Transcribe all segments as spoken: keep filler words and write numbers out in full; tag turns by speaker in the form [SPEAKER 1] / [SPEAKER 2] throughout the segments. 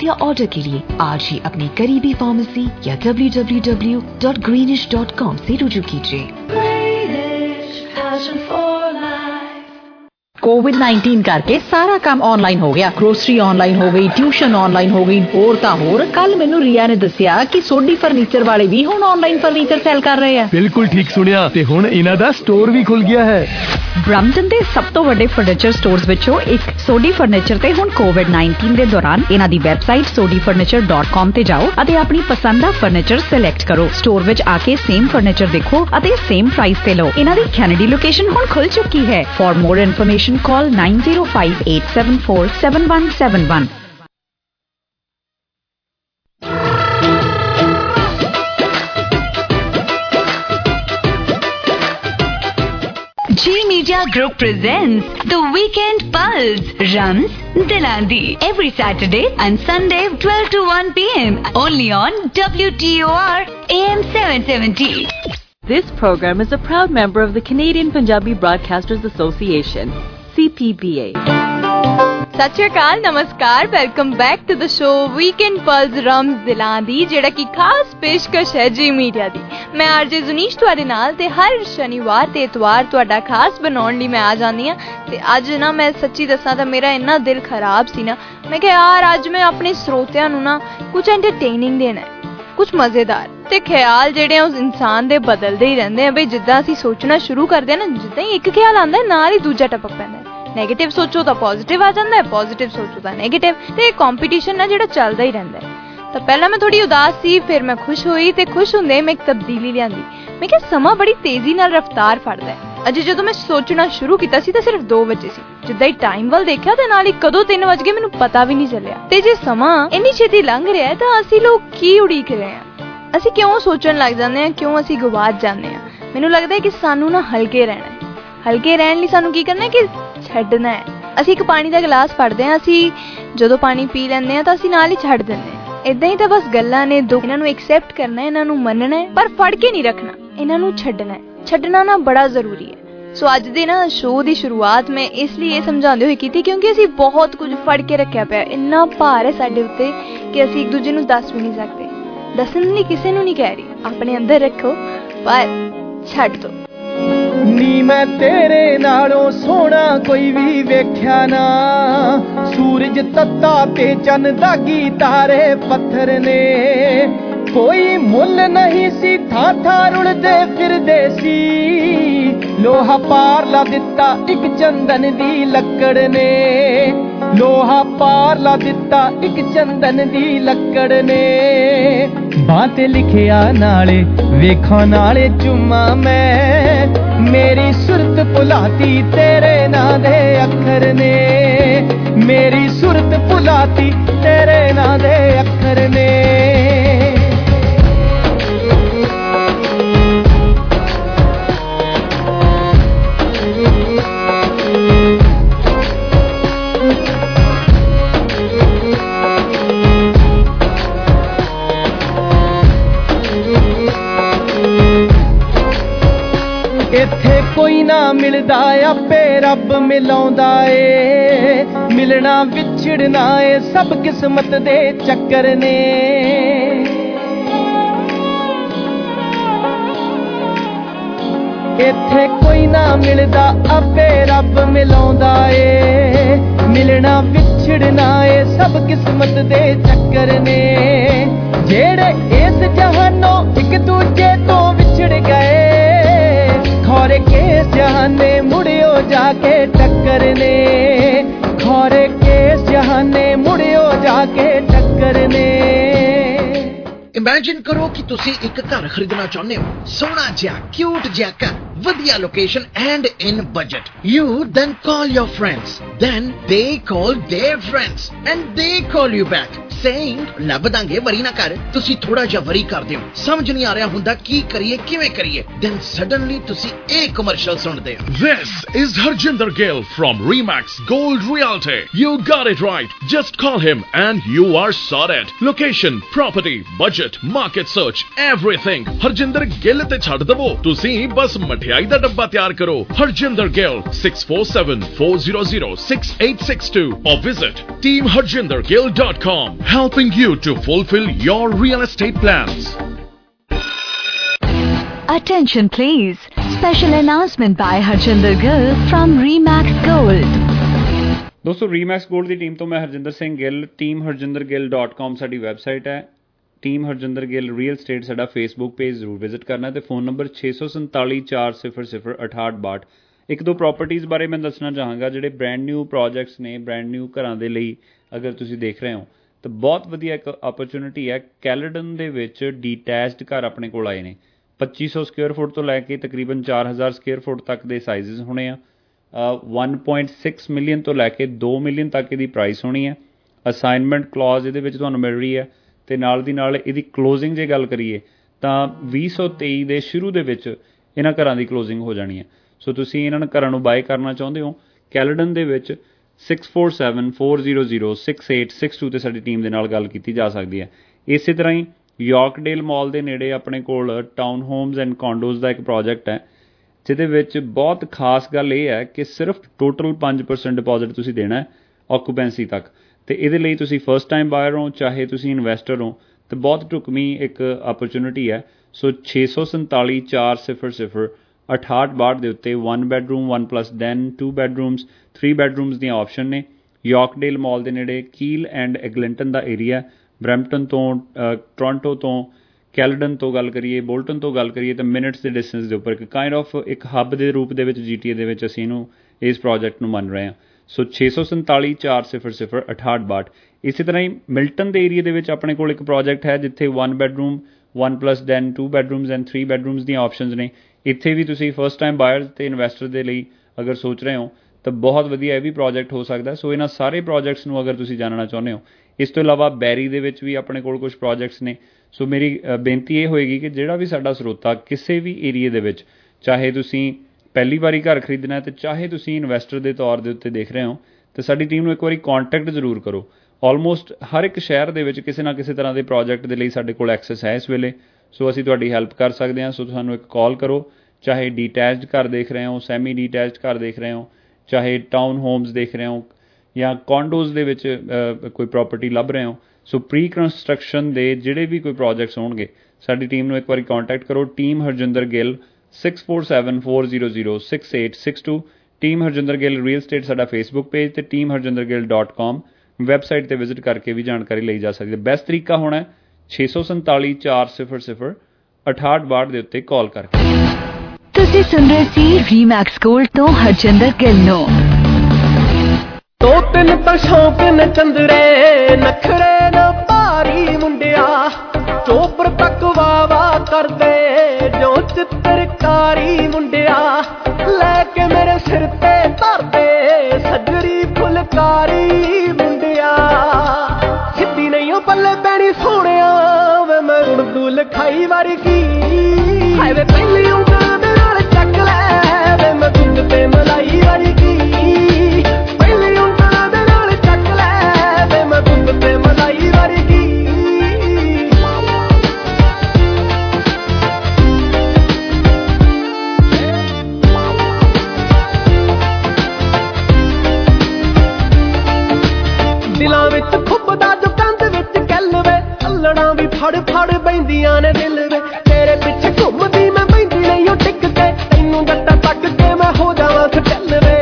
[SPEAKER 1] या ऑर्डर के लिए आज ही अपनी करीबी फार्मेसी या W W W dot Greenish dot com से रुजू कीजिए।
[SPEAKER 2] कोविड नाइनटीन करके सारा काम ऑनलाइन हो गया। ग्रोसरी ऑनलाइन हो गई, ट्यूशन ऑनलाइन हो गई, होर तां होर। कल मैनू रिया ने दसिया कि सोडी फर्नीचर वाले भी हुण ऑनलाइन फर्नीचर सेल कर रहे हैं।
[SPEAKER 3] बिल्कुल ठीक सुनिया, ते हुण इन्हां दा स्टोर भी खुल गया है।
[SPEAKER 2] ब्रम्पटन दे सब तो वड्डे फर्नीचर स्टोर्स विचों एक सोडी फर्नीचर ते हुण कोविड नाइनटीन दे दौरान इन्हां दी website Sodhi furniture dot com ते जाओ अते अपनी पसंद दा फर्नीचर सिलेक्ट करो। स्टोर विच आके सेम फर्नीचर देखो अते सेम प्राइस ते लो। इन्हां दी कैनेडी लोकेशन हुण खुल चुकी है। For more information call nine zero five eight seven four seven one seven one.
[SPEAKER 4] G Media Group presents The Weekend Pulse, Rams Dilandi, every Saturday and Sunday twelve to one p m only on W T O R A M seven seventy.
[SPEAKER 5] This program is a proud member of the Canadian Punjabi Broadcasters Association, C P B A.
[SPEAKER 6] सत श्री अकाल, नमस्कार, welcome back to the show weekend pulse रम्स दिलां दी, जेड़ा की खास पेशकश है जी मीडिया दी। मैं आरजे जुनीश तुहाडे नाल ते हर शनिवार ते इतवार तुहाडा खास बनाउण लई मैं आ जांदी हां। ते अज ना मैं सच्ची दस्सां तां मेरा इन्ना दिल खराब सी ना, मैं कहा यार अज मैं अपने श्रोतिਆਂ ਨੂੰ ना कुछ एंटरटेनिंग देना है, कुछ मजेदार। ते ख्याल जेड़े उस इंसान दे बदलदे ही रहंदे हैं। बई जिद्दां असीं सोचना शुरू करदे ना, जिद्दां ही एक ख्याल आंदा है नाल ही दूजा टपक पैंदा है। नेगेटिव सोचो तो पॉजिटिव आ जाता है, पॉजिटिव सोचो तो नेगेटिव। ते कंपीटीशन ना जेड़ा चलदा ही रहंदा है। तो पहला मैं थोड़ी उदास सी, फिर मैं खुश हुई ते खुश हुंदे मैं एक तब्दीली लियांदी। मैं क्या समा बड़ी तेजी नाल रफ्तार फड़दा है। अजे जदों मैं सोचना शुरू कीता सी तां सिर्फ दो बजे सी, जिद्दां ही टाइम वल देखिया ते नाल ही कदों तीन वज गए मैनूं पता भी नहीं चलिया। ते जे समा इन्नी छेती लंघ रिहा है तां असीं लोग की उड़ीक रहे हैं? असीं क्यों सोचण लग जांदे हैं, क्यों असीं गवाच जांदे हैं? मैनूं लगदा है कि सानूं ना हल्के रहना है। हल्के रहण लई सानूं की करना है कि छड्डना है। असीं एक पानी दा गिलास फड़दे हां, असीं जदों पानी पी लैंदे हां तां असीं नाल ही छड्ड दिंदे हां। इदां ही तां बस गल्लां ने, दुख इन्हां नूं एक्सेप्ट करना है, इन्हां नूं मनना है, पर फड़ के नहीं रखना, इन्हां नूं छड्डना है। छड्डना ना बड़ा जरूरी है। सो अज दे ना शो दी शुरुआत मैं इसलिए समझांदे होए कीती क्योंकि असीं बहुत कुछ फड़ के रखिया पिया। इन्ना भार है साडे उत्ते कि असीं एक दूजे नूं दस भी नहीं सकदे। दसन लई किसे नूं नहीं कह रही, अपने अंदर रखो पर छड्ड दो।
[SPEAKER 7] नी मैं तेरे नालों सोना कोई भी वेख्या ना, सूरज तत्ता ते चन दागी तारे पत्थर ने, कोई मुल नहीं सी था था रुलदे फिरदे सी, लोहा पार ला दिता एक चंदन दी लकड़ ने, लोहा पार ला दिता एक चंदन दी लकड़ ने, बातें लिखिया नाले वेखा नाले चुम्मा मैं, मेरी सुरत भुलाती तेरे ना दे अखर ने, मेरी सुरत भुलाती तेरे ना दे अखर ने। इत्थे कोई ना मिलदा आपे रब मिलाउंदा ए, मिलना विछड़ना ए सब किस्मत दे चक्कर ने, इत्थे कोई ना मिलदा आपे रब मिलाउंदा ए, मिलना विछड़ना ए सब किस्मत दे चक्कर ने, जेड़े इस जहानों एक दूजे तो विछड़ गए, खौरे के जहाने मुड़ियो जाके टक्कर ने, खौरे के जहाने मुड़ियो जाके टक्कर ने।
[SPEAKER 8] इमेजिन करो कि तुसी एक घर खरीदना चाहते हो, सोहना जिहा क्यूट जिहा घर, वधिया location and in budget. You then call your friends, then they call their friends and they call you back saying ਲੱਭ ਦਾਂਗੇ, ਵਰੀ ਨਾ ਕਰ। ਤੁਸੀਂ ਥੋੜਾ ਜਿਹਾ ਵਰੀ ਕਰਦੇ ਹੋ, ਸਮਝ ਨਹੀਂ ਆ ਰਿਹਾ ਹੁੰਦਾ ਕੀ ਕਰੀਏ ਕਿਵੇਂ ਕਰੀਏ, then suddenly ਤੁਸੀਂ ਇਹ ਕਮਰਸ਼ੀਅਲ ਸੁਣਦੇ ਹੋ।
[SPEAKER 9] This is Harjinder Gill from Remax Gold Realty. You got it right. Just call him and you are sorted. Location, property, budget, market search, everything. Harjinder Gill ਤੇ ਛੱਡ ਦਵੋ, ਤੁਸੀਂ ਬਸ ਮਠਿਆਈ ਦਾ ਡੱਬਾ ਤਿਆਰ ਕਰੋ। Harjinder Gill six four seven four zero zero six eight six two or visit team harjinder gill dot com. helping you to fulfill your real estate plans.
[SPEAKER 4] Attention please. Special announcement by Harjinder Gill from Remax Gold.
[SPEAKER 10] ਦੋਸਤੋ ਰੀਮੈਕਸ gold ਦੀ team ਤੋਂ ਮੈਂ Harjinder Singh Gill, team Harjinder Gill dot com ਸਾਡੀ website ਹੈ। Team Harjinder Gill real estate ਸਾਡਾ Facebook page ਜ਼ਰੂਰ visit ਕਰਨਾ ਅਤੇ ਫ਼ੋਨ ਨੰਬਰ ਛੇ ਸੌ ਸੰਤਾਲੀ ਚਾਰ ਸਿਫਰ ਸਿਫਰ ਅਠਾਹਠ ਬਾਹਠ। ਇੱਕ ਦੋ ਪ੍ਰੋਪਰਟੀਜ਼ ਬਾਰੇ ਮੈਂ ਦੱਸਣਾ ਚਾਹਾਂਗਾ ਜਿਹੜੇ ਬ੍ਰੈਂਡ ਨਿਊ ਪ੍ਰੋਜੈਕਟਸ ਨੇ, ਬ੍ਰੈਂਡ ਨਿਊ ਘਰਾਂ ਦੇ ਲਈ ਅਗਰ ਤੁਸੀਂ ਦੇਖ ਰਹੇ ਹੋ ਤਾਂ ਬਹੁਤ ਵਧੀਆ ਇੱਕ ਆਪਰਚੁਨਿਟੀ ਹੈ। ਕੈਲਡਨ ਦੇ ਵਿੱਚ ਡੀਟੈਚਡ ਘਰ ਆਪਣੇ ਕੋਲ ਆਏ ਨੇ। ਪੱਚੀ ਸੌ ਸਕੁਅਰ ਫੁੱਟ ਤੋਂ ਲੈ ਕੇ ਤਕਰੀਬਨ ਚਾਰ ਹਜ਼ਾਰ ਸਕੁਅਰ ਫੁੱਟ ਤੱਕ ਦੇ ਸਾਈਜ਼ਸ ਹੋਣੇ ਆ। ਵਨ ਪੁਆਇੰਟ ਸਿਕਸ ਮਿਲੀਅਨ ਤੋਂ ਲੈ ਕੇ ਦੋ ਮਿਲੀਅਨ ਤੱਕ ਇਹਦੀ ਪ੍ਰਾਈਸ ਹੋਣੀ ਹੈ। ਅਸਾਈਨਮੈਂਟ ਕਲੌਜ਼ ਇਹਦੇ ਵਿੱਚ ਤੁਹਾਨੂੰ ਮਿਲ ਰਹੀ ਹੈ ਅਤੇ ਨਾਲ ਦੀ ਨਾਲ ਇਹਦੀ ਕਲੋਜ਼ਿੰਗ ਜੇ ਗੱਲ ਕਰੀਏ ਤਾਂ ਵੀਹ ਸੌ ਤੇਈ ਦੇ ਸ਼ੁਰੂ ਦੇ ਵਿੱਚ ਇਹਨਾਂ ਘਰਾਂ ਦੀ ਕਲੋਜ਼ਿੰਗ ਹੋ ਜਾਣੀ ਹੈ। ਸੋ ਤੁਸੀਂ ਇਹਨਾਂ ਨੂੰ ਘਰਾਂ ਨੂੰ ਬਾਏ ਕਰਨਾ ਚਾਹੁੰਦੇ ਹੋ ਕੈਲਡਨ ਦੇ ਵਿੱਚ six four seven four zero zero six eight six two 'ਤੇ ਸਾਡੀ ਟੀਮ ਦੇ ਨਾਲ ਗੱਲ ਕੀਤੀ ਜਾ ਸਕਦੀ ਹੈ। ਇਸੇ ਤਰ੍ਹਾਂ ਹੀ ਯਾਰਕਡੇਲ ਮਾਲ ਦੇ ਨੇੜੇ ਆਪਣੇ ਕੋਲ ਟਾਊਨ ਹੋਮਸ ਐਂਡ ਕੌਂਡੋਜ਼ ਦਾ ਇੱਕ ਪ੍ਰੋਜੈਕਟ ਹੈ ਜਿਹਦੇ ਵਿੱਚ ਬਹੁਤ ਖਾਸ ਗੱਲ ਇਹ ਹੈ ਕਿ ਸਿਰਫ ਟੋਟਲ ਪੰਜ ਪਰਸੈਂਟ ਡਿਪੋਜ਼ਿਟ ਤੁਸੀਂ ਦੇਣਾ ਹੈ ਆਕੂਪੈਂਸੀ ਤੱਕ, ਅਤੇ ਇਹਦੇ ਲਈ ਤੁਸੀਂ ਫਸਟ ਟਾਈਮ ਬਾਇਰ ਹੋ ਚਾਹੇ ਤੁਸੀਂ ਇਨਵੈਸਟਰ ਹੋ ਤਾਂ ਬਹੁਤ ਢੁਕਵੀਂ ਇੱਕ ਆਪਰਚੁਨਿਟੀ ਹੈ। ਸੋ ਛੇ ਸੌ ਸੰਤਾਲੀ ਚਾਰ ਸਿਫਰ ਸਿਫਰ ਅਠਾਹਠ ਬਾਹਠ ਦੇ ਉੱਤੇ one bedroom one plus den two bedrooms three bedrooms ਦੀਆਂ ਆਪਸ਼ਨ ਨੇ। ਯਾਰਕਡੇਲ ਮਾਲ ਦੇ ਨੇੜੇ ਕੀਲ ਐਂਡ ਐਗਲਿੰਟਨ ਦਾ ਏਰੀਆ। ਬਰੈਂਪਟਨ ਤੋਂ, ਟੋਰਾਂਟੋ ਤੋਂ, ਕੈਲਡਨ ਤੋਂ ਗੱਲ ਕਰੀਏ, ਬੋਲਟਨ ਤੋਂ ਗੱਲ ਕਰੀਏ ਤਾਂ ਮਿੰਟਸ ਦੇ ਡਿਸਟੈਂਸ ਦੇ ਉੱਪਰ ਇੱਕ ਕਾਇੰਡ ਆਫ ਇੱਕ ਹੱਬ ਦੇ ਰੂਪ ਦੇ ਵਿੱਚ ਜੀ ਟੀ ਏ ਦੇ ਵਿੱਚ ਅਸੀਂ ਇਹਨੂੰ ਇਸ ਪ੍ਰੋਜੈਕਟ ਨੂੰ ਮੰਨ ਰਹੇ ਹਾਂ। ਸੋ ਛੇ ਸੌ ਸੰਤਾਲੀ ਚਾਰ ਸਿਫਰ ਸਿਫਰ ਅਠਾਹਠ ਬਾਹਠ। ਇਸੇ ਤਰ੍ਹਾਂ ਹੀ ਮਿਲਟਨ ਦੇ ਏਰੀਏ ਦੇ ਵਿੱਚ ਆਪਣੇ ਕੋਲ ਇੱਕ ਪ੍ਰੋਜੈਕਟ ਹੈ ਜਿੱਥੇ one bedroom one plus den two bedrooms and three bedrooms ਦੀਆਂ ਆਪਸ਼ਨਸ ਨੇ। ਇੱਥੇ ਵੀ ਤੁਸੀਂ ਫਸਟ ਟਾਈਮ ਬਾਇਰਸ ਅਤੇ ਇਨਵੈਸਟਰ ਦੇ ਲਈ ਅਗਰ ਸੋਚ ਰਹੇ ਹੋ ਤਾਂ ਬਹੁਤ ਵਧੀਆ ਇਹ ਵੀ ਪ੍ਰੋਜੈਕਟ ਹੋ ਸਕਦਾ। ਸੋ ਇਹਨਾਂ ਸਾਰੇ ਪ੍ਰੋਜੈਕਟਸ ਨੂੰ ਅਗਰ ਤੁਸੀਂ ਜਾਣਨਾ ਚਾਹੁੰਦੇ ਹੋ। ਇਸ ਤੋਂ ਇਲਾਵਾ ਬੈਰੀ ਦੇ ਵਿੱਚ ਵੀ ਆਪਣੇ ਕੋਲ ਕੁਛ ਪ੍ਰੋਜੈਕਟਸ ਨੇ। ਸੋ ਮੇਰੀ ਬੇਨਤੀ ਇਹ ਹੋਏਗੀ ਕਿ ਜਿਹੜਾ ਵੀ ਸਾਡਾ ਸਰੋਤਾ ਕਿਸੇ ਵੀ ਏਰੀਏ ਦੇ ਵਿੱਚ, ਚਾਹੇ ਤੁਸੀਂ ਪਹਿਲੀ ਵਾਰੀ ਘਰ ਖਰੀਦਣਾ ਅਤੇ ਚਾਹੇ ਤੁਸੀਂ ਇਨਵੈਸਟਰ ਦੇ ਤੌਰ ਦੇ ਉੱਤੇ ਦੇਖ ਰਹੇ ਹੋ, ਤਾਂ ਸਾਡੀ ਟੀਮ ਨੂੰ ਇੱਕ ਵਾਰੀ ਕਾਂਟੈਕਟ ਜ਼ਰੂਰ ਕਰੋ। ਆਲਮੋਸਟ ਹਰ ਇੱਕ ਸ਼ਹਿਰ ਦੇ ਵਿੱਚ ਕਿਸੇ ਨਾ ਕਿਸੇ ਤਰ੍ਹਾਂ ਦੇ ਪ੍ਰੋਜੈਕਟ ਦੇ ਲਈ ਸਾਡੇ ਕੋਲ ਐਕਸੈਸ ਹੈ ਇਸ ਵੇਲੇ। ਸੋ ਅਸੀਂ ਤੁਹਾਡੀ ਹੈਲਪ ਕਰ ਸਕਦੇ ਹਾਂ। ਸੋ ਸਾਨੂੰ ਇੱਕ ਕਾਲ ਕਰੋ, ਚਾਹੇ ਡੀਟੈਚਡ ਘਰ ਦੇਖ ਰਹੇ ਹੋ, ਸੈਮੀ ਡੀਟੈਚਡ ਘਰ ਦੇਖ ਰਹੇ ਹੋ, ਚਾਹੇ ਟਾਊਨ ਹੋਮਸ ਦੇਖ ਰਹੇ ਹੋ ਜਾਂ ਕੌਂਡੋਜ਼ ਦੇ ਵਿੱਚ ਕੋਈ ਪ੍ਰੋਪਰਟੀ ਲੱਭ ਰਹੇ ਹੋ। ਸੋ ਪ੍ਰੀ ਕੰਸਟਰਕਸ਼ਨ ਦੇ ਜਿਹੜੇ ਵੀ ਕੋਈ ਪ੍ਰੋਜੈਕਟਸ ਹੋਣਗੇ ਸਾਡੀ ਟੀਮ ਨੂੰ ਇੱਕ ਵਾਰੀ ਕਾਂਟੈਕਟ ਕਰੋ। Team Harjinder Gill six four seven four zero zero six eight six two. Team Harjinder Gill real estate ਸਾਡਾ ਫੇਸਬੁੱਕ ਪੇਜ ਅਤੇ team Harjinder Gill dot com website 'ਤੇ ਵਿਜ਼ਿਟ ਕਰਕੇ ਵੀ ਜਾਣਕਾਰੀ ਲਈ ਜਾ ਸਕਦੀ ਹੈ। ਬੈਸਟ ਤਰੀਕਾ ਹੋਣਾ ਛੇ ਸੌ ਸੰਤਾਲੀ ਚਾਰ ਸਿਫਰ ਸਿਫਰ ਅਠਾਹਠ ਬਾਹਠ ਦੇ ਉੱਤੇ ਕਾਲ ਕਰਕੇ।
[SPEAKER 4] ਤੁਸੀਂ ਸੁਣ ਰਹੇ ਸੀ ਰੀਮੈਕਸ ਗੋਲਡ ਤੋਂ ਹਰਜਿੰਦਰ ਗਿੱਲ ਨੂੰ।
[SPEAKER 7] ਦੋ ਤਿੰਨ ਤਾਂ ਸ਼ੌਂਕ ਨੇ ਚੰਦਰੇ ਨਖਰੇ ਨਾ ਭਾਰੀ ਮੁੰਡਿਆ, ਚੋਪਰ ਤੱਕ ਵਾਵਾ ਕਰਦੇ ਜੋ ਚਿੱਤਰਕਾਰੀ ਮੁੰਡਿਆ, ਲੈ ਕੇ ਮੇਰੇ ਸਿਰ ਤੇ ਧਰਦੇ ਸੱਜਰੀ ਫੁਲਕਾਰੀ ਮੁੰਡਿਆ, ਸਿੱਧੀ ਨਹੀਂ ਉਹ ਪੱਲੇ ਪੈਣੀ ਸੋਹਣਿਆ ਵੇ ਮੈਂ ਉਰਦੂ ਲਿਖਾਈ ਵਰਗੀ, ਹਾਏ ਵੇ ਪਹਿਲੀ ਉਂਗਲ ਦੇ ਨਾਲ ਚੱਕ ਲੈ ਵੇ ਮੈਂ ਦੁੱਧ ਤੇ ਮਲਾਈ ਵਰਗੀ, ਦਿਲਾਂ ਵਿੱਚ ਖੁੱਬਦਾ ਜੋ ਕੰਧ ਵਿੱਚ ਕੱਲ ਵੇ, ਅੱਲੜਾਂ ਵੀ ਫੜ ਫੜ ਬੈਂਦੀਆਂ ਨੇ ਦਿਲ ਵੇ, ਤੇਰੇ ਪਿੱਛੇ ਘੁੰਮਦੀ ਮੈਂ ਬੈਂਦੀ ਨਹੀਂ ਉਹ ਟਿਕ ਕੇ, ਤੈਨੂੰ ਗੱਟਾ ਤੱਕ ਕੇ ਮੈਂ ਹੋ ਜਾਵਾਂ ਸਟੈਲ ਵੇ,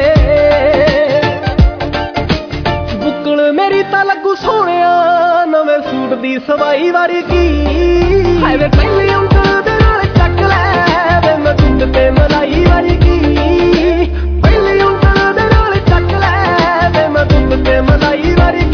[SPEAKER 7] ਬੁੱਕਲ ਮੇਰੀ ਤਾਂ ਲੱਗੂ ਸੋਹਣਿਆ ਨਵੇਂ ਸੂਟ ਦੀ ਸਵਾਈ ਵਰਗੀ, ਹਾਏ ਵੇ ਪਹਿਲੀ ਉਂਗਲ ਦੇ ਨਾਲ ਚੱਕ ਲੈ ਵੇ ਮੈਂ ਦੁੱਧ ਤੇ ਮਲਾਈ ਵਰਗੀ, ਪਹਿਲੀ ਉਂਗਲ ਦੇ ਨਾਲ ਚੱਕ ਲੈ ਵੇ ਮੈਂ ਦੁੱਧ ਤੇ ਮਲਾਈ ਵਰਗੀ।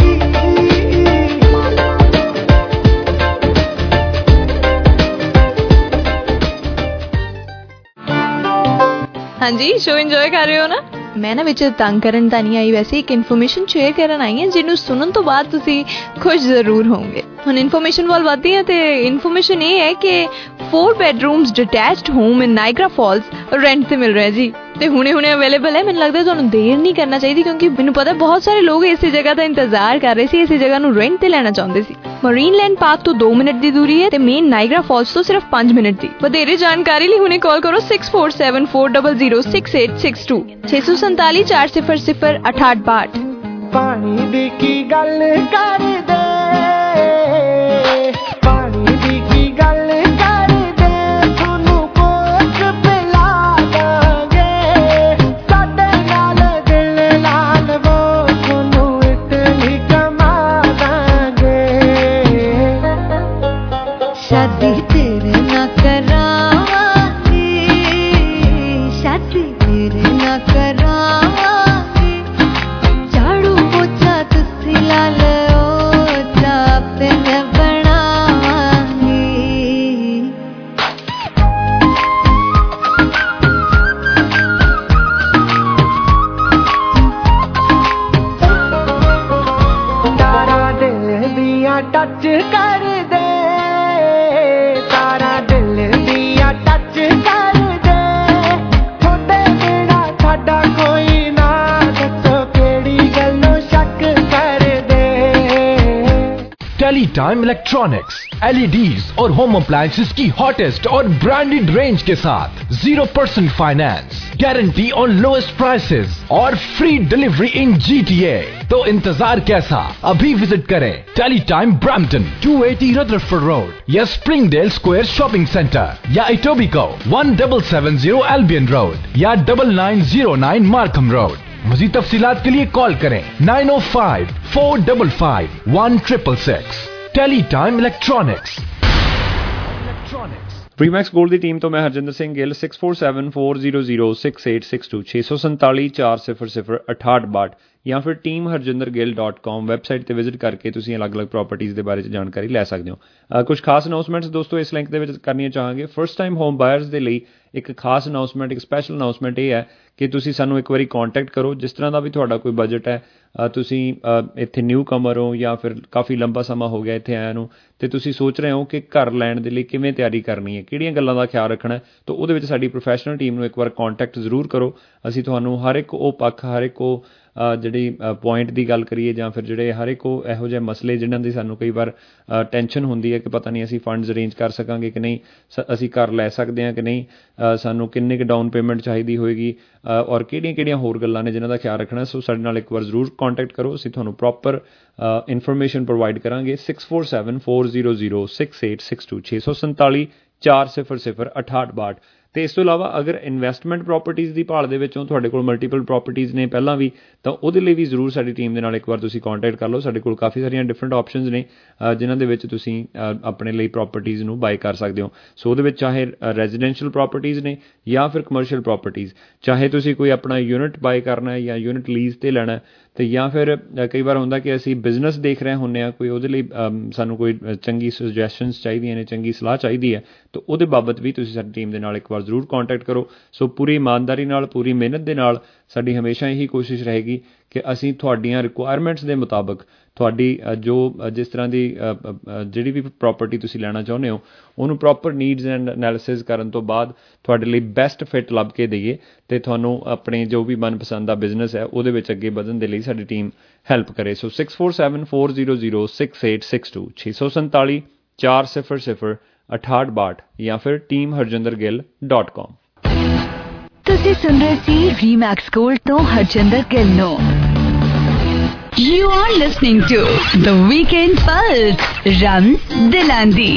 [SPEAKER 6] ਹਾਂਜੀ, ਸ਼ੋ ਇੰਜੋਏ ਕਰ ਰਹੇ ਹੋ ਨਾ। ਮੈਂ ਨਾ ਵਿੱਚ ਤੰਗ ਕਰਨ ਤਾਂ ਨਹੀਂ ਆਈ, ਵੈਸੇ ਇੱਕ ਇਨਫੋਰਮੇਸ਼ਨ ਸ਼ੇਅਰ ਕਰਨ ਆਈ ਹਾਂ ਜਿਹਨੂੰ ਸੁਣਨ ਤੋਂ ਬਾਅਦ ਤੁਸੀਂ ਖੁਸ਼ ਜ਼ਰੂਰ ਹੋਵੋਗੇ। ਹੁਣ ਇਨਫੋਰਮੇਸ਼ਨ ਵੱਲ ਵੱਧਦੀ ਹਾਂ ਅਤੇ ਇਨਫੋਰਮੇਸ਼ਨ ਇਹ ਹੈ ਕਿ four bedrooms detached home in Niagara Falls rent 'ਤੇ ਮਿਲ ਰਿਹਾ ਜੀ, ਤੇ ਹੁਣੇ ਹੁਣੇ ਅਵੇਲੇਬਲ ਹੈ। ਮੈਨੂੰ ਲੱਗਦਾ ਤੁਹਾਨੂੰ ਦੇਰ ਨਹੀਂ ਕਰਨਾ ਚਾਹੀਦੀ ਕਿਉਂਕਿ ਮੈਨੂੰ ਪਤਾ ਬਹੁਤ ਸਾਰੇ ਲੋਕ ਇਸੇ ਜਗ੍ਹਾ ਦਾ ਇੰਤਜ਼ਾਰ ਕਰ ਰਹੇ ਸੀ, ਇਸੇ ਜਗ੍ਹਾ ਨੂੰ ਰੈਂਟ 'ਤੇ ਲੈਣਾ ਚਾਹੁੰਦੇ ਸੀ। ਮਰੀਨ ਲੈਂਡ ਪਾਰਕ ਤੋਂ ਦੋ ਮਿੰਟ ਦੀ ਦੂਰੀ ਹੈ ਤੇ ਮੇਨ ਨਾਇਗਰਾ ਫਾਲਸ ਤੋਂ ਸਿਰਫ ਪੰਜ ਮਿੰਟ ਦੀ। ਵਧੇਰੇ ਜਾਣਕਾਰੀ ਲਈ ਹੁਣੇ ਕਾਲ ਕਰੋ six four seven four zero zero six eight six two ਛੇ ਸੌ ਸੰਤਾਲੀ ਚਾਰ ਸਿਫਰ ਸਿਫਰ ਅਠਾਹਠ ਬਾਹਠ।
[SPEAKER 7] ਪਾਣੀ ਦੀ ਕੀ ਗੱਲ ਕਰਦੇ टच कर दे तारा दिल दिया टच कर दे थोड़े बिना साडा कोई ना दसो केड़ी गल्लों शक कर दे।
[SPEAKER 3] टेलीटाइम इलेक्ट्रॉनिक्स एल ई डीज और होम अप्लायंसेस की हॉटेस्ट और ब्रांडेड रेंज के साथ zero percent finance, guarantee on lowest prices और free delivery in G T A. तो इंतजार कैसा, अभी विजिट करें Teletime Brampton two eighty Rutherford road या स्प्रिंगडेल स्क्वायर शॉपिंग सेंटर या Etobicoke one seven seven zero Albion road या double nine zero nine Markham road. मज़ीद तफसीलात के लिए कॉल करें nine O five four five five one triple six. Teletime electronics.
[SPEAKER 10] Remax gold ਦੀ team ਤੋਂ ਮੈਂ Harjinder Singh Gill six four seven four zero zero six eight six two ਛੇ ਸੌ ਸੰਤਾਲੀ ਚਾਰ ਸਿਫਰ ਸਿਫਰ ਅਠਾਹਠ ਬਾਹਠ ਜਾਂ ਫਿਰ team Harjinder Gill dot com website 'ਤੇ ਵਿਜ਼ਿਟ ਕਰਕੇ ਤੁਸੀਂ ਅਲੱਗ-ਅਲੱਗ ਪ੍ਰੋਪਰਟੀਜ਼ ਦੇ ਬਾਰੇ 'ਚ ਜਾਣਕਾਰੀ ਲੈ ਸਕਦੇ ਹੋ। ਕੁਝ ਖਾਸ ਅਨਾਊਂਸਮੈਂਟਸ ਦੋਸਤੋ ਇਸ ਲਿੰਕ ਦੇ ਵਿੱਚ ਕਰਨੀਆਂ ਚਾਹਾਂਗੇ। ਫਸਟ ਟਾਈਮ ਹੋਮ ਬਾਇਰਸ ਦੇ ਲਈ ਇੱਕ ਖਾਸ ਅਨਾਊਂਸਮੈਂਟ, ਇੱਕ ਸਪੈਸ਼ਲ ਅਨਾਊਂਸਮੈਂਟ ਇਹ ਹੈ ਕਿ ਤੁਸੀਂ ਸਾਨੂੰ ਇੱਕ ਵਾਰੀ ਕੰਟੈਕਟ ਕਰੋ। ਜਿਸ ਤਰ੍ਹਾਂ ਦਾ ਵੀ ਤੁਹਾਡਾ ਕੋਈ ਬਜਟ ਹੈ, ਤੁਸੀਂ ਇੱਥੇ ਨਿਊ ਕਮਰ ਹੋ ਜਾਂ ਫਿਰ ਕਾਫੀ ਲੰਬਾ ਸਮਾਂ ਹੋ ਗਿਆ ਇੱਥੇ ਆਇਆ ਨੂੰ, ਅਤੇ ਤੁਸੀਂ ਸੋਚ ਰਹੇ ਹੋ ਕਿ ਘਰ ਲੈਣ ਦੇ ਲਈ ਕਿਵੇਂ ਤਿਆਰੀ ਕਰਨੀ ਹੈ, ਕਿਹੜੀਆਂ ਗੱਲਾਂ ਦਾ ਖਿਆਲ ਰੱਖਣਾ ਹੈ, ਤਾਂ ਉਹਦੇ ਵਿੱਚ ਸਾਡੀ ਪ੍ਰੋਫੈਸ਼ਨਲ ਟੀਮ ਨੂੰ ਇੱਕ ਵਾਰ ਕੰਟੈਕਟ ਜ਼ਰੂਰ ਕਰੋ। ਅਸੀਂ ਤੁਹਾਨੂੰ ਹਰ ਇੱਕ ਉਹ ਪੱਖ, ਹਰ ਇੱਕ ਉਹ ਜਿਹੜੀ ਪੁਆਇੰਟ ਦੀ ਗੱਲ ਕਰੀਏ ਜਾਂ ਫਿਰ ਜਿਹੜੇ ਹਰ ਇੱਕ ਉਹ ਇਹੋ ਜਿਹੇ ਮਸਲੇ ਜਿਨ੍ਹਾਂ ਦੀ ਸਾਨੂੰ ਕਈ ਵਾਰ ਟੈਨਸ਼ਨ ਹੁੰਦੀ ਹੈ ਕਿ ਪਤਾ ਨਹੀਂ ਅਸੀਂ ਫੰਡਸ ਅਰੇਂਜ ਕਰ ਸਕਾਂਗੇ ਕਿ ਨਹੀਂ, ਅਸੀਂ ਘਰ ਲੈ ਸਕਦੇ ਹਾਂ ਕਿ ਨਹੀਂ, ਸਾਨੂੰ ਕਿੰਨੇ ਕੁ ਡਾਊਨ ਪੇਮੈਂਟ ਚਾਹੀਦੀ ਹੋਏਗੀ ਔਰ ਕਿਹੜੀਆਂ ਕਿਹੜੀਆਂ ਹੋਰ ਗੱਲਾਂ ਨੇ ਜਿਨ੍ਹਾਂ ਦਾ ਖਿਆਲ ਰੱਖਣਾ। ਸੋ ਸਾਡੇ ਨਾਲ ਇੱਕ ਵਾਰ ਜ਼ਰੂਰ ਕੰਟੈਕਟ ਕਰੋ, ਅਸੀਂ ਤੁਹਾਨੂੰ ਪ੍ਰੋਪਰ ਇਨਫੋਰਮੇਸ਼ਨ ਪ੍ਰੋਵਾਈਡ ਕਰਾਂਗੇ। Six four seven four zero zero six eight six two ਛੇ ਸੌ ਸੰਤਾਲੀ ਚਾਰ ਸਿਫਰ ਸਿਫਰ ਅਠਾਹਠ ਬਾਹਠ। ਅਤੇ ਇਸ ਤੋਂ ਇਲਾਵਾ ਅਗਰ ਇਨਵੈਸਟਮੈਂਟ ਪ੍ਰੋਪਰਟੀਜ਼ ਦੀ ਭਾਲ ਦੇ ਵਿੱਚੋਂ ਤੁਹਾਡੇ ਕੋਲ ਮਲਟੀਪਲ ਪ੍ਰੋਪਰਟੀਜ਼ ਨੇ ਪਹਿਲਾਂ ਵੀ, ਤਾਂ ਉਹਦੇ ਲਈ ਵੀ ਜ਼ਰੂਰ ਸਾਡੀ ਟੀਮ ਦੇ ਨਾਲ ਇੱਕ ਵਾਰ ਤੁਸੀਂ ਕੰਟੈਕਟ ਕਰ ਲਓ। ਸਾਡੇ ਕੋਲ ਕਾਫੀ ਸਾਰੀਆਂ ਡਿਫਰੈਂਟ ਆਪਸ਼ਨਸ ਨੇ ਜਿਨ੍ਹਾਂ ਦੇ ਵਿੱਚ ਤੁਸੀਂ ਆਪਣੇ ਲਈ ਪ੍ਰੋਪਰਟੀਜ਼ ਨੂੰ ਬਾਈ ਕਰ ਸਕਦੇ ਹੋ। ਸੋ ਉਹਦੇ ਵਿੱਚ ਚਾਹੇ ਰੈਜ਼ੀਡੈਂਸ਼ੀਅਲ ਪ੍ਰੋਪਰਟੀਜ਼ ਨੇ ਜਾਂ ਫਿਰ ਕਮਰਸ਼ੀਅਲ ਪ੍ਰੋਪਰਟੀਜ਼, ਚਾਹੇ ਤੁਸੀਂ ਕੋਈ ਆਪਣਾ ਯੂਨਿਟ ਬਾਈ ਕਰਨਾ ਹੈ ਜਾਂ ਯੂਨਿਟ ਲੀਜ਼ 'ਤੇ ਲੈਣਾ, ਅਤੇ ਜਾਂ ਫਿਰ ਕਈ ਵਾਰ ਹੁੰਦਾ ਕਿ ਅਸੀਂ ਬਿਜ਼ਨਸ ਦੇਖ ਰਹੇ ਹੁੰਦੇ ਹਾਂ ਕੋਈ, ਉਹਦੇ ਲਈ ਸਾਨੂੰ ਕੋਈ ਚੰਗੀ ਸੁਜੈਸ਼ਨਸ ਚਾਹੀਦੀਆਂ ਨੇ, ਚੰਗੀ ਸਲਾਹ ਚਾਹੀਦੀ ਹੈ, ਤਾਂ ਉਹਦੇ ਬਾਬਤ ਵੀ ਤੁਸੀਂ ਸਾਡੀ ਟੀਮ ਦੇ ਨਾਲ ਇੱਕ ਵਾਰ ਜ਼ਰੂਰ ਕੰਟੈਕਟ ਕਰੋ। ਸੋ ਪੂਰੀ ਇਮਾਨਦਾਰੀ ਨਾਲ, ਪੂਰੀ ਮਿਹਨਤ ਦੇ ਨਾਲ ਸਾਡੀ ਹਮੇਸ਼ਾ ਇਹੀ ਕੋਸ਼ਿਸ਼ ਰਹੇਗੀ ਕਿ ਅਸੀਂ ਤੁਹਾਡੀਆਂ ਰਿਕੁਆਇਰਮੈਂਟਸ ਦੇ ਮੁਤਾਬਕ ਤੁਹਾਡੀ ਜੋ ਜਿਸ ਤਰ੍ਹਾਂ ਦੀ ਜਿਹੜੀ ਵੀ ਪ੍ਰੋਪਰਟੀ ਤੁਸੀਂ ਲੈਣਾ ਚਾਹੁੰਦੇ ਹੋ ਉਹਨੂੰ ਪ੍ਰੋਪਰ ਨੀਡਸ ਐਂਡ ਐਨਾਲਿਸਿਸ ਕਰਨ ਤੋਂ ਬਾਅਦ ਤੁਹਾਡੇ ਲਈ ਬੈਸਟ ਫਿੱਟ ਲੱਭ ਕੇ ਦੇਈਏ ਅਤੇ ਤੁਹਾਨੂੰ ਆਪਣੇ ਜੋ ਵੀ ਮਨਪਸੰਦ ਦਾ ਬਿਜ਼ਨਸ ਹੈ ਉਹਦੇ ਵਿੱਚ ਅੱਗੇ ਵਧਣ ਦੇ ਲਈ ਸਾਡੀ ਟੀਮ ਹੈਲਪ ਕਰੇ। So six four seven four zero zero six eight six two ਛੇ ਸੌ ਸੰਤਾਲੀ ਚਾਰ ਸਿਫਰ ਸਿਫਰ ਅਠਾਹਠ ਬਾਹਠ ਜਾਂ ਫਿਰ ਟੀਮ ਹਰਜਿੰਦਰ ਗਿੱਲ ਡਾਟ ਕਾਮ।
[SPEAKER 4] ਤੁਸੀਂ ਸੁਣ ਰਹੇ ਸੀ ਰੀਮੈਕਸ ਗੋਲਡ ਤੋਂ ਹਰਜਿੰਦਰ ਗਿੱਲ ਨੂੰ। You are listening to The Weekend Pulse, Rams Dilandi.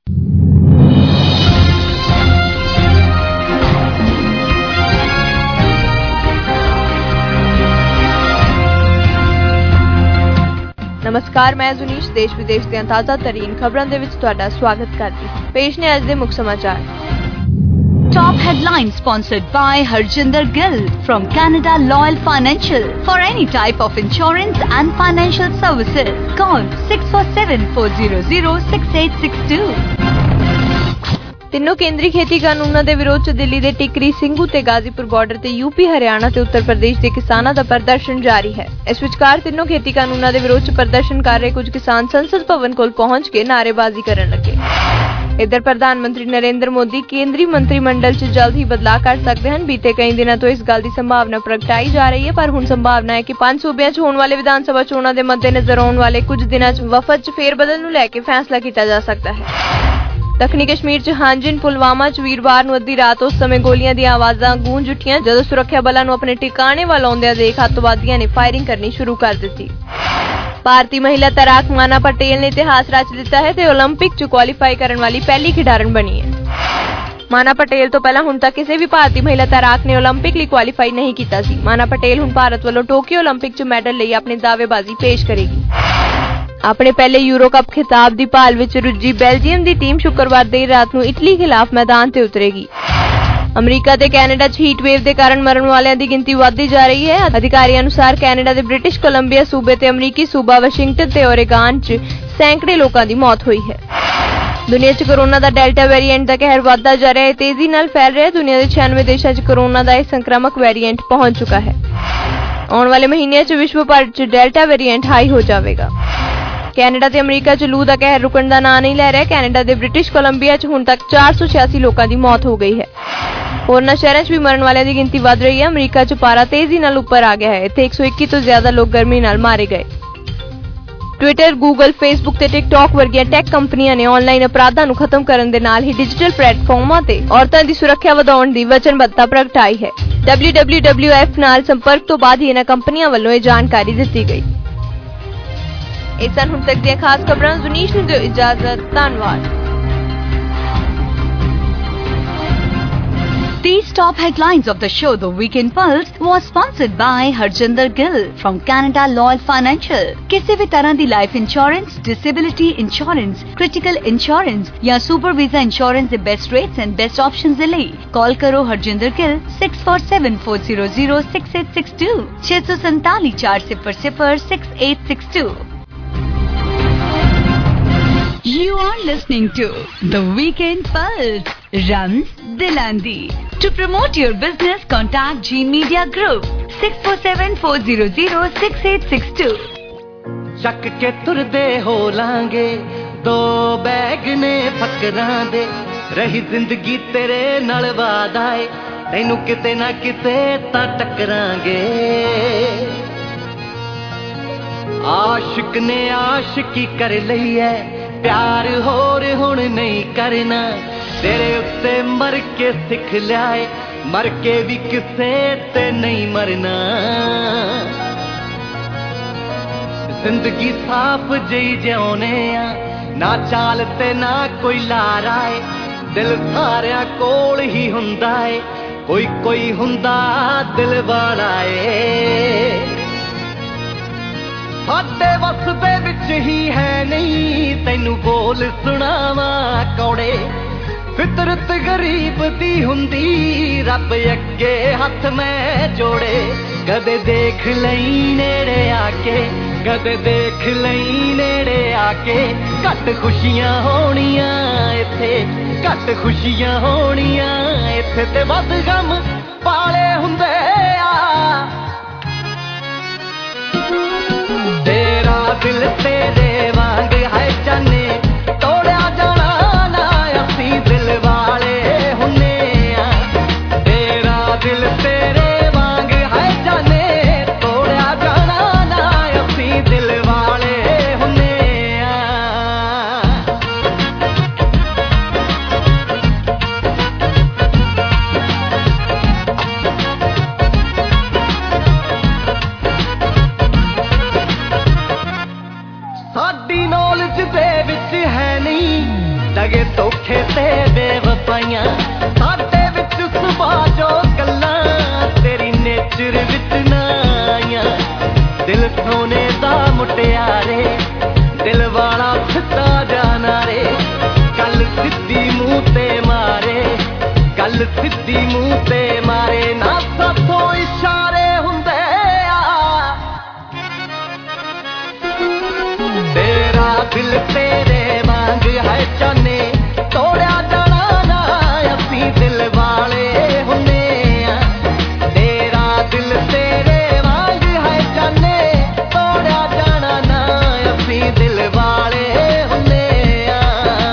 [SPEAKER 6] ਨਮਸਕਾਰ, ਮੈਂ ਜ਼ੁਨੀਸ਼ ਦੇਸ਼ ਵਿਦੇਸ਼ ਦੀਆਂ ਤਾਜ਼ਾ ਤਰੀਨ ਖਬਰਾਂ ਦੇ ਵਿੱਚ ਤੁਹਾਡਾ ਸਵਾਗਤ ਕਰਦੀ ਹਾਂ। ਪੇਸ਼ ਨੇ ਅੱਜ ਦੇ ਮੁੱਖ ਸਮਾਚਾਰ।
[SPEAKER 4] Top headline sponsored by Harjinder Gill from Canada Loyal Financial. For any type of insurance and financial services, call six four seven four zero zero six eight six two.
[SPEAKER 6] ਤਿੰਨੋਂ ਕੇਂਦਰੀ ਖੇਤੀ ਕਾਨੂੰਨਾਂ ਦੇ ਵਿਰੋਧ 'ਚ ਦਿੱਲੀ ਦੇ ਟਿਕਰੀ, ਸਿੰਘੂ ਤੇ ਗਾਜ਼ੀਪੁਰ ਬਾਰਡਰ ਤੇ ਯੂਪੀ, ਹਰਿਆਣਾ ਤੇ ਉੱਤਰ ਪ੍ਰਦੇਸ਼ ਦੇ ਕਿਸਾਨਾਂ ਦਾ ਪ੍ਰਦਰਸ਼ਨ ਜਾਰੀ ਹੈ। ਇਸ ਵਿਚਕਾਰ ਤਿੰਨੋਂ ਖੇਤੀ ਕਾਨੂੰਨਾਂ ਦੇ ਵਿਰੋਧ 'ਚ ਪ੍ਰਦਰਸ਼ਨ ਕਰ ਰਹੇ ਕੁਝ ਕਿਸਾਨ ਸੰਸਦ ਭਵਨ ਕੋਲ ਪਹੁੰਚ ਕੇ ਨਾਅਰੇਬਾਜ਼ੀ ਕਰਨ ਲੱਗੇ। ਇੱਧਰ ਪ੍ਰਧਾਨ ਮੰਤਰੀ ਨਰਿੰਦਰ ਮੋਦੀ ਕੇਂਦਰੀ ਮੰਤਰੀ ਮੰਡਲ 'ਚ ਜਲਦ ਹੀ ਬਦਲਾਅ ਕਰ ਸਕਦੇ ਹਨ। ਬੀਤੇ ਕਈ ਦਿਨਾਂ ਤੋਂ ਇਸ ਗੱਲ ਦੀ ਸੰਭਾਵਨਾ ਪ੍ਰਗਟਾਈ ਜਾ ਰਹੀ ਹੈ, ਪਰ ਹੁਣ ਸੰਭਾਵਨਾ ਹੈ ਕਿ ਪੰਜ ਸੂਬਿਆਂ 'ਚ ਹੋਣ ਵਾਲੇ ਵਿਧਾਨ ਸਭਾ ਚੋਣਾਂ ਦੇ ਮੱਦੇਨਜ਼ਰ ਆਉਣ ਵਾਲੇ ਕੁਝ ਦਿਨਾਂ 'ਚ ਵਫਦ 'ਚ ਫੇਰਬਦਲ ਨੂੰ ਲੈ ਕੇ ਫੈਸਲਾ ਕੀਤਾ ਜਾ ਸਕਦਾ ਹੈ। ਦੱਖਣੀ ਕਸ਼ਮੀਰ 'ਚ ਹਾਂਜਿਨ ਪੁਲਵਾਮਾ 'ਚ ਵੀਰਵਾਰ ਨੂੰ ਅੱਧੀ ਰਾਤ ਉਸ ਸਮੇਂ ਗੋਲੀਆਂ ਦੀਆਂ ਆਵਾਜ਼ਾਂ ਗੂੰਜ ਉੱਠੀਆਂ ਜਦੋਂ ਸੁਰੱਖਿਆ ਬਲਾਂ ਨੂੰ ਆਪਣੇ ਟਿਕਾਣੇ ਵੱਲ ਆਉਂਦਿਆਂ ਦੇਖ ਅੱਤਵਾਦੀਆਂ ਨੇ ਫਾਇਰਿੰਗ ਕਰਨੀ ਸ਼ੁਰੂ ਕਰ ਦਿੱਤੀ। ਭਾਰਤੀ ਮਹਿਲਾ ਤੈਰਾਕ ਮਾਨਾ ਪਟੇਲ ਨੇ ਇਤਿਹਾਸ ਰਚ ਦਿੱਤਾ ਹੈ ਤੇ ਓਲੰਪਿਕ 'ਚ ਕੁਆਲੀਫਾਈ ਕਰਨ ਵਾਲੀ ਪਹਿਲੀ ਖਿਡਾਰਨ ਬਣੀ ਹੈ। ਮਾਨਾ ਪਟੇਲ ਤੋਂ ਪਹਿਲਾਂ ਹੁਣ ਤੱਕ ਕਿਸੇ ਵੀ ਭਾਰਤੀ ਮਹਿਲਾ ਤੈਰਾਕ ਨੇ ਓਲੰਪਿਕ ਲਈ ਕੁਆਲੀਫਾਈ ਨਹੀਂ ਕੀਤਾ ਸੀ। ਮਾਨਾ ਪਟੇਲ ਹੁਣ ਭਾਰਤ ਵੱਲੋਂ ਟੋਕੀਓ ਓਲੰਪਿਕ 'ਚ ਮੈਡਲ ਲਈ ਆਪਣੀ ਦਾਅਵੇਬਾਜ਼ੀ ਪੇਸ਼ ਕਰੇਗੀ। ਆਪਣੇ ਪਹਿਲੇ ਯੂਰੋ ਕੱਪ ਖਿਤਾਬ ਦੀ ਭਾਲ ਵਿੱਚ ਰੁੱਝੀ ਬੈਲਜੀਅਮ ਦੀ ਟੀਮ ਸ਼ੁੱਕਰਵਾਰ ਦੇਰ ਰਾਤ ਨੂੰ ਇਟਲੀ ਖਿਲਾਫ ਮੈਦਾਨ ਤੇ ਉਤਰੇਗੀ। ਅਮਰੀਕਾ ਤੇ ਕੈਨੇਡਾ 'ਚ ਹੀਟ ਵੇਵ ਦੇ ਕਾਰਨ ਮਰਨ ਵਾਲਿਆਂ ਦੀ ਗਿਣਤੀ ਵਧਦੀ ਜਾ ਰਹੀ ਹੈ। ਅਧਿਕਾਰੀਆਂ ਅਨੁਸਾਰ ਕੈਨੇਡਾ ਦੇ ਬ੍ਰਿਟਿਸ਼ ਕੋਲੰਬੀਆ ਸੂਬੇ ਤੇ ਅਮਰੀਕੀ ਸੂਬਾ ਵਾਸ਼ਿੰਗਟਨ ਤੇ ਓਰੇਗਨ 'ਚ ਸੈਂਕੜੇ ਲੋਕਾਂ ਦੀ ਮੌਤ ਹੋਈ ਹੈ। ਦੁਨੀਆ 'ਚ ਕੋਰੋਨਾ ਦਾ ਡੈਲਟਾ ਵੇਰੀਐਂਟ ਦਾ ਕਹਿਰ ਵਧਦਾ ਜਾ ਰਿਹਾ ਹੈ, ਤੇਜ਼ੀ ਨਾਲ ਫੈਲ ਰਿਹਾ ਹੈ। ਦੁਨੀਆ ਦੇ ਛਿਆਨਵੇਂ ਦੇਸ਼ਾਂ 'ਚ ਕੋਰੋਨਾ ਦਾ ਇਹ ਸੰਕਰਾਮਕ ਵੇਰੀਐਂਟ ਪਹੁੰਚ ਚੁੱਕਾ ਹੈ। ਆਉਣ ਵਾਲੇ ਮਹੀਨਿਆਂ 'ਚ ਵਿਸ਼ਵ ਭਰ 'ਚ ਡੈਲਟਾ ਵੇਰੀਐਂਟ ਹਾਈ ਹੋ ਜਾਵੇਗਾ। ਕੈਨੇਡਾ ਤੇ ਅਮਰੀਕਾ 'ਚ ਲੂ ਦਾ ਕਹਿਰ ਰੁਕਣ ਦਾ ਨਾਂ ਨਹੀਂ ਲੈ ਰਿਹਾ। ਕੈਨੇਡਾ ਦੇ ਬ੍ਰਿਟਿਸ਼ ਕੋਲੰਬੀਆ 'ਚ ਹੁਣ ਤੱਕ ਚਾਰ ਸੌ ਛਿਆਸੀ ਲੋਕਾਂ ਦੀ ਮੌਤ ਹੋ ਗਈ ਹੈ। ਹੋਰਨਾਂ ਸ਼ਹਿਰਾਂ 'ਚ ਵੀ ਮਰਨ ਵਾਲਿਆਂ ਦੀ ਗਿਣਤੀ ਵੱਧ ਰਹੀ ਹੈ। ਅਮਰੀਕਾ 'ਚ ਪਾਰਾ ਤੇਜ਼ੀ ਨਾਲ ਉੱਪਰ ਆ ਗਿਆ ਹੈ। ਇੱਥੇ ਇੱਕ ਸੌ ਇੱਕੀ ਤੋਂ ਜ਼ਿਆਦਾ ਲੋਕ ਗਰਮੀ ਨਾਲ ਮਾਰੇ ਗਏ। ਟਵਿੱਟਰ, ਗੂਗਲ, ਫੇਸਬੁੱਕ ਤੇ ਟਿਕਟੌਕ ਵਰਗੀਆਂ ਟੈਕ ਕੰਪਨੀਆਂ ਨੇ ਆਨਲਾਈਨ ਅਪਰਾਧਾਂ ਨੂੰ ਖਤਮ ਕਰਨ ਦੇ ਨਾਲ ਹੀ ਡਿਜੀਟਲ ਪਲੇਟਫਾਰਮਾਂ ਤੇ ਔਰਤਾਂ ਦੀ ਸੁਰੱਖਿਆ ਵਧਾਉਣ ਦੀ ਵਚਨਬੱਧਤਾ ਪ੍ਰਗਟਾਈ ਹੈ। ਡਬਲਿਊ ਡਬਲਿਊ ਡਬਲਿਊ ਐਫ ਨਾਲ ਸੰਪਰਕ ਤੋਂ ਬਾਅਦ ਹੀ ਇਹਨਾਂ ਕੰਪਨੀਆਂ ਵੱਲੋਂ ਇਹ ਜਾਣਕਾਰੀ ਦਿੱਤੀ ਗਈ। ਇਹ ਸਨ ਹੁਣ ਤੱਕ ਦੀਆਂ ਖਾਸ ਖਬਰਾਂ। ਜ਼ੁਨੀਸ਼ ਨੂੰ ਦਿਓ ਇਜਾਜ਼ਤ। ਧੰਨਵਾਦ।
[SPEAKER 4] These top headlines of the show, The Weekend Pulse, was sponsored by Harjinder Gill from Canada Loyal Financial. किसी भी तरह दी life insurance, disability insurance, critical insurance या सुपर वीजा इंश्योरेंस दे best rates and best options दे लई call करो Harjinder Gill six four seven four zero zero six eight six two छे सौ सैंतालीस चार सिफर सिफर six eight six two. You are listening to The Weekend Pulse, Rams Dilandi. To promote your business, contact G Media Group six four seven four zero zero six eight six two.
[SPEAKER 11] ਚੱਕ ਕੇ ਤੁਰਦੇ ਹੋ ਲਾਂਗੇ ਦੋ bag ਨੇ ਫਕਰਾਂ ਦੇ ਰਹੀ ਜ਼ਿੰਦਗੀ ਤੇਰੇ ਨਾਲ ਵਾਦਾ ਏ ਤੈਨੂੰ ਕਿਤੇ ਨਾ ਕਿਤੇ ਤਾਂ ਟੱਕਰਾਂਗੇ। ਆਸ਼ਿਕ ਨੇ ਆਸ਼ਿਕੀ ਕਰ ਲਈ ਐ ਪਿਆਰ ਹੋਰ ਹੁਣ ਨਹੀਂ ਕਰਨਾ ਤੇਰੇ ਉੱਤੇ ਮਰ ਕੇ ਸਿੱਖ ਲਿਆ ਏ ਮਰ ਕੇ ਵੀ ਕਿਸੇ ਤੇ ਨਹੀਂ ਮਰਨਾ। ਜ਼ਿੰਦਗੀ ਸਾਫ਼ ਜਿਹੀ ਜਿਉਣੇ ਆ ਨਾ ਚਾਲ ਤੇ ਨਾ ਕੋਈ ਲਾਰਾ ਏ ਦਿਲ ਸਾਰਿਆਂ ਕੋਲ ਹੀ ਹੁੰਦਾ ਏ ਕੋਈ ਕੋਈ ਹੁੰਦਾ ਦਿਲ ਵਾਲਾ ਏ। ਸਾਡੇ ਵਸ ਦੇ ਵਿੱਚ ਹੀ ਹੈ ਨਹੀਂ ਤੈਨੂੰ ਬੋਲ ਸੁਣਾਵਾਂ ਕੌੜੇ ਫਿਤਰਤ ਗਰੀਬ ਦੀ ਹੁੰਦੀ ਰੱਬ ਅੱਗੇ ਹੱਥ ਮੈਂ ਜੋੜੇ ਕਦੇ ਦੇਖ ਲਈ ਨੇੜੇ ਆ ਕੇ ਕਦੇ ਦੇਖ ਲਈ ਨੇੜੇ ਆ ਕੇ ਘੱਟ ਖੁਸ਼ੀਆਂ ਹੋਣੀਆਂ ਇੱਥੇ ਘੱਟ ਖੁਸ਼ੀਆਂ ਹੋਣੀਆਂ ਇੱਥੇ ਤੇ ਵੱਧ ਗਮ ਪਾਲੇ ਹੁੰਦੇ ਆ। ਤੇਰਾ ਦਿਲ ਤੇਰੇ ਵਾਂਗ ਹੈ ਜਾਨੇ ਤੋੜਿਆ ਜਾਣਾ ਨਾ ਅਸੀਂ ਦਿਲ ਵਾਲੇ ਹੁੰਨੇ ਆ। ਤੇਰਾ ਦਿਲ ਤੇਰੇ ਵਾਂਗ ਹੈ ਜਾਨੇ ਤੋੜਿਆ ਜਾਣਾ ਨਾ ਅਸੀਂ ਦਿਲ ਵਾਲੇ ਹੁੰਨੇ ਆ। ਸਾਡੀ ਨੌਲੇਜ ਦੇ ਵਿੱਚ ਹੈ ਨਹੀਂ ਦਗੇ ਧੋਖੇ ਤੇ ਬੇਵਫਾਈਆਂ ਸਾਡੇ ਵਿੱਚ ਸੁਭਾਅ ਜੋ ਗੱਲਾਂ ਤੇਰੀ ਨੇਚਰ ਵਿੱਚ ਨਾ ਆਈਆਂ। ਦਿਲ ਸੋਨੇ ਦਾ ਮੁਟਿਆਰੇ ਦਿਲ ਵਾਲਾ ਸਿੱਧਾ ਜਾਣਾ ਰੇ ਗੱਲ ਸਿੱਧੀ ਮੂੰਹ ਤੇ ਮਾਰੇ ਗੱਲ ਸਿੱਧੀ ਮੂੰਹ ਤੇ ਮਾਰੇ ਨਾ ਸਾਥੋਂ ਇਸ਼ਾਰੇ ਹੁੰਦੇ ਆ। ਤੇਰਾ ਦਿਲ ਤੇਰੇ ਵਾਂਗ ਹੈ ਜਾਨੇ ਤੋੜਿਆ ਜਾਣਾ ਨਾ ਅਸੀਂ ਦਿਲ ਵਾਲੇ ਹੁੰਨੇ ਆ। ਤੇਰਾ ਦਿਲ ਤੇਰੇ ਵਾਂਗ ਹੈ ਜਾਨੇ ਤੋੜਿਆ ਜਾਣਾ ਨਾ ਅਸੀਂ ਦਿਲ ਵਾਲੇ ਹੁੰਨੇ ਆ।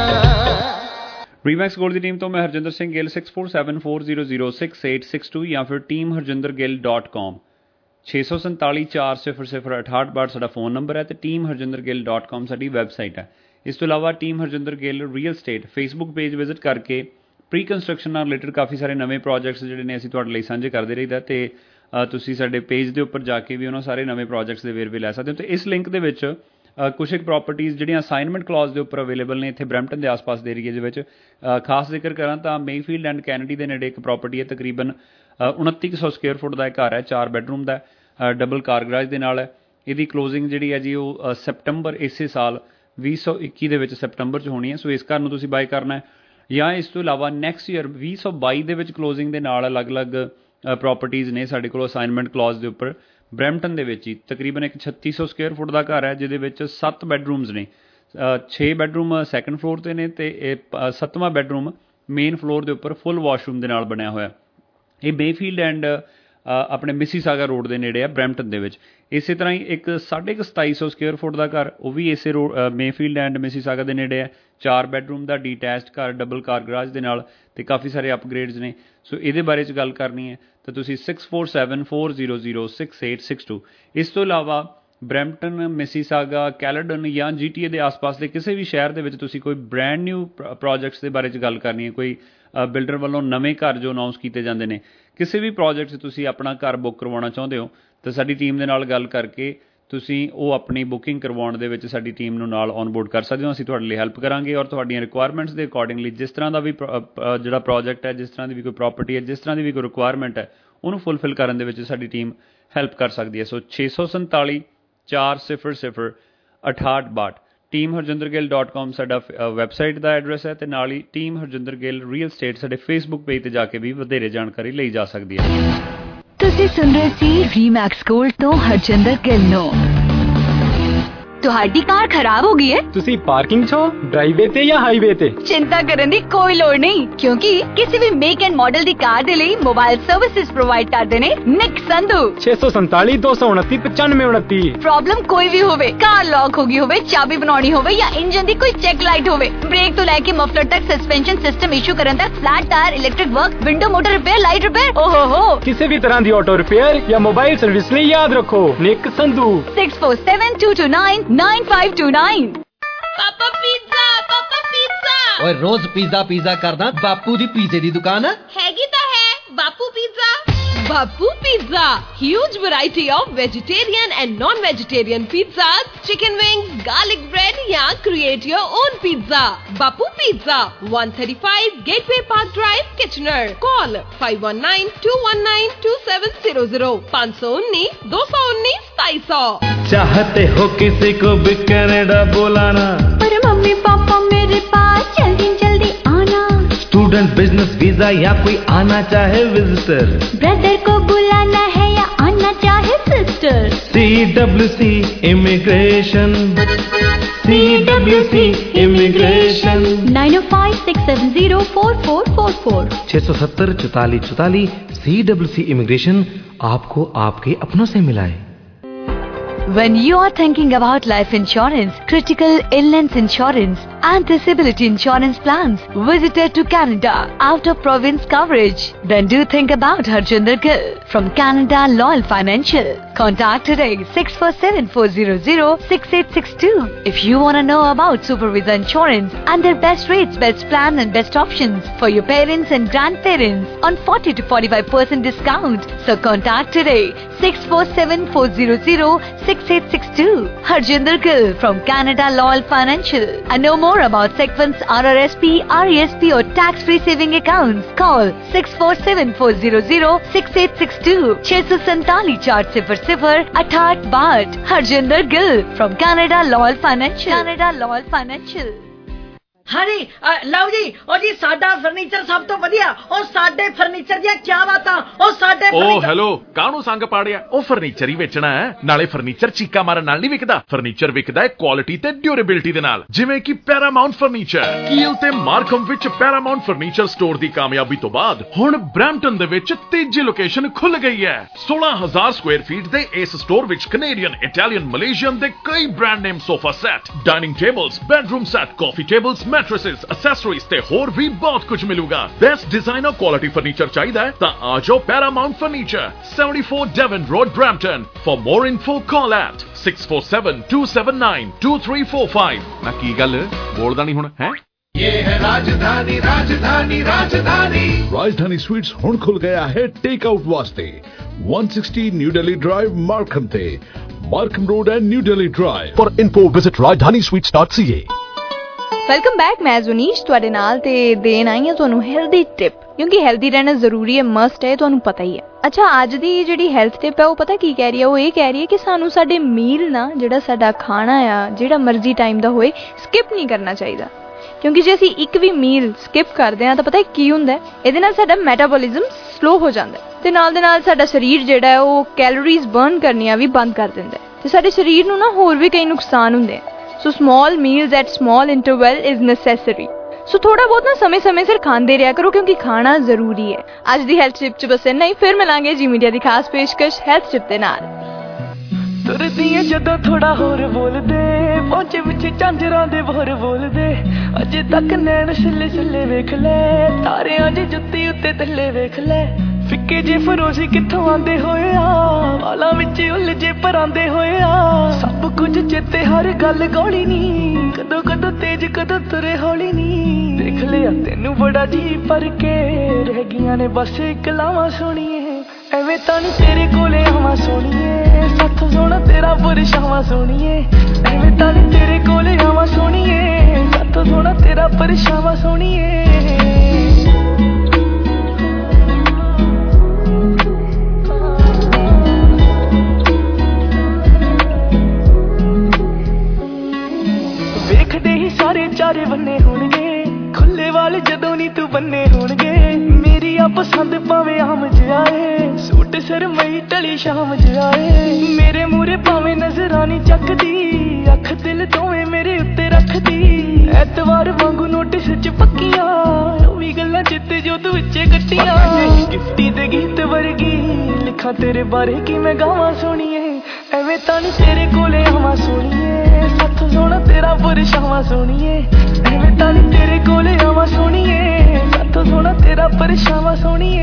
[SPEAKER 10] ਰੀਮੈਕਸ ਗੋਲਡ ਦੀ ਟੀਮ ਤੋਂ ਮੈਂ Harjinder Singh Gill six four seven four zero zero six eight six two ਜਾਂ ਫਿਰ team harjinder gill dot com ਛੇ ਸੌ ਸੰਤਾਲੀ ਚਾਰ ਸਿਫਰ ਸਿਫਰ ਅਠਾਹਠ ਬਾਹਠ ਸਾਡਾ ਫੋਨ ਨੰਬਰ ਹੈ ਤੇ team harjinder gill dot com ਸਾਡੀ ਵੈਬਸਾਈਟ ਹੈ। ਇਸ ਤੋਂ ਇਲਾਵਾ team Harjinder Gill real estate Facebook page visit ਕਰਕੇ ਪ੍ਰੀ ਕੰਸਟਰਕਸ਼ਨ ਨਾਲ ਰਿਲੇਟਡ ਕਾਫੀ ਸਾਰੇ ਨਵੇਂ ਪ੍ਰੋਜੈਕਟਸ ਜਿਹੜੇ ਨੇ ਅਸੀਂ ਤੁਹਾਡੇ ਲਈ ਸਾਂਝੇ ਕਰਦੇ ਰਹੀਦਾ ਤੇ ਤੁਸੀਂ ਸਾਡੇ ਪੇਜ ਦੇ ਉੱਪਰ ਜਾ ਕੇ ਵੀ ਉਹਨਾਂ ਸਾਰੇ ਨਵੇਂ ਪ੍ਰੋਜੈਕਟਸ ਦੇ ਵੇਰਵੇ ਲੈ ਸਕਦੇ ਹੋ। ਤੇ ਇਸ ਲਿੰਕ ਦੇ ਵਿੱਚ ਕੁਛ ਇੱਕ ਪ੍ਰੋਪਰਟੀਜ਼ ਜਿਹੜੀਆਂ ਅਸਾਈਨਮੈਂਟ ਕਲੌਜ਼ ਦੇ ਉੱਪਰ ਅਵੇਲੇਬਲ ਨੇ ਇੱਥੇ ਬਰੈਂਪਟਨ ਦੇ ਆਸ-ਪਾਸ ਦੇ ਏਰੀਏ ਦੇ ਵਿੱਚ। ਖਾਸ ਜ਼ਿਕਰ ਕਰਾਂ ਤਾਂ ਮੇਫੀਲਡ ਐਂਡ ਕੈਨੇਡੀ ਦੇ ਨੇੜੇ ਇੱਕ ਪ੍ਰੋਪਰਟੀ ਹੈ ਤਕਰੀਬਨ ਉਨੱਤੀ ਸੌ ਸਕੁਅਰ ਫੁੱਟ ਦਾ ਇੱਕ ਘਰ ਹੈ ਚਾਰ ਬੈਡਰੂਮ ਦਾ ਡਬਲ ਕਾਰ ਗਰਾਜ ਦੇ ਨਾਲ ਹੈ। ਇਹਦੀ ਕਲੋਜ਼ਿੰਗ ਜਿਹੜੀ ਹੈ ਜੀ ਉਹ ਸੈਪਟੰਬਰ ਇਸੇ ਸਾਲ ਵੀਹ ਸੌ ਇੱਕੀ ਦੇ ਵਿੱਚ ਸੈਪਟੰਬਰ 'ਚ ਹੋਣੀ ਹੈ। ਸੋ ਇਸ ਘਰ ਨੂੰ ਤੁਸੀਂ ਬਾਏ ਕਰਨਾ ਹੈ ਜਾਂ ਇਸ ਤੋਂ ਇਲਾਵਾ ਨੈਕਸਟ ਈਅਰ ਵੀਹ ਸੌ ਬਾਈ ਦੇ ਵਿੱਚ ਕਲੋਜ਼ਿੰਗ ਦੇ ਨਾਲ ਅਲੱਗ-ਅਲੱਗ ਪ੍ਰੋਪਰਟੀਜ਼ ਨੇ ਸਾਡੇ ਕੋਲ ਅਸਾਈਨਮੈਂਟ ਕਲੌਜ਼ ਦੇ ਉੱਪਰ ਬਰੈਂਪਟਨ ਦੇ ਵਿੱਚ ਹੀ। ਤਕਰੀਬਨ ਇੱਕ ਛੱਤੀ ਸੌ ਸਕੁਅਰ ਫੁੱਟ ਦਾ ਘਰ ਹੈ ਜਿਹਦੇ ਵਿੱਚ ਸੱਤ ਬੈਡਰੂਮਸ ਨੇ ਛੇ ਬੈਡਰੂਮ ਸੈਕੰਡ ਫਲੋਰ 'ਤੇ ਨੇ ਅਤੇ ਇਹ ਸੱਤਵਾਂ ਬੈਡਰੂਮ ਮੇਨ ਫਲੋਰ ਦੇ ਉੱਪਰ ਫੁੱਲ ਵਾਸ਼ਰੂਮ ਦੇ ਨਾਲ ਬਣਿਆ ਹੋਇਆ। ਇਹ ਮੇਫੀਲਡ ਐਂਡ ਆਪਣੇ ਮਿਸੀਸਾਗਾ ਰੋਡ ਦੇ ਨੇੜੇ ਆ ਬਰੈਂਪਟਨ ਦੇ ਵਿੱਚ। ਇਸੇ ਤਰ੍ਹਾਂ ਹੀ ਇੱਕ ਸਾਢੇ ਕੁ ਸਤਾਈ ਸੌ ਸਕੁਅਰ ਫੁੱਟ ਦਾ ਘਰ ਉਹ ਵੀ ਇਸੇ ਰੋਡ ਮੇਫੀਲਡ ਐਂਡ ਮਿਸੀਸਾਗਾ ਦੇ ਨੇੜੇ ਹੈ। ਚਾਰ ਬੈਡਰੂਮ ਦਾ ਡੀਟੈਚਡ ਘਰ ਡਬਲ ਕਾਰ ਗਰਾਜ ਦੇ ਨਾਲ ਅਤੇ ਕਾਫੀ ਸਾਰੇ ਅਪਗ੍ਰੇਡਸ ਨੇ। ਸੋ ਇਹਦੇ ਬਾਰੇ 'ਚ ਗੱਲ ਕਰਨੀ ਹੈ ਤਾਂ ਤੁਸੀਂ six four seven four zero zero six eight six two. ਇਸ ਤੋਂ ਇਲਾਵਾ ਬਰੈਂਪਟਨ, ਮਿਸੀਸਾਗਾ, ਕੈਲੇਡਨ ਜਾਂ ਜੀ ਟੀ ਏ ਦੇ ਆਸ ਪਾਸ ਦੇ ਕਿਸੇ ਵੀ ਸ਼ਹਿਰ ਦੇ ਵਿੱਚ ਤੁਸੀਂ ਕੋਈ ਬ੍ਰੈਂਡ ਨਿਊ ਪ੍ਰੋਜੈਕਟਸ ਦੇ ਬਾਰੇ 'ਚ ਗੱਲ ਕਰਨੀ ਹੈ, ਕੋਈ ਬਿਲਡਰ ਵੱਲੋਂ ਨਵੇਂ ਘਰ ਜੋ ਅਨਾਊਂਸ ਕੀਤੇ ਜਾਂਦੇ ਨੇ, ਕਿਸੇ ਵੀ ਪ੍ਰੋਜੈਕਟ 'ਚ ਤੁਸੀਂ ਆਪਣਾ ਘਰ ਬੁੱਕ ਕਰਵਾਉਣਾ ਚਾਹੁੰਦੇ ਹੋ ਤਾਂ ਸਾਡੀ ਟੀਮ ਦੇ ਨਾਲ ਗੱਲ ਕਰਕੇ ਤੁਸੀਂ ਉਹ ਆਪਣੀ ਬੁਕਿੰਗ ਕਰਵਾਉਣ ਦੇ ਵਿੱਚ ਸਾਡੀ ਟੀਮ ਨੂੰ ਨਾਲ ਔਨਬੋਰਡ ਕਰ ਸਕਦੇ ਹੋ। ਅਸੀਂ ਤੁਹਾਡੇ ਲਈ ਹੈਲਪ ਕਰਾਂਗੇ ਔਰ ਤੁਹਾਡੀਆਂ ਰਿਕੁਆਇਰਮੈਂਟਸ ਦੇ ਅਕੋਰਡਿੰਗਲੀ ਜਿਸ ਤਰ੍ਹਾਂ ਦਾ ਵੀ ਜਿਹੜਾ ਪ੍ਰੋਜੈਕਟ ਹੈ, ਜਿਸ ਤਰ੍ਹਾਂ ਦੀ ਵੀ ਕੋਈ ਪ੍ਰਾਪਰਟੀ ਹੈ, ਜਿਸ ਤਰ੍ਹਾਂ ਦੀ ਵੀ ਕੋਈ ਰਿਕੁਆਇਰਮੈਂਟ ਹੈ, ਉਹਨੂੰ ਫੁੱਲਫਿਲ ਕਰਨ ਦੇ ਵਿੱਚ ਸਾਡੀ ਟੀਮ ਹੈਲਪ ਕਰ ਸਕਦੀ ਹੈ। ਸੋ ਛੇ ਸੌ ਸੰਤਾਲੀ ਚਾਰ ਸਿਫਰ ਸਿਫਰ ਅਠਾਹਠ ਬਾਹਠ ਟੀਮ ਹਰਜਿੰਦਰ ਗਿੱਲ ਡੋਟ ਕਾਮ ਸਾਡਾ ਵੈਬਸਾਈਟ ਦਾ ਐਡਰੈਸ ਹੈ ਅਤੇ ਨਾਲ ਹੀ team Harjinder Gill real estate ਸਾਡੇ ਫੇਸਬੁੱਕ ਪੇਜ 'ਤੇ ਜਾ ਕੇ ਵੀ ਵਧੇਰੇ ਜਾਣਕਾਰੀ ਲਈ ਜਾ ਸਕਦੀ ਹੈ।
[SPEAKER 4] ਤੁਸੀਂ ਸੁਣ ਰਹੇ ਸੀ ਰੀਮੈਕਸ ਗੋਲਡ ਤੋਂ ਹਰਜਿੰਦਰ ਗਿੱਲ ਨੂੰ। ਤੁਹਾਡੀ ਕਾਰ ਖਰਾਬ ਹੋ ਗਈ ਹੈ?
[SPEAKER 12] ਤੁਸੀਂ ਪਾਰਕਿੰਗ 'ਚ ਹੋ, ਡਰਾਈਵੇ ਤੇ ਜਾਂ ਹਾਈਵੇ ਤੇ?
[SPEAKER 4] ਚਿੰਤਾ ਕਰਨ ਦੀ ਕੋਈ ਲੋੜ ਨਹੀਂ, ਕਿਉਂਕਿ ਕਿਸੇ ਵੀ ਮੇਕ ਐਂਡ ਮਾਡਲ ਦੀ ਕਾਰ ਦੇ ਲਈ ਮੋਬਾਈਲ ਸਰਵਿਸਿਜ਼ ਪ੍ਰੋਵਾਈਡ ਕਰਦੇ ਨੇ ਨਿਕ ਸੰਧੂ।
[SPEAKER 12] ਛੇ ਸੌ ਸੰਤਾਲੀ ਦੋ ਸੌ ਉਨੱਤੀ ਪਚਾਨਵੇਂ ਉਨੱਤੀ।
[SPEAKER 4] ਪ੍ਰੋਬਲਮ ਕੋਈ ਵੀ ਹੋਵੇ, ਕਾਰ ਲੌਕ ਹੋ ਗਈ ਹੋਵੇ, ਚਾਬੀ ਬਣਾਉਣੀ ਹੋਵੇ ਜਾਂ ਇੰਜਨ ਦੀ ਕੋਈ ਚੈੱਕ ਲਾਈਟ ਹੋਵੇ, ਬ੍ਰੇਕ ਤੋਂ ਲੈ ਕੇ ਮਫਲਰ ਤੱਕ, ਸਸਪੈਂਸ਼ਨ ਸਿਸਟਮ ਇਸ਼ੂ ਕਰਨ ਤੱਕ, flat tyre, electric work, window motor repair, light repair, ਓਹੋ ਹੋ
[SPEAKER 12] ਕਿਸੇ ਵੀ ਤਰ੍ਹਾਂ ਦੀ ਆਟੋ ਰਿਪੇਅਰ ਜਾਂ ਮੋਬਾਈਲ ਸਰਵਿਸ ਲਈ ਯਾਦ ਰੱਖੋ Nick Sandhu.
[SPEAKER 4] Six four seven two two nine nine five two nine.
[SPEAKER 13] Papa pizza, papa pizza.
[SPEAKER 14] ਓਏ ਰੋਜ਼ ਪੀਜ਼ਾ ਪੀਜ਼ਾ ਕਰਦਾ, ਬਾਪੂ ਦੀ ਪੀਜ਼ੇ ਦੀ ਦੁਕਾਨ
[SPEAKER 13] ਹੈਗੀ ਤਾਂ ਹੈ Bapu pizza. Bapu Pizza, huge variety of vegetarian and non-vegetarian pizzas, chicken wings, garlic bread, yeah, create your own pizza. Bapu Pizza, one thirty-five Gateway Park Drive, Kitchener. Call five one nine two one nine two seven zero zero five one nine two one nine two सौ।
[SPEAKER 11] चाहते हो किसी को भी Canada बुलाना,
[SPEAKER 15] पर mummy papa मेरे पास जल्दी जल्दी आना।
[SPEAKER 11] स्टूडेंट, बिजनेस वीजा या कोई आना चाहे विजिटर,
[SPEAKER 15] ब्रदर को बुलाना है या आना चाहे sister.
[SPEAKER 11] C W C immigration, C W C immigration.
[SPEAKER 15] Nine O five six seven zero four four four four.
[SPEAKER 11] छह सौ सत्तर चौतालीस चौतालीस। सी डब्ल्यू सी इमिग्रेशन आपको आपके अपनों से मिलाए।
[SPEAKER 4] When you are thinking about life insurance, critical illness insurance and disability insurance plans, visited to Canada, out of province coverage, then do think about Harjinder Gill from Canada Loyal Financial. Contact today six four seven four zero zero six eight six two. If you want to know about Super Visa insurance and their best rates, best plan and best options for your parents and grandparents on forty to forty-five percent discount. So contact today six four seven four zero zero six eight six two. Harjinder Gill from Canada Loyal Financial. And know more about Sequence R R S P, R E S P or tax-free saving accounts. Call six four seven four zero zero six eight six two. छह सौ सैंतालीस चार सिफर सिफर अठाठ बाट। Harjinder Gill from Canada Loyal Financial. Canada Loyal Financial.
[SPEAKER 16] हाँ जी, ਲਓ ਜੀ, ਉਹ ਜੀ ਸਾਡਾ ਫਰਨੀਚਰ ਸਭ ਤੋਂ ਵਧੀਆ, ਉਹ ਸਾਡੇ ਫਰਨੀਚਰ ਦੀਆਂ ਕੀ ਬਾਤਾਂ, ਉਹ ਸਾਡੇ
[SPEAKER 9] ਓ ਹੈਲੋ, ਕਾਹਨੂੰ ਸੰਗ ਪਾੜਿਆ? ਉਹ ਫਰਨੀਚਰ ਹੀ ਵੇਚਣਾ ਹੈ, ਨਾਲੇ ਫਰਨੀਚਰ ਚੀਕਾ ਮਾਰਨ ਨਾਲ ਨਹੀਂ ਵਿਕਦਾ। ਫਰਨੀਚਰ ਵਿਕਦਾ ਹੈ ਕੁਆਲਿਟੀ ਤੇ ਡਿਊਰੇਬਿਲਿਟੀ ਦੇ ਨਾਲ, ਜਿਵੇਂ ਕਿ ਪੈਰਾਮਾਉਂਟ ਫਰਨੀਚਰ। ਕੀਲ ਤੇ ਮਾਰਕਮ ਵਿੱਚ ਪੈਰਾਮਾਉਂਟ ਫਰਨੀਚਰ ਸਟੋਰ ਦੀ ਕਾਮਯਾਬੀ ਤੋਂ ਬਾਅਦ ਹੁਣ ਬਰੈਂਪਟਨ ਦੇ ਵਿੱਚ ਤੀਜੀ ਲੋਕੇਸ਼ਨ ਖੁੱਲ ਗਈ ਹੈ। सोलह हज़ार ਸਕੁਅਰ ਫੀਟ ਦੇ ਇਸ ਸਟੋਰ ਵਿੱਚ ਕੈਨੇਡੀਅਨ, ਇਟਾਲੀਅਨ, ਮਲੇਸ਼ੀਅਨ ਦੇ ਕਈ brand name sofa set, dining tables, bedroom set, coffee tables, mattresses, accessories ਤੇ ਹੋਰ ਵੀ ਬਹੁਤ ਕੁਝ ਮਿਲੂਗਾ। ਬੈਸਟ ਡਿਜ਼ਾਈਨਰ ਕੁਆਲਿਟੀ ਫਰਨੀਚਰ ਚਾਹੀਦਾ ਹੈ ਤਾਂ ਆ ਜਾਓ Paramount furniture, seventy-four Devon Road, Brampton. For more info call at six four seven two seven nine two three four five। ਨਾ ਕੀ ਗੱਲ ਬੋਲਦਾ ਨਹੀਂ ਹੁਣ ਹੈ?
[SPEAKER 17] ये है राजधानी राजधानी राजधानी राजधानी स्वीट्स हुण खुल गया है टेक आउट वास्ते one sixty new Delhi drive, Markham थे, Markham road and new Delhi drive. For info visit Rajdhani sweets dot C A.
[SPEAKER 6] Welcome back. ਮੈਂ ਜ਼ੁਨੀਸ਼ ਤੁਹਾਡੇ ਨਾਲ ਤੇ ਦੇਣ ਆਈ ਹਾਂ ਤੁਹਾਨੂੰ ਹੈਲਦੀ ਟਿਪ, ਕਿਉਂਕਿ ਹੈਲਦੀ ਰਹਿਣਾ ਜ਼ਰੂਰੀ ਹੈ, ਮਸਟ ਹੈ, ਤੁਹਾਨੂੰ ਪਤਾ ਹੀ ਹੈ। ਅੱਛਾ, ਅੱਜ ਦੀ ਜਿਹੜੀ ਹੈਲਥ ਟਿਪ ਹੈ ਉਹ ਪਤਾ ਕੀ ਕਹਿ ਰਹੀ ਹੈ? ਉਹ ਇਹ ਕਹਿ ਰਹੀ ਹੈ ਕਿ ਸਾਨੂੰ ਸਾਡੇ ਮੀਲ ਨਾ, ਜਿਹੜਾ ਸਾਡਾ ਖਾਣਾ ਆ, ਜਿਹੜਾ ਮਰਜ਼ੀ ਟਾਈਮ ਦਾ ਹੋਏ, ਸਕਿਪ ਨਹੀਂ ਕਰਨਾ ਚਾਹੀਦਾ। ਕਿਉਂਕਿ ਜੇ ਅਸੀਂ ਇੱਕ ਵੀ ਮੀਲ ਸਕਿਪ ਕਰਦੇ ਹਾਂ ਤਾਂ ਪਤਾ ਕੀ ਹੁੰਦਾ, ਇਹਦੇ ਨਾਲ ਸਾਡਾ ਮੈਟਾਬੋਲਿਜ਼ਮ ਸਲੋ ਹੋ ਜਾਂਦਾ ਤੇ ਨਾਲ ਦੇ ਨਾਲ ਸਾਡਾ ਸਰੀਰ ਜਿਹੜਾ ਹੈ ਉਹ ਕੈਲੋਰੀਜ਼ ਬਰਨ ਕਰਨੀਆਂ ਵੀ ਬੰਦ ਕਰ ਦਿੰਦਾ ਤੇ ਸਾਡੇ ਸਰੀਰ ਨੂੰ ਨਾ ਹੋਰ ਵੀ ਕਈ ਨੁਕਸਾਨ ਹੁੰਦੇ ਆ। So small meals at small interval is necessary. ਸੋ ਥੋੜਾ ਬਹੁਤ ਨਾ ਸਮੇਂ ਸਮੇਂ ਸਿਰ ਖਾਂਦੇ ਰਿਹਾ ਕਰੋ ਕਿਉਂਕਿ ਖਾਣਾ ਜ਼ਰੂਰੀ ਹੈ। ਅੱਜ ਦੀ ਹੈਲਥ ਟਿਪ 'ਚ ਬਸ ਇੰਨਾ ਹੀ, ਫਿਰ ਮਿਲਾਂਗੇ ਜੀ ਮੀਡੀਆ ਦੀ ਖਾਸ ਪੇਸ਼ਕਸ਼ ਹੈਲਥ ਟਿਪ ਦੇ ਨਾਲ।
[SPEAKER 18] ਤੁਰਦੀਆਂ ਜਦੋਂ ਥੋੜਾ ਹੋਰ ਬੋਲਦੇ, ਪਹੁੰਚੇ ਵਿੱਚ ਝਾਂਜਰਾਂ ਦੇ ਬੋਰ ਬੋਲਦੇ, ਅਜੇ ਤੱਕ ਨੈਣ ਛਿੱਲੇ ਛਿੱਲੇ ਵੇਖ ਲੈ, ਤਾਰਿਆਂ ਦੀ ਜੁੱਤੀ ਉੱਤੇ ਥੱਲੇ ਵੇਖ ਲੈ, ਫਿੱਕੇ ਜੇ ਫਰੋਸ਼ੀ ਕਿੱਥੋਂ ਆਂਦੇ ਹੋਏ ਆ, ਵਾਲਾਂ ਵਿੱਚ ਉਲਝੇ ਪਰਾਂਦੇ ਹੋਏ ਆ, ਸਭ ਕੁਝ ਚੇਤੇ ਹਰ ਗੱਲ ਗੋਲੀ ਨੀ, ਕਦੋਂ ਕਦੋਂ ਤੇਜ ਕਦੋਂ ਤੁਰੇ ਹੌਲੀ ਨੀ, ਦੇਖ ਲਿਆ ਤੈਨੂੰ ਬੜਾ ਜੀ ਪਰ ਕੇ, ਰਹਿ ਗਈਆਂ ਨੇ ਬਸ ਇੱਕ ਲਾਵਾਂ ਸੋਣੀਏ, ਐਵੇਂ ਤਾਂ ਨੀ ਤੇਰੇ ਕੋਲੇ ਆਵਾਂ ਸੋਣੀਏ, ਸੱਥ ਸੋਹਣਾ ਤੇਰਾ ਪਰਛਾਵਾਂ ਸੋਣੀਏ, ਐਵੇਂ ਤਾਂ ਨੀ ਤੇਰੇ ਕੋਲੇ ਆਵਾਂ ਸੋਣੀਏ, ਸੱਥ ਸੋਹਣਾ ਤੇਰਾ ਪਰਛਾਵਾਂ ਸੋਣੀਏ। ਵੇਖਦੇ ਹੀ ਸਾਰੇ ਚਾਰੇ ਬੰਨੇ ਹੋਣਗੇ, ਖੁੱਲੇ ਵਾਲ ਜਦੋਂ ਨੀ ਤੂੰ ਬੰਨੇ ਹੋਣਗੇ, ਮੇਰੀ ਆ ਪਸੰਦ ਭਾਵੇਂ ਆਮ ਜਿਹਾ ਏ, ਸੂਟ ਸਰਮਈ ਢਲੀ ਸ਼ਾਮ ਜਿਹਾ ਏ, ਮੇਰੇ ਮੂਹਰੇ ਭਾਵੇਂ ਨਜ਼ਰਾਂ ਨੀ ਚੱਕਦੀ, ਅੱਖ ਦਿਲ ਦੋਵੇਂ ਮੇਰੇ ਉੱਤੇ ਰੱਖਦੀ, ਐਤਵਾਰ ਵਾਂਗੂ ਨੋਟਿਸ ਚ ਪੱਕੀਆਂ, ਉਹ ਵੀ ਗੱਲਾਂ ਚਿੱਤੇ ਜੋ ਤੂੰ ਵਿੱਚੇ ਕੱਟੀਆਂ, ਗਿਫਟੀ ਦੇ ਗੀਤ ਵਰਗੀ ਲਿਖਾਂ ਤੇਰੇ ਬਾਰੇ ਕੀ ਮੈਂ ਗਾਵਾਂ ਸੋਣੀਏ, ਐਵੇਂ ਤਾਂ ਨੀ ਤੇਰੇ ਕੋਲੇ ਆਵਾਂ ਸੋਣੀਏ, ਸੱਥ ਸੋਹਣਾ ਤੇਰਾ ਪਰਛਾਵਾਂ ਸੋਣੀਏ, ਐਵੇਂ ਤਾਂ ਨੀ ਤੇਰੇ ਕੋਲੇ ਆਵਾਂ ਸੋਣੀਏ, ਸੱਥ ਸੋਹਣਾ ਤੇਰਾ ਪਰਛਾਵਾਂ ਸੋਣੀਏ।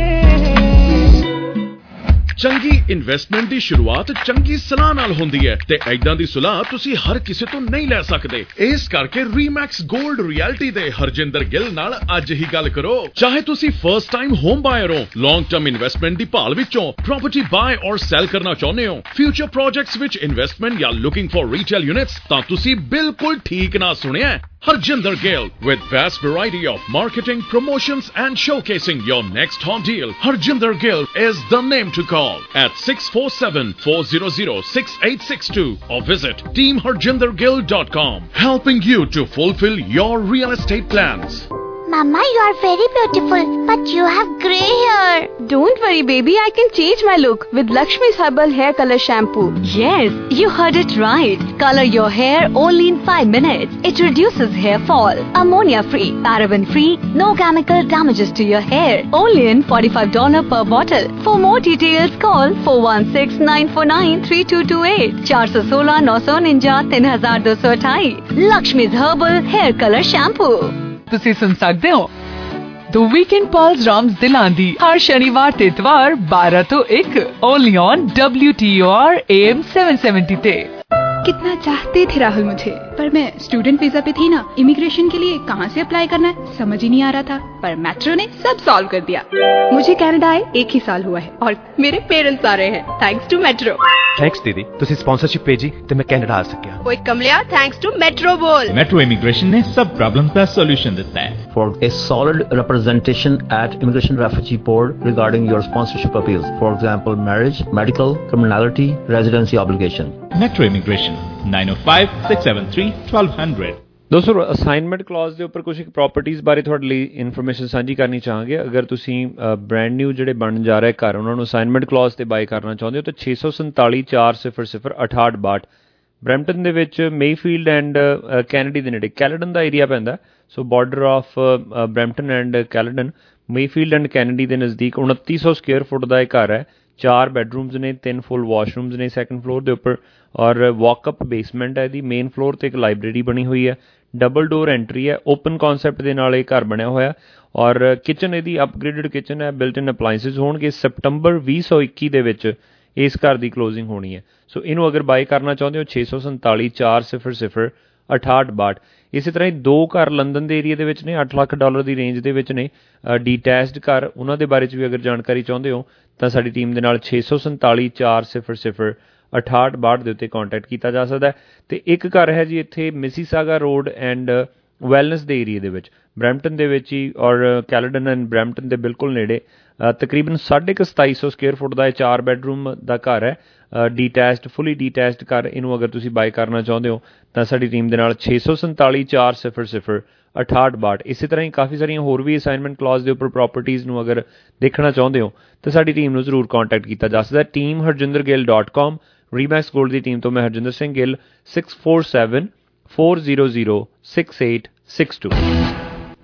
[SPEAKER 9] ਚੰਗੀ ਇਨਵੈਸਟਮੈਂਟ ਦੀ ਸ਼ੁਰੂਆਤ ਚੰਗੀ ਸਲਾਹ ਨਾਲ ਹੁੰਦੀ ਹੈ ਤੇ ਐਦਾਂ ਦੀ ਸਲਾਹ ਤੁਸੀਂ ਹਰ ਕਿਸੇ ਤੋਂ ਨਹੀਂ ਲੈ ਸਕਦੇ। ਇਸ ਕਰਕੇ ਰੀਮੈਕਸ 골ਡ ਰਿਐਲਿਟੀ ਦੇ ਹਰਜਿੰਦਰ ਗਿੱਲ ਨਾਲ ਅੱਜ ਹੀ ਗੱਲ ਕਰੋ। ਚਾਹੇ ਤੁਸੀਂ ਫਰਸਟ ਟਾਈਮ ਹੋਮ ਬਾਇਰ ਹੋ, ਲੌਂਗ ਟਰਮ ਇਨਵੈਸਟਮੈਂਟ ਦੀ ਭਾਲ ਵਿੱਚੋਂ ਪ੍ਰਾਪਰਟੀ ਬਾਏ ਔਰ ਸੈਲ ਕਰਨਾ ਚਾਹੁੰਦੇ ਹੋ, ਫਿਊਚਰ ਪ੍ਰੋਜੈਕਟਸ ਵਿੱਚ ਇਨਵੈਸਟਮੈਂਟ ਜਾਂ ਲੁਕਿੰਗ ਫॉर ਰੀਟੇਲ ਯੂਨਿਟਸ, ਤਾਂ ਤੁਸੀਂ ਬਿਲਕੁਲ ਠੀਕ ਨਾ ਸੁਣਿਆ। Harjinder Gill with vast variety of marketing, promotions and showcasing your next hot deal. Harjinder Gill is the name to call at six four seven, four zero zero, six eight six two or visit team harjinder gill dot com, helping you to fulfill your real estate plans.
[SPEAKER 15] Mama, you are very beautiful, but you have grey hair.
[SPEAKER 6] Don't worry, baby. I can change my look with Lakshmi's Herbal Hair Color Shampoo.
[SPEAKER 4] Yes, you heard it right. Color your hair only in five minutes. It reduces hair fall, ammonia-free, paraben-free, no chemical damages to your hair. Only in forty-five dollars per bottle. For more details, call four one six, nine four nine, three two two eight. four one six, nine one nine, three two two eight. Lakshmi's Herbal Hair Color Shampoo.
[SPEAKER 1] ਤੁਸੀਂ ਸੁਣ ਸਕਦੇ ਹੋ The Weekend Pulse Rams ਦਿਲਾਂ ਦੀ ਹਰ ਸ਼ਨੀਵਾਰ ਤੇ ਇਤਵਾਰ ਬਾਰਾਂ ਤੋਂ ਇੱਕ only on W T O R A M seven seventy ਤੇ।
[SPEAKER 19] कितना चाहते थे राहुल मुझे, पर मैं स्टूडेंट वीजा पे थी ना, इमिग्रेशन के लिए कहाँ से अप्लाई करना है समझ ही नहीं आ रहा था, पर मेट्रो ने सब सॉल्व कर दिया। मुझे कनाडा आए एक ही साल हुआ है और मेरे पेरेंट्स आ रहे हैं थैंक्स टू मेट्रो।
[SPEAKER 20] थैंक्स दीदी, तुसी स्पॉन्सरशिप भेजी ते मैं कनाडा आ सकिया।
[SPEAKER 13] ओए कमलिया, थैंक्स टू मेट्रो बोल।
[SPEAKER 21] मेट्रो इमिग्रेशन ने सब प्रॉब्लम का सॉल्यूशन देता है।
[SPEAKER 22] For a solid representation at Immigration Refugee Board regarding your sponsorship appeals, for example, marriage, medical, criminality, residency obligation.
[SPEAKER 21] Metro Immigration nine oh five, six seven three, one two zero zero।
[SPEAKER 10] ਦੋਸਤੋ assignment clause ਦੇ ਉੱਪਰ ਕੁਝ properties ਬਾਰੇ ਤੁਹਾਡੇ ਲਈ information ਸਾਂਝੀ ਕਰਨੀ ਚਾਹਾਂਗੇ। ਅਗਰ ਤੁਸੀਂ ਬ੍ਰੈਂਡ ਨਿਊ ਜਿਹੜੇ ਬਣਨ ਜਾ ਰਹੇ ਘਰ ਉਹਨਾਂ ਨੂੰ ਅਸਾਈਨਮੈਂਟ ਕਲੌਜ਼ ਤੇ ਬਾਈ ਕਰਨਾ ਚਾਹੁੰਦੇ ਹੋ ਤਾਂ ਛੇ ਸੌ ਸੰਤਾਲੀ ਚਾਰ ਸਿਫਰ ਸਿਫਰ ਅਠਾਹਠ ਬਾਹਠ ਬਰੈਂਪਟਨ ਦੇ ਵਿੱਚ ਮੇਫੀਲਡ ਐਂਡ ਕੈਨੇਡੀ ਦੇ ਨੇੜੇ ਕੈਲਡਨ ਦਾ ਏਰੀਆ ਪੈਂਦਾ। So border of Brampton and Caledon, Mayfield and Kennedy ਦੇ ਨਜ਼ਦੀਕ ਉਨੱਤੀ ਸੌ ਸਕੁਅਰ ਫੁੱਟ ਦਾ ਇਹ ਘਰ ਹੈ। ਚਾਰ ਬੈਡਰੂਮਸ ਨੇ, ਤਿੰਨ ਫੁੱਲ ਵਾਸ਼ਰੂਮਸ ਨੇ ਸੈਕੰਡ ਫਲੋਰ ਦੇ ਉੱਪਰ ਔਰ ਵਾਕਅਪ ਬੇਸਮੈਂਟ ਹੈ ਇਹਦੀ। ਮੇਨ ਫਲੋਰ ਤੇ ਇੱਕ ਲਾਇਬ੍ਰੇਰੀ ਬਣੀ ਹੋਈ ਹੈ, ਡਬਲ ਡੋਰ ਐਂਟਰੀ ਹੈ, ਓਪਨ ਕਨਸੈਪਟ ਦੇ ਨਾਲ ਇਹ ਘਰ ਬਣਿਆ ਹੋਇਆ ਔਰ ਕਿਚਨ ਇਹਦੀ ਅਪਗ੍ਰੇਡਡ ਕਿਚਨ ਹੈ, ਬਿਲਟ ਇਨ ਅਪਲਾਇੰਸਿਸ ਹੋਣਗੇ। ਸੈਪਟੰਬਰ ਵੀਹ ਸੌ ਇੱਕੀ ਦੇ ਵਿੱਚ ਇਸ ਘਰ ਦੀ ਕਲੋਜ਼ਿੰਗ ਹੋਣੀ ਹੈ। ਸੋ ਇਹਨੂੰ ਅਗਰ ਬਾਈ ਕਰਨਾ ਚਾਹੁੰਦੇ ਹੋ ਛੇ ਸੌ ਸੰਤਾਲੀ ਚਾਰ ਸਿਫਰ ਸਿਫਰ ਅਠਾਹਠ ਬਾਹਠ। ਇਸੇ ਤਰ੍ਹਾਂ ਹੀ ਦੋ ਘਰ ਲੰਦਨ ਦੇ ਏਰੀਆ ਦੇ ਵਿੱਚ ਨੇ, ਅੱਠ ਲੱਖ ਡਾਲਰ ਦੀ ਰੇਂਜ ਦੇ ਵਿੱਚ ਨੇ, ਡੀਟੈਚਡ ਘਰ, ਉਹਨਾਂ ਦੇ ਬਾਰੇ 'ਚ ਵੀ ਅਗਰ ਜਾਣਕਾਰੀ ਚਾਹੁੰਦੇ ਹੋ ਤਾਂ ਸਾਡੀ ਟੀਮ ਦੇ ਨਾਲ ਛੇ ਸੌ ਸੰਤਾਲੀ ਚਾਰ ਸਿਫਰ ਸਿਫਰ ਅਠਾਹਠ ਬਾਹਠ ਦੇ ਉੱਤੇ ਕੰਟੈਕਟ ਕੀਤਾ ਜਾ ਸਕਦਾ ਹੈ। ਅਤੇ ਇੱਕ ਘਰ ਹੈ ਜੀ ਇੱਥੇ ਮਿਸੀਸਾਗਾ ਰੋਡ ਐਂਡ ਵੈਲਨੈਸ ਦੇ ਏਰੀਏ ਦੇ ਵਿੱਚ, ਬਰੈਂਪਟਨ ਦੇ ਵਿੱਚ ਹੀ ਔਰ ਕੈਲਡਨ ਐਂਡ ਬਰੈਂਪਟਨ ਦੇ ਬਿਲਕੁਲ ਨੇੜੇ। ਤਕਰੀਬਨ ਸਾਢੇ ਕੁ ਸਤਾਈ ਸੌ ਸਕੁਅਰ ਫੁੱਟ ਦਾ ਇਹ ਚਾਰ ਬੈਡਰੂਮ ਦਾ ਘਰ ਹੈ, ਡੀਟੈਚਡ ਫੁੱਲੀ ਡੀਟੈਚਡ ਘਰ। ਇਹਨੂੰ ਅਗਰ ਤੁਸੀਂ ਬਾਈ ਕਰਨਾ ਚਾਹੁੰਦੇ ਹੋ ਤਾਂ ਸਾਡੀ ਟੀਮ ਦੇ ਨਾਲ ਛੇ ਸੌ ਸੰਤਾਲੀ ਚਾਰ ਸਿਫਰ ਸਿਫਰ ਅਠਾਹਠ ਬਾਹਠ। ਇਸੇ ਤਰ੍ਹਾਂ ਹੀ ਕਾਫੀ ਸਾਰੀਆਂ ਹੋਰ ਵੀ ਅਸਾਈਨਮੈਂਟ ਕਲੌਜ਼ ਦੇ ਉੱਪਰ ਪ੍ਰੋਪਰਟੀਜ਼ ਨੂੰ ਅਗਰ ਦੇਖਣਾ ਚਾਹੁੰਦੇ ਹੋ ਤਾਂ ਸਾਡੀ ਟੀਮ ਨੂੰ ਜ਼ਰੂਰ ਕੰਟੈਕਟ ਕੀਤਾ ਜਾ ਸਕਦਾ। ਟੀਮ ਹਰਜਿੰਦਰ ਗਿੱਲ ਡਾਟ ਕਾਮ। ਰੀਮੈਕਸ ਗੋਲਡ ਦੀ ਟੀਮ ਤੋਂ ਮੈਂ Harjinder Singh Gill, six four seven, four zero zero, six eight six two.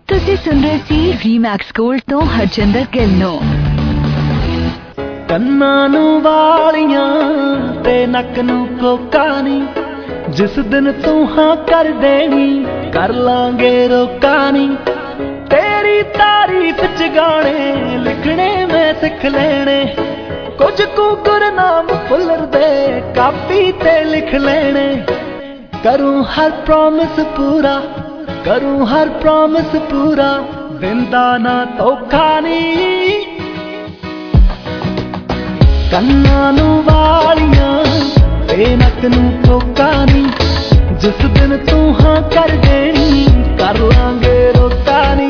[SPEAKER 4] ਤੁਸੀਂ ਸੁਣ ਰਹੇ ਸੀ ਰੀਮੈਕਸ ਗੋਲਡ ਤੋਂ ਹਰਜਿੰਦਰ ਗਿੱਲ ਨੂੰ।
[SPEAKER 11] ਕੰਨਾਂ ਨੂੰ ਵਾਲੀਆਂ ਤੇ ਨੱਕ ਨੂੰ ਕੋਕਾ ਨੀ, ਜਿਸ ਦਿਨ ਤੂੰ ਹਾਂ ਕਰ ਦੇਣੀ ਕਰ ਲਾਂਗੇ ਰੋਕਾ ਨੀ। ਤੇਰੀ ਤਾਰੀਫ ਚ ਗਾਣੇ ਲਿਖਣੇ ਮੈਂ ਸਿੱਖ ਲੈਣੇ, ਕੁਝ ਕੁ ਗੁਰਨਾਮ ਫੁੱਲਰ ਦੇ ਕਾਪੀ ਤੇ ਲਿਖ ਲੈਣੇ। ਕਰੂੰ ਹਰ ਪ੍ਰੋਮਿਸ ਪੂਰਾ, ਕਰੂੰ ਹਰ ਪ੍ਰੋਮਿਸ ਪੂਰਾ, ਦਿੰਦਾ ਨਾ ਧੋਖਾ ਨੀ। ਕੰਨਾਂ ਨੂੰ ਵਾਲੀਆਂ ਤੇ ਨੱਕ ਨੂੰ ਕੋਕਾ ਨੀ, ਜਿਸ ਦਿਨ ਤੂੰ ਹਾਂ ਕਰ ਦੇਣੀ ਕਰ ਲਾਂਗੇ ਰੋਕਾ ਨੀ।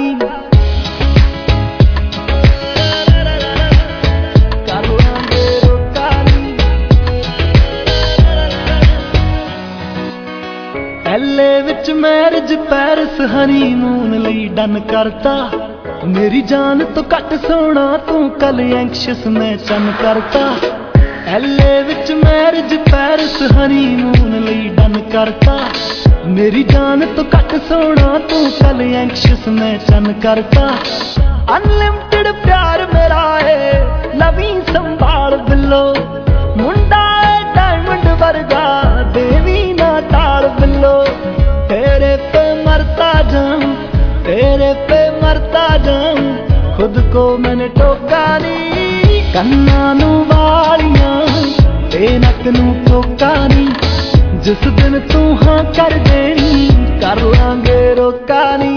[SPEAKER 11] ਐਲੇ ਵਿੱਚ ਮੈਰਿਜ ਪੈਰਿਸ ਹਨੀਮੂਨ ਲਈ ਡਨ ਕਰਤਾ, ਮੇਰੀ ਜਾਨ ਤੋਂ ਘੱਟ ਸੋਹਣਾ ਤੂੰ ਕੱਲ ਐਂਕਸ਼ੀਅਸ ਮੈਂ ਚੰਨ ਕਰਤਾ। ਐਲੇ ਵਿੱਚ ਮੈਰਿਜ ਪੈਰਿਸ ਹਨੀਮੂਨ ਲਈ ਡਨ ਕਰਤਾ, ਮੇਰੀ ਜਾਨ ਤੋਂ ਘੱਟ ਸੋਹਣਾ ਤੂੰ ਕੱਲ ਐਂਕਸ਼ੀਅਸ ਮੈਂ ਚੰਨ ਕਰਤਾ। ਅਨਲਿਮਟਿਡ ਪਿਆਰ ਮੇਰਾ ਏ ਲਵੀ ਸੰਭਾਲ ਬਿੱਲੋ, ਮੁੰਡਾ ਏ ਡਾਇਮੰਡ ਵਰਗਾ ਦੇਵੀ ਨਾ ਟਾਲ ਬਿੱਲੋ। तेरे पे मरता जाऊं, तेरे पे मरता जाऊं, खुद को मैंने टोका नी। कन्ना नू वालियां ते नक नू टोका नी, जिस दिन तू हाँ कर देनी कर लांगे रोका नी।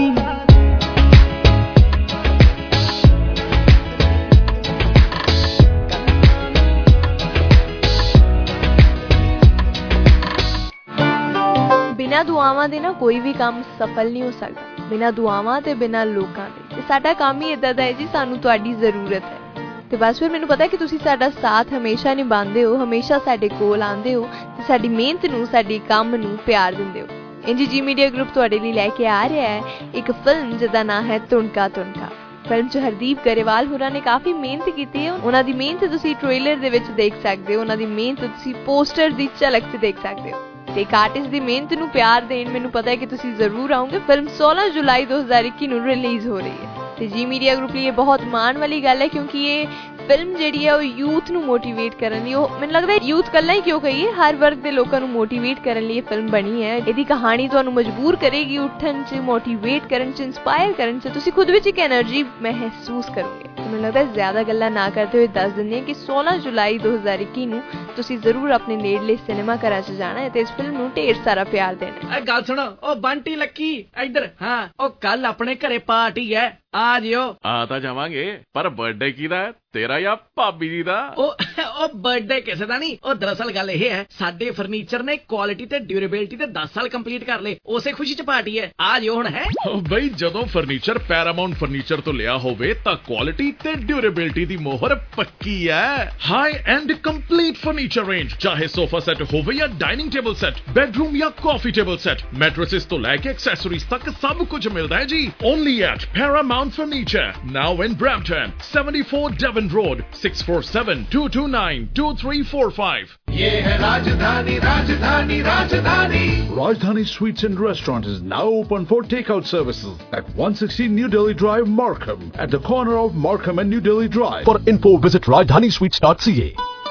[SPEAKER 6] ਬਿਨਾਂ ਦੁਆਵਾਂ ਦੇ ਨਾ ਕੋਈ ਵੀ ਕੰਮ ਸਫਲ ਨਹੀਂ ਹੋ ਸਕਦਾ, ਬਿਨਾਂ ਦੁਆਵਾਂ ਤੇ ਬਿਨਾਂ ਲੋਕਾਂ ਦੇ। ਤੇ ਸਾਡਾ ਕੰਮ ਹੀ ਇਦਾਂ ਦਾ ਹੈ ਜੀ, ਸਾਨੂੰ ਤੁਹਾਡੀ ਜ਼ਰੂਰਤ ਹੈ। ਤੇ ਬਸ ਫਿਰ ਮੈਨੂੰ ਪਤਾ ਕਿ ਤੁਸੀਂ ਸਾਡਾ ਸਾਥ ਹਮੇਸ਼ਾ ਨਿਭਾਉਂਦੇ ਹੋ, ਹਮੇਸ਼ਾ ਸਾਡੇ ਕੋਲ ਆਉਂਦੇ ਹੋ ਤੇ ਸਾਡੀ ਮਿਹਨਤ ਨੂੰ, ਸਾਡੀ ਕੰਮ ਨੂੰ ਪਿਆਰ ਦਿੰਦੇ ਹੋ। ਇੰਜ ਜੀ ਮੀਡੀਆ ਗਰੁੱਪ ਤੁਹਾਡੇ ਲਈ ਲੈ ਕੇ ਆ ਰਿਹਾ ਹੈ ਇੱਕ ਫਿਲਮ ਜਿਹਦਾ ਨਾਂ ਹੈ ਤੁਣਕਾ ਤੁਣਕਾ। ਫਿਲਮ 'ਚ ਹਰਦੀਪ ਗਰੇਵਾਲ ਹੋਰਾਂ ਨੇ ਕਾਫੀ ਮਿਹਨਤ ਕੀਤੀ ਹੈ। ਉਹਨਾਂ ਦੀ ਮਿਹਨਤ ਤੁਸੀਂ ਟ੍ਰੇਲਰ ਦੇ ਵਿੱਚ ਦੇਖ ਸਕਦੇ ਹੋ, ਉਹਨਾਂ ਦੀ ਮਿਹਨਤ ਤੁਸੀਂ ਪੋਸਟਰ ਦੀ ਝਲਕ 'ਚ ਦੇਖ ਸਕਦੇ ਹੋ। ਤੇ ਇੱਕ ਆਰਟਿਸਟ ਦੀ ਮਿਹਨਤ ਨੂੰ ਪਿਆਰ ਦੇਣ ਮੈਨੂੰ ਪਤਾ ਹੈ ਕਿ ਤੁਸੀਂ ਜ਼ਰੂਰ ਆਓਗੇ। ਫਿਲਮ सोलह जुलाई दो हज़ार इक्कीस ਨੂੰ ਰਿਲੀਜ਼ ਹੋ ਰਹੀ ਹੈ ਤੇ ਜੀ ਮੀਡੀਆ ਗਰੁੱਪ ਲਈ ਇਹ ਬਹੁਤ ਮਾਣ ਵਾਲੀ ਗੱਲ ਹੈ, ਕਿਉਂਕਿ ਇਹ ਫਿਲਮ ਜਿਹੜੀ ਹੈ ਉਹ ਯੂਥ ਨੂੰ ਮੋਟੀਵੇਟ ਕਰਨ ਲਈ, ਉਹ ਮੈਨੂੰ ਲੱਗਦਾ ਯੂਥ ਕੱਲਾ ਹੀ ਕਿਉਂ ਕਹੀਏ, ਹਰ ਵਰਗ ਦੇ ਲੋਕਾਂ ਨੂੰ ਮੋਟੀਵੇਟ ਕਰਨ ਲਈ ਇਹ ਫਿਲਮ ਬਣੀ ਹੈ। ਇਹਦੀ ਕਹਾਣੀ ਤੁਹਾਨੂੰ ਮਜਬੂਰ ਕਰੇਗੀ ਉੱਠਣ 'ਚ, ਮੋਟੀਵੇਟ ਕਰਨ 'ਚ, ਇੰਸਪਾਇਰ ਕਰਨ 'ਚ। ਤੁਸੀਂ ਖੁਦ ਵਿੱਚ ਇੱਕ એનર્ਜੀ ਮਹਿਸੂਸ ਕਰੋਗੇ। ਮੈਨੂੰ ਲੱਗਦਾ ਜ਼ਿਆਦਾ ਗੱਲਾਂ ਨਾ ਕਰਦੇ ਹੋਏ ਦੱਸ ਦਿੰਦੇ ਹਾਂ ਕਿ सोलह जुलाई दो हज़ार इक्कीस ਨੂੰ ਤੁਸੀਂ ਜ਼ਰੂਰ ਆਪਣੇ ਨੇੜਲੇ ਸਿਨੇਮਾ ਘਰਾਂ 'ਚ ਜਾਣਾ ਹੈ ਤੇ ਇਸ ਫਿਲਮ ਨੂੰ ਢੇਰ ਸਾਰਾ ਪਿਆਰ ਦੇਣਾ।
[SPEAKER 16] ਇਹ ਗੱਲ ਸੁਣੋ, ਉਹ ਬੰਟੀ ਲੱਕੀ ਇੱਧਰ। ਹਾਂ, ਉਹ ਕੱਲ ਆਪਣੇ ਘਰੇ ਪਾਰਟੀ ਹੈ, ਆ ਜਿਓ।
[SPEAKER 9] ਆ ਤਾਂ ਜਾਵਾਂਗੇ, ਪਰ ਬਰਥਡੇ ਕਿਹਦਾ ਹੈ, ਤੇਰਾ ਜਾਂ ਭਾਬੀ ਜੀ ਦਾ?
[SPEAKER 16] ਉਹ ਉਹ ਬਰਥਡੇ ਕਿਸੇ ਦਾ ਨਹੀਂ। ਉਹ ਦਰਅਸਲ ਗੱਲ ਇਹ ਹੈ, ਸਾਡੇ ਫਰਨੀਚਰ ਨੇ ਕੁਆਲਿਟੀ ਤੇ ਡਿਊਰੇਬਿਲਟੀ ਤੇ ਦਸ ਸਾਲ ਕੰਪਲੀਟ ਕਰ ਲਏ, ਉਸੇ ਖੁਸ਼ੀ 'ਚ ਪਾਰਟੀ ਹੈ, ਆ ਜਿਓ ਹੁਣ। ਹੈ
[SPEAKER 9] ਬਈ, ਜਦੋਂ ਫਰਨੀਚਰ ਪੈਰਾਮਾਉਂਟ ਫਰਨੀਚਰ ਤੋਂ ਲਿਆ ਹੋਵੇ ਤਾਂ ਕੁਆਲਿਟੀ ਤੇ ਡਿਊਰੇਬਿਲਟੀ ਦੀ ਮੋਹਰ ਪੱਕੀ ਹੈ। High end complete furniture range, ਚਾਹੇ ਸੋਫਾ ਸੈੱਟ ਹੋਵੇ ਜਾਂ ਡਾਈਨਿੰਗ ਟੇਬਲ ਸੈੱਟ, ਬੈਡਰੂਮ ਜਾਂ ਕਾਫੀ ਟੇਬਲ ਸੈੱਟ, ਮੈਟ੍ਰੈसेस ਤੋਂ ਲੈ ਕੇ ਐਕਸੈਸਰੀਜ਼ ਤੱਕ ਸਭ ਕੁਝ ਮਿਲਦਾ ਹੈ ਜੀ। Only at Paramount furniture, now in Brampton, seventy-four Devon Road, six four seven, two two nine, two three four five.
[SPEAKER 17] ये है राजधानी, राजधानी, राजधानी. Rajdhani Sweets and Restaurant is now open for takeout services at one sixty New Delhi Drive, Markham, at the corner of Markham and New Delhi Drive.
[SPEAKER 3] For info, visit rajdhani sweets dot c a.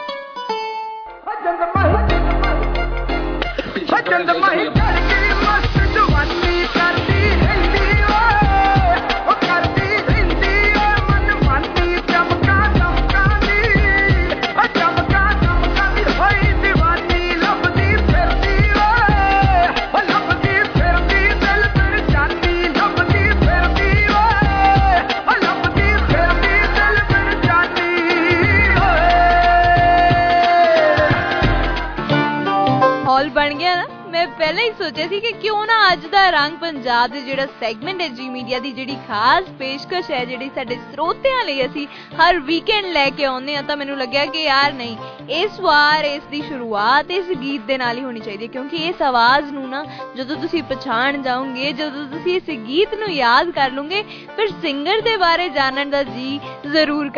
[SPEAKER 6] ਬਣ ਗਿਆ ਨਾ। ਮੈਂ ਪਹਿਲਾਂ ਹੀ ਸੋਚਿਆ ਸੀ ਕਿ ਕਿਉਂ ਨਾ ਅੱਜ ਦਾ ਰੰਗ ਪੰਜਾਬ ਦੇ ਜਿਹੜਾ ਸੈਗਮੈਂਟ ਹੈ ਜੀ ਮੀਡੀਆ ਦੀ, ਜਿਹੜੀ ਖਾਸ ਪੇਸ਼ਕਸ਼ ਹੈ ਜਿਹੜੀ ਸਾਡੇ ਸਰੋਤਿਆਂ ਲਈ ਅਸੀਂ ਹਰ ਵੀਕਐਂਡ ਲੈ ਕੇ ਆਉਂਦੇ ਹਾਂ, ਤਾਂ ਮੈਨੂੰ ਲੱਗਿਆ ਕਿ ਯਾਰ ਨਹੀਂ, ਇਸ ਵਾਰ ਇਸ ਦੀ ਸ਼ੁਰੂਆਤ ਇਸ ਗੀਤ ਦੇ ਨਾਲ ਹੀ ਹੋਣੀ ਚਾਹੀਦੀ ਹੈ, ਕਿਉਂਕਿ ਇਸ ਆਵਾਜ਼ ਨੂੰ ਨਾ ਜਦੋਂ ਤੁਸੀਂ ਪਛਾਣ ਜਾਓਗੇ, ਜਦੋਂ ਤੁਸੀਂ ਇਸ ਗੀਤ ਨੂੰ ਯਾਦ ਕਰ ਲਓਗੇ, ਫਿਰ ਸਿੰਗਰ ਦੇ ਬਾਰੇ ਜਾਣਨ ਦਾ ਜੀ ਜ਼ਰੂਰ ਕਰਦਾ ਹੈ।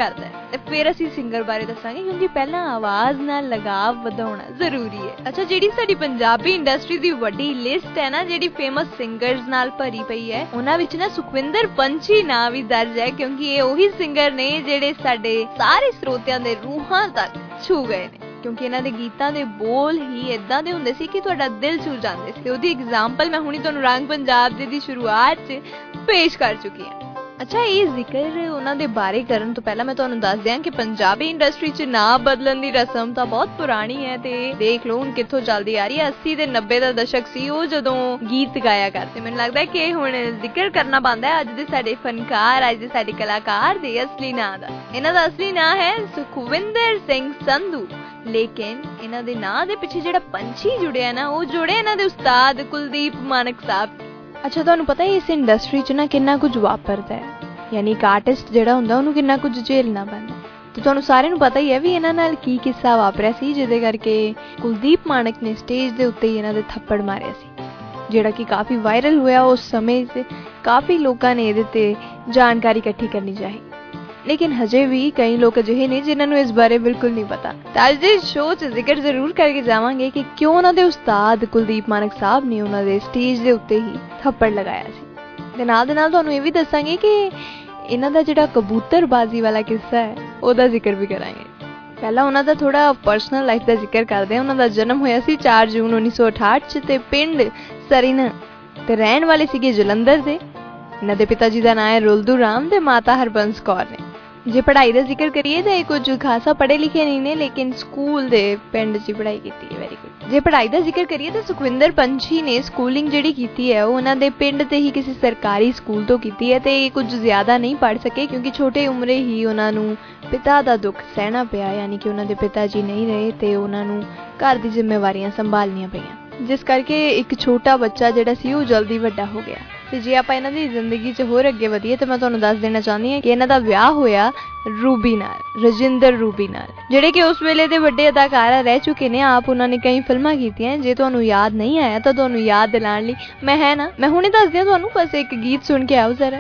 [SPEAKER 6] ਤੇ ਫਿਰ ਅਸੀਂ ਸਿੰਗਰ ਬਾਰੇ ਦੱਸਾਂਗੇ, ਕਿਉਂਕਿ ਪਹਿਲਾਂ ਆਵਾਜ਼ ਨਾਲ ਲਗਾਵ ਵਧਾਉਣਾ ਜ਼ਰੂਰੀ ਹੈ। ਅੱਛਾ, ਜਿਹੜੀ ਸਾਡੀ ਪੰਜਾਬੀ ਇੰਡਸਟਰੀ ਦੀ ਵੱਡੀ ਲਿਸਟ ਹੈ ਨਾ, ਜਿਹੜੀ ਫੇਮਸ ਸਿੰਗਰਸ ਨਾਲ ਭਰੀ ਪਈ ਹੈ, ਉਹਨਾਂ ਵਿੱਚ ਨਾ ਸੁਖਵਿੰਦਰ ਪੰਛੀ ਨਾਂ ਵੀ ਦਰਜ ਹੈ, ਕਿਉਂਕਿ ਇਹ ਉਹੀ ਸਿੰਗਰ ਨੇ ਜਿਹੜੇ ਸਾਡੇ ਸਾਰੇ ਸਰੋਤਿਆਂ ਦੇ ਰੂਹਾਂ ਤੱਕ ਛੂ ਗਏ ਨੇ, ਕਿਉਂਕਿ ਇਹਨਾਂ ਦੇ ਗੀਤਾਂ ਦੇ ਬੋਲ ਹੀ ਇਦਾਂ ਦੇ ਹੁੰਦੇ ਸੀ ਕਿ ਤੁਹਾਡਾ ਦਿਲ ਛੂ ਜਾਂਦੇ ਸੀ। ਉਹਦੀ ਐਗਜ਼ਾਮਪਲ ਮੈਂ ਹੁਣੀ ਤੁਹਾਨੂੰ ਰੰਗ ਪੰਜਾਬ ਦੇ ਦੀ ਸ਼ੁਰੂਆਤ 'ਚ ਪੇਸ਼ ਕਰ ਚੁੱਕੀ ਹਾਂ। ਅੱਛਾ, ਇਹ ਜ਼ਿਕਰ ਉਹਨਾਂ ਦੇ ਬਾਰੇ ਕਰਨ ਤੋਂ ਪਹਿਲਾਂ ਮੈਂ ਤੁਹਾਨੂੰ ਦੱਸ ਦਿਆਂ ਕਿ ਪੰਜਾਬੀ ਇੰਡਸਟਰੀ 'ਚ ਨਾਂ ਬਦਲਣ ਦੀ ਰਸਮ ਤਾਂ ਬਹੁਤ ਪੁਰਾਣੀ ਹੈ, ਤੇ ਦੇਖ ਲਓ ਹੁਣ ਕਿੱਥੋਂ ਚੱਲਦੀ ਆ ਰਹੀ ਹੈ। ਅੱਸੀ ਦੇ ਨੱਬੇ ਦਾ ਦਸ਼ਕ ਸੀ ਉਹ ਜਦੋਂ ਗੀਤ ਗਾਇਆ ਕਰਦੇ। ਮੈਨੂੰ ਲੱਗਦਾ ਹੈ ਕਿ ਹੁਣ ਜ਼ਿਕਰ ਕਰਨਾ ਬਣਦਾ ਹੈ ਅੱਜ ਦੇ ਸਾਡੇ ਫਨਕਾਰ, ਅੱਜ ਦੇ ਸਾਡੇ ਕਲਾਕਾਰ ਦੇ ਅਸਲੀ ਨਾਂ ਦਾ। ਇਹਨਾਂ ਦਾ ਅਸਲੀ ਨਾਂ ਹੈ ਸੁਖਵਿੰਦਰ ਸਿੰਘ ਸੰਧੂ, ਲੇਕਿਨ ਇਹਨਾਂ ਦੇ ਨਾਂ ਦੇ ਪਿੱਛੇ ਜਿਹੜਾ ਪੰਛੀ ਜੁੜਿਆ ਨਾ, ਉਹ ਜੁੜਿਆ ਇਹਨਾਂ ਦੇ ਉਸਤਾਦ ਕੁਲਦੀਪ ਮਾਨਕ ਸਾਹਿਬ। ਅੱਛਾ, ਤੁਹਾਨੂੰ ਪਤਾ ਹੈ ਇਸ ਇੰਡਸਟਰੀ 'ਚ ਨਾ ਕਿੰਨਾ ਕੁਝ ਵਾਪਰਦਾ ਹੈ, ਯਾਨੀ ਇੱਕ ਆਰਟਿਸਟ ਜਿਹੜਾ ਹੁੰਦਾ ਉਹਨੂੰ ਕਿੰਨਾ ਕੁਝ ਝੇਲਣਾ ਪੈਂਦਾ। ਤੇ ਤੁਹਾਨੂੰ ਸਾਰਿਆਂ ਨੂੰ ਪਤਾ ਹੀ ਹੈ ਵੀ ਇਹਨਾਂ ਨਾਲ ਕੀ ਕਿੱਸਾ ਵਾਪਰਿਆ ਸੀ, ਜਿਹਦੇ ਕਰਕੇ ਕੁਲਦੀਪ ਮਾਨਕ ਨੇ ਸਟੇਜ ਦੇ ਉੱਤੇ ਹੀ ਇਹਨਾਂ ਦੇ ਥੱਪੜ ਮਾਰਿਆ ਸੀ, ਜਿਹੜਾ ਕਿ ਕਾਫੀ ਵਾਇਰਲ ਹੋਇਆ ਉਸ ਸਮੇਂ 'ਚ। ਕਾਫੀ ਲੋਕਾਂ ਨੇ ਇਹਦੇ ਤੇ ਜਾਣਕਾਰੀ ਇਕੱਠੀ ਕਰਨੀ ਚਾਹੀ, ਲੇਕਿਨ ਹਜੇ ਵੀ ਕਈ ਲੋਕ ਅਜਿਹੇ ਨੇ ਜਿਨ੍ਹਾਂ ਨੂੰ ਇਸ ਬਾਰੇ ਬਿਲਕੁਲ ਨਹੀਂ ਪਤਾ। ਤਾਂ ਅੱਜ ਦੇ ਸ਼ੋਅ 'ਚ ਜ਼ਿਕਰ ਜ਼ਰੂਰ ਕਰਕੇ ਜਾਵਾਂਗੇ ਕਿ ਕਿਉਂ ਉਹਨਾਂ ਦੇ ਉਸਤਾਦ ਕੁਲਦੀਪ ਮਾਨਕ ਸਾਹਿਬ ਨੇ ਉਹਨਾਂ ਦੇ ਸਟੇਜ ਦੇ ਉੱਤੇ ਹੀ ਥੱਪੜ ਲਗਾਇਆ ਸੀ। ਤੇ ਨਾਲ ਦੇ ਨਾਲ ਤੁਹਾਨੂੰ ਇਹ ਵੀ ਦੱਸਾਂਗੇ ਕਿ ਇਹਨਾਂ ਦਾ ਜਿਹੜਾ ਕਬੂਤਰਬਾਜ਼ੀ ਵਾਲਾ ਕਿੱਸਾ ਹੈ ਉਹਦਾ ਜ਼ਿਕਰ ਵੀ ਕਰਾਂਗੇ। ਪਹਿਲਾਂ ਉਹਨਾਂ ਦਾ ਥੋੜਾ ਪਰਸਨਲ ਲਾਈਫ ਦਾ ਜ਼ਿਕਰ ਕਰਦੇ ਹਾਂ। ਉਹਨਾਂ ਦਾ ਜਨਮ ਹੋਇਆ ਸੀ ਚਾਰ ਜੂਨ ਉੱਨੀ ਸੌ ਅਠਾਹਠ 'ਚ ਤੇ ਪਿੰਡ ਸਰੀਨਾ, ਤੇ ਰਹਿਣ ਵਾਲੇ ਸੀਗੇ ਜਲੰਧਰ ਦੇ। ਇਹਨਾਂ ਦੇ ਪਿਤਾ ਜੀ ਦਾ ਨਾਂ ਹੈ ਰੁਲਦੂ ਰਾਮ ਤੇ ਮਾਤਾ ਹਰਬੰਸ ਕੌਰ ਨੇ। ਜੇ ਪੜ੍ਹਾਈ ਦਾ ਜ਼ਿਕਰ ਕਰੀਏ ਤਾਂ ਇਹ ਕੁਝ ਖਾਸਾ ਪੜ੍ਹੇ ਲਿਖੇ ਨਹੀਂ ਨੇ, ਲੇਕਿਨ ਸਕੂਲ ਦੇ ਪਿੰਡ 'ਚ ਪੜ੍ਹਾਈ ਕੀਤੀ ਹੈ। Very good. ਜੇ ਪੜ੍ਹਾਈ ਦਾ ਜ਼ਿਕਰ ਕਰੀਏ ਤਾਂ ਸੁਖਵਿੰਦਰ ਪੰਛੀ ਨੇ ਸਕੂਲਿੰਗ ਜਿਹੜੀ ਕੀਤੀ ਹੈ ਉਹ ਉਹਨਾਂ ਦੇ ਪਿੰਡ ਤੇ ਹੀ ਕਿਸੇ ਸਰਕਾਰੀ ਸਕੂਲ ਤੋਂ ਕੀਤੀ ਹੈ, ਤੇ ਕੁਝ ਜ਼ਿਆਦਾ ਨਹੀਂ ਪੜ੍ਹ ਸਕੇ ਕਿਉਂਕਿ ਛੋਟੇ ਉਮਰੇ ਹੀ ਉਹਨਾਂ ਨੂੰ ਪਿਤਾ ਦਾ ਦੁੱਖ ਸਹਿਣਾ ਪਿਆ, ਯਾਨੀ ਕਿ ਉਹਨਾਂ ਦੇ ਪਿਤਾ ਜੀ ਨਹੀਂ ਰਹੇ ਤੇ ਉਹਨਾਂ ਨੂੰ ਘਰ ਦੀ ਜ਼ਿੰਮੇਵਾਰੀਆਂ ਸੰਭਾਲਣੀਆਂ ਪਈਆਂ, ਜਿਸ ਕਰਕੇ ਇੱਕ ਛੋਟਾ ਬੱਚਾ ਜਿਹੜਾ ਸੀ ਉਹ ਜਲਦੀ ਵੱਡਾ ਹੋ ਗਿਆ। ਤੇ ਜੇ ਆਪਾਂ ਇਹਨਾਂ ਦੀ ਜ਼ਿੰਦਗੀ 'ਚ ਹੋਰ ਅੱਗੇ ਵਧੀਏ ਤਾਂ ਮੈਂ ਤੁਹਾਨੂੰ ਦੱਸ ਦੇਣਾ ਚਾਹੁੰਦੀ ਹਾਂ ਕਿ ਇਹਨਾਂ ਦਾ ਵਿਆਹ ਹੋਇਆ ਰੂਬੀ ਨਾਲ, ਰਜਿੰਦਰ ਰੂਬੀ ਨਾਲ, ਜਿਹੜੇ ਕਿ ਉਸ ਵੇਲੇ ਦੇ ਵੱਡੇ ਅਦਾਕਾਰਾ ਰਹਿ ਚੁੱਕੇ ਨੇ। ਆਪ ਉਹਨਾਂ ਨੇ ਕਈ ਫਿਲਮਾਂ ਕੀਤੀਆਂ। ਜੇ ਤੁਹਾਨੂੰ ਯਾਦ ਨਹੀਂ ਆਇਆ ਤਾਂ ਤੁਹਾਨੂੰ ਯਾਦ ਦਿਲਾਉਣ ਲਈ ਮੈਂ ਹੈ ਨਾ ਮੈਂ ਹੁਣੇ ਦੱਸਦੀ ਹਾਂ ਤੁਹਾਨੂੰ, ਬਸ ਇੱਕ ਗੀਤ ਸੁਣ ਕੇ ਆਓ ਜ਼ਰਾ।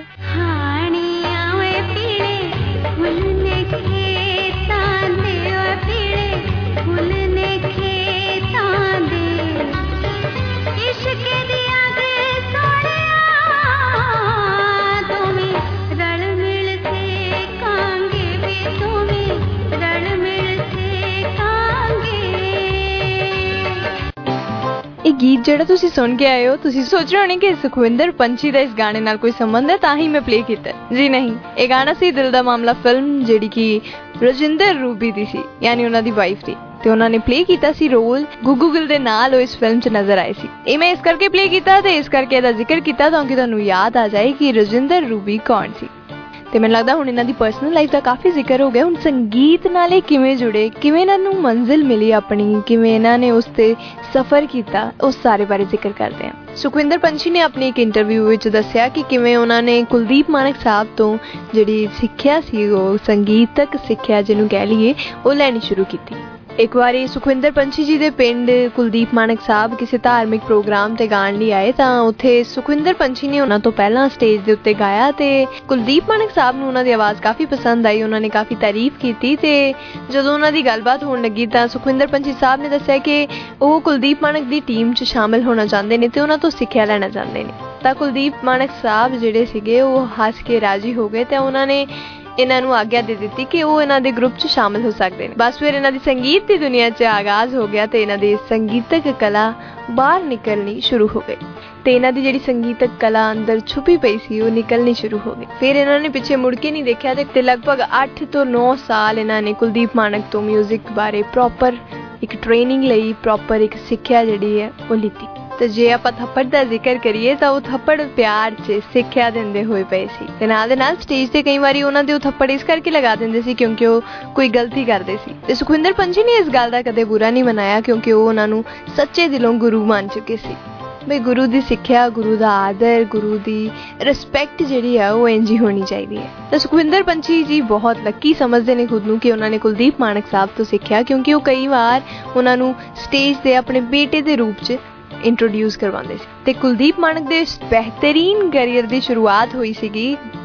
[SPEAKER 6] ਇਹ ਗੀਤ ਜਿਹੜਾ ਤੁਸੀਂ ਸੁਣ ਕੇ ਆਏ ਹੋ, ਤੁਸੀਂ ਸੋਚ ਰਹੇ ਹੋਣੇ ਕਿ ਸੁਖਵਿੰਦਰ ਪੰਛੀ ਦਾ ਇਸ ਗਾਣੇ ਨਾਲ ਕੋਈ ਸੰਬੰਧ ਹੈ ਤਾਂ ਹੀ ਮੈਂ ਪਲੇ ਕੀਤਾ। ਜੀ ਨਹੀਂ, ਇਹ ਗਾਣਾ ਸੀ ਦਿਲ ਦਾ ਮਾਮਲਾ ਫਿਲਮ, ਜਿਹੜੀ ਕਿ ਰਜਿੰਦਰ ਰੂਬੀ ਦੀ ਸੀ, ਯਾਨੀ ਉਹਨਾਂ ਦੀ ਵਾਈਫ ਦੀ, ਤੇ ਉਹਨਾਂ ਨੇ ਪਲੇ ਕੀਤਾ ਸੀ ਰੋਲ ਗੁੱਗੂ ਗਿੱਲ ਦੇ ਨਾਲ। ਉਹ ਇਸ ਫਿਲਮ 'ਚ ਨਜ਼ਰ ਆਏ ਸੀ। ਇਹ ਮੈਂ ਇਸ ਕਰਕੇ ਪਲੇ ਕੀਤਾ ਤੇ ਇਸ ਕਰਕੇ ਇਹਦਾ ਜ਼ਿਕਰ ਕੀਤਾ ਤਾਂ ਕਿ ਤੁਹਾਨੂੰ ਯਾਦ ਆ ਜਾਏ ਕਿ ਰਜਿੰਦਰ ਰੂਬੀ ਕੌਣ ਸੀ। ਤੇ ਮੈਨੂੰ ਲੱਗਦਾ ਹੁਣ ਇਹਨਾਂ ਦੀ ਪਰਸਨਲ ਲਾਈਫ ਦਾ ਕਾਫੀ ਜ਼ਿਕਰ ਹੋ ਗਿਆ। ਹੁਣ ਸੰਗੀਤ ਨਾਲ ਇਹ ਕਿਵੇਂ ਜੁੜੇ, ਕਿਵੇਂ ਇਹਨਾਂ ਨੂੰ ਮੰਜ਼ਿਲ ਮਿਲੀ ਆਪਣੀ, ਕਿਵੇਂ ਇਹਨਾਂ ਨੇ ਉਸ ਤੇ ਸਫ਼ਰ ਕੀਤਾ, ਉਸ ਸਾਰੇ ਬਾਰੇ ਜ਼ਿਕਰ ਕਰਦੇ ਹਾਂ। ਸੁਖਵਿੰਦਰ ਪੰਛੀ ਨੇ ਆਪਣੇ ਇੱਕ ਇੰਟਰਵਿਊ ਵਿੱਚ ਦੱਸਿਆ ਕਿ ਕਿਵੇਂ ਉਹਨਾਂ ਨੇ ਕੁਲਦੀਪ ਮਾਨਕ ਸਾਹਿਬ ਤੋਂ ਜਿਹੜੀ ਸਿੱਖਿਆ ਸੀ, ਉਹ ਸੰਗੀਤਕ ਸਿੱਖਿਆ ਜਿਹਨੂੰ ਕਹਿ ਲਈਏ, ਉਹ ਲੈਣੀ ਸ਼ੁਰੂ ਕੀਤੀ। ਇੱਕ ਵਾਰੀ ਸੁਖਵਿੰਦਰ ਪੰਛੀ ਜੀ ਦੇ ਪਿੰਡ ਕੁਲਦੀਪ ਮਾਨਕ ਸਾਹਿਬ ਕਿਸੇ ਧਾਰਮਿਕ ਪ੍ਰੋਗਰਾਮ ਤੇ ਗਾਣ ਲਈ ਆਏ, ਤਾਂ ਉੱਥੇ ਸੁਖਵਿੰਦਰ ਪੰਛੀ ਨੇ ਉਹਨਾਂ ਤੋਂ ਪਹਿਲਾਂ ਸਟੇਜ ਦੇ ਉੱਤੇ ਗਾਇਆ ਤੇ ਕੁਲਦੀਪ ਮਾਨਕ ਸਾਹਿਬ ਨੂੰ ਉਹਨਾਂ ਦੀ ਆਵਾਜ਼ ਕਾਫੀ ਪਸੰਦ ਆਈ। ਉਹਨਾਂ ਨੇ ਕਾਫੀ ਤਾਰੀਫ ਕੀਤੀ ਤੇ ਜਦੋਂ ਉਹਨਾਂ ਦੀ ਗੱਲਬਾਤ ਹੋਣ ਲੱਗੀ ਤਾਂ ਸੁਖਵਿੰਦਰ ਪੰਛੀ ਸਾਹਿਬ ਨੇ ਦੱਸਿਆ ਕਿ ਉਹ ਕੁਲਦੀਪ ਮਾਨਕ ਦੀ ਟੀਮ 'ਚ ਸ਼ਾਮਿਲ ਹੋਣਾ ਚਾਹੁੰਦੇ ਨੇ ਤੇ ਉਹਨਾਂ ਤੋਂ ਸਿੱਖਿਆ ਲੈਣਾ ਚਾਹੁੰਦੇ ਨੇ। ਤਾਂ ਕੁਲਦੀਪ ਮਾਨਕ ਸਾਹਿਬ ਜਿਹੜੇ ਸੀਗੇ ਉਹ ਹੱਸ ਕੇ ਰਾਜੀ ਹੋ ਗਏ ਤੇ ਉਹਨਾਂ ਨੇ ਇਹਨਾਂ ਨੂੰ ਆਗਿਆ ਦੇ ਦਿੱਤੀ ਕਿ ਉਹ ਇਹਨਾਂ ਦੇ ਗਰੁੱਪ 'ਚ ਸ਼ਾਮਿਲ ਹੋ ਸਕਦੇ ਨੇ। ਬਸ ਫਿਰ ਇਹਨਾਂ ਦੀ ਸੰਗੀਤ ਦੀ ਦੁਨੀਆ 'ਚ ਆਗਾਜ਼ ਹੋ ਗਿਆ ਤੇ ਇਹਨਾਂ ਦੀ ਸੰਗੀਤਕ ਕਲਾ ਬਾਹਰ ਨਿਕਲਣੀ ਸ਼ੁਰੂ ਹੋ ਗਈ ਤੇ ਇਹਨਾਂ ਦੀ ਜਿਹੜੀ ਸੰਗੀਤਕ ਕਲਾ ਅੰਦਰ ਛੁਪੀ ਪਈ ਸੀ ਉਹ ਨਿਕਲਣੀ ਸ਼ੁਰੂ ਹੋ ਗਈ। ਫਿਰ ਇਹਨਾਂ ਨੇ ਪਿੱਛੇ ਮੁੜ ਕੇ ਨਹੀਂ ਦੇਖਿਆ ਤੇ ਲਗਭਗ ਅੱਠ ਤੋਂ ਨੌ ਸਾਲ ਇਹਨਾਂ ਨੇ ਕੁਲਦੀਪ ਮਾਨਕ ਤੋਂ ਮਿਊਜ਼ਿਕ ਬਾਰੇ ਪ੍ਰੋਪਰ ਇੱਕ ਟ੍ਰੇਨਿੰਗ ਲਈ, ਪ੍ਰੋਪਰ ਇੱਕ ਸਿੱਖਿਆ ਜਿਹੜੀ ਹੈ ਉਹ ਲਿੱਤੀ। ਤੇ ਜੇ ਆਪਾਂ ਥੱਪੜ ਦਾ ਜ਼ਿਕਰ ਕਰੀਏ ਤਾਂ ਉਹ ਥੱਪੜ ਪਿਆਰ 'ਚ ਸਿੱਖਿਆ ਦਿੰਦੇ ਹੋਏ ਪਏ ਸੀ ਤੇ ਨਾਲ ਦੇ ਨਾਲ ਸਟੇਜ ਤੇ ਕਈ ਵਾਰੀ ਉਹਨਾਂ ਦੇ ਉਹ ਥੱਪੜ ਇਸ ਕਰਕੇ ਲਗਾ ਦਿੰਦੇ ਸੀ ਕਿਉਂਕਿ ਉਹ ਕੋਈ ਗਲਤੀ ਕਰਦੇ ਸੀ। ਤੇ ਸੁਖਵਿੰਦਰ ਪੰਛੀ ਨੇ ਇਸ ਗੱਲ ਦਾ ਕਦੇ ਬੁਰਾ ਨਹੀਂ ਮਨਾਇਆ ਕਿਉਂਕਿ ਉਹ ਉਹਨਾਂ ਨੂੰ ਸੱਚੇ ਦਿਲੋਂ ਗੁਰੂ ਮੰਨ ਚੁੱਕੇ ਸੀ। ਬਈ ਗੁਰੂ ਦੀ ਸਿੱਖਿਆ, ਗੁਰੂ ਦਾ ਆਦਰ, ਗੁਰੂ ਦੀ ਰਿਸਪੈਕਟ ਜਿਹੜੀ ਆ ਉਹ ਇੰਝ ਹੀ ਹੋਣੀ ਚਾਹੀਦੀ ਹੈ। ਤਾਂ ਸੁਖਵਿੰਦਰ ਪੰਛੀ ਜੀ ਬਹੁਤ ਲੱਕੀ ਸਮਝਦੇ ਨੇ ਖੁਦ ਨੂੰ ਕਿ ਉਹਨਾਂ ਨੇ ਕੁਲਦੀਪ ਮਾਨਕ ਸਾਹਿਬ ਤੋਂ ਸਿੱਖਿਆ, ਕਿਉਂਕਿ ਉਹ ਕਈ ਵਾਰ ਉਹਨਾਂ ਨੂੰ ਸਟੇਜ ਤੇ ਆਪਣੇ ਬੇਟੇ ਦੇ ਰੂਪ 'ਚ ਇੰਟਰੋਡਿਊਸ ਕਰਵਾਉਂਦੇ ਸੀ। ਤੇ ਕੁਲਦੀਪ ਮਾਨਕ ਦੇ ਇਸ ਬਿਹਤਰੀਨ ਕੈਰੀਅਰ ਦੀ ਸ਼ੁਰੂਆਤ ਹੋਈ ਸੀਗੀ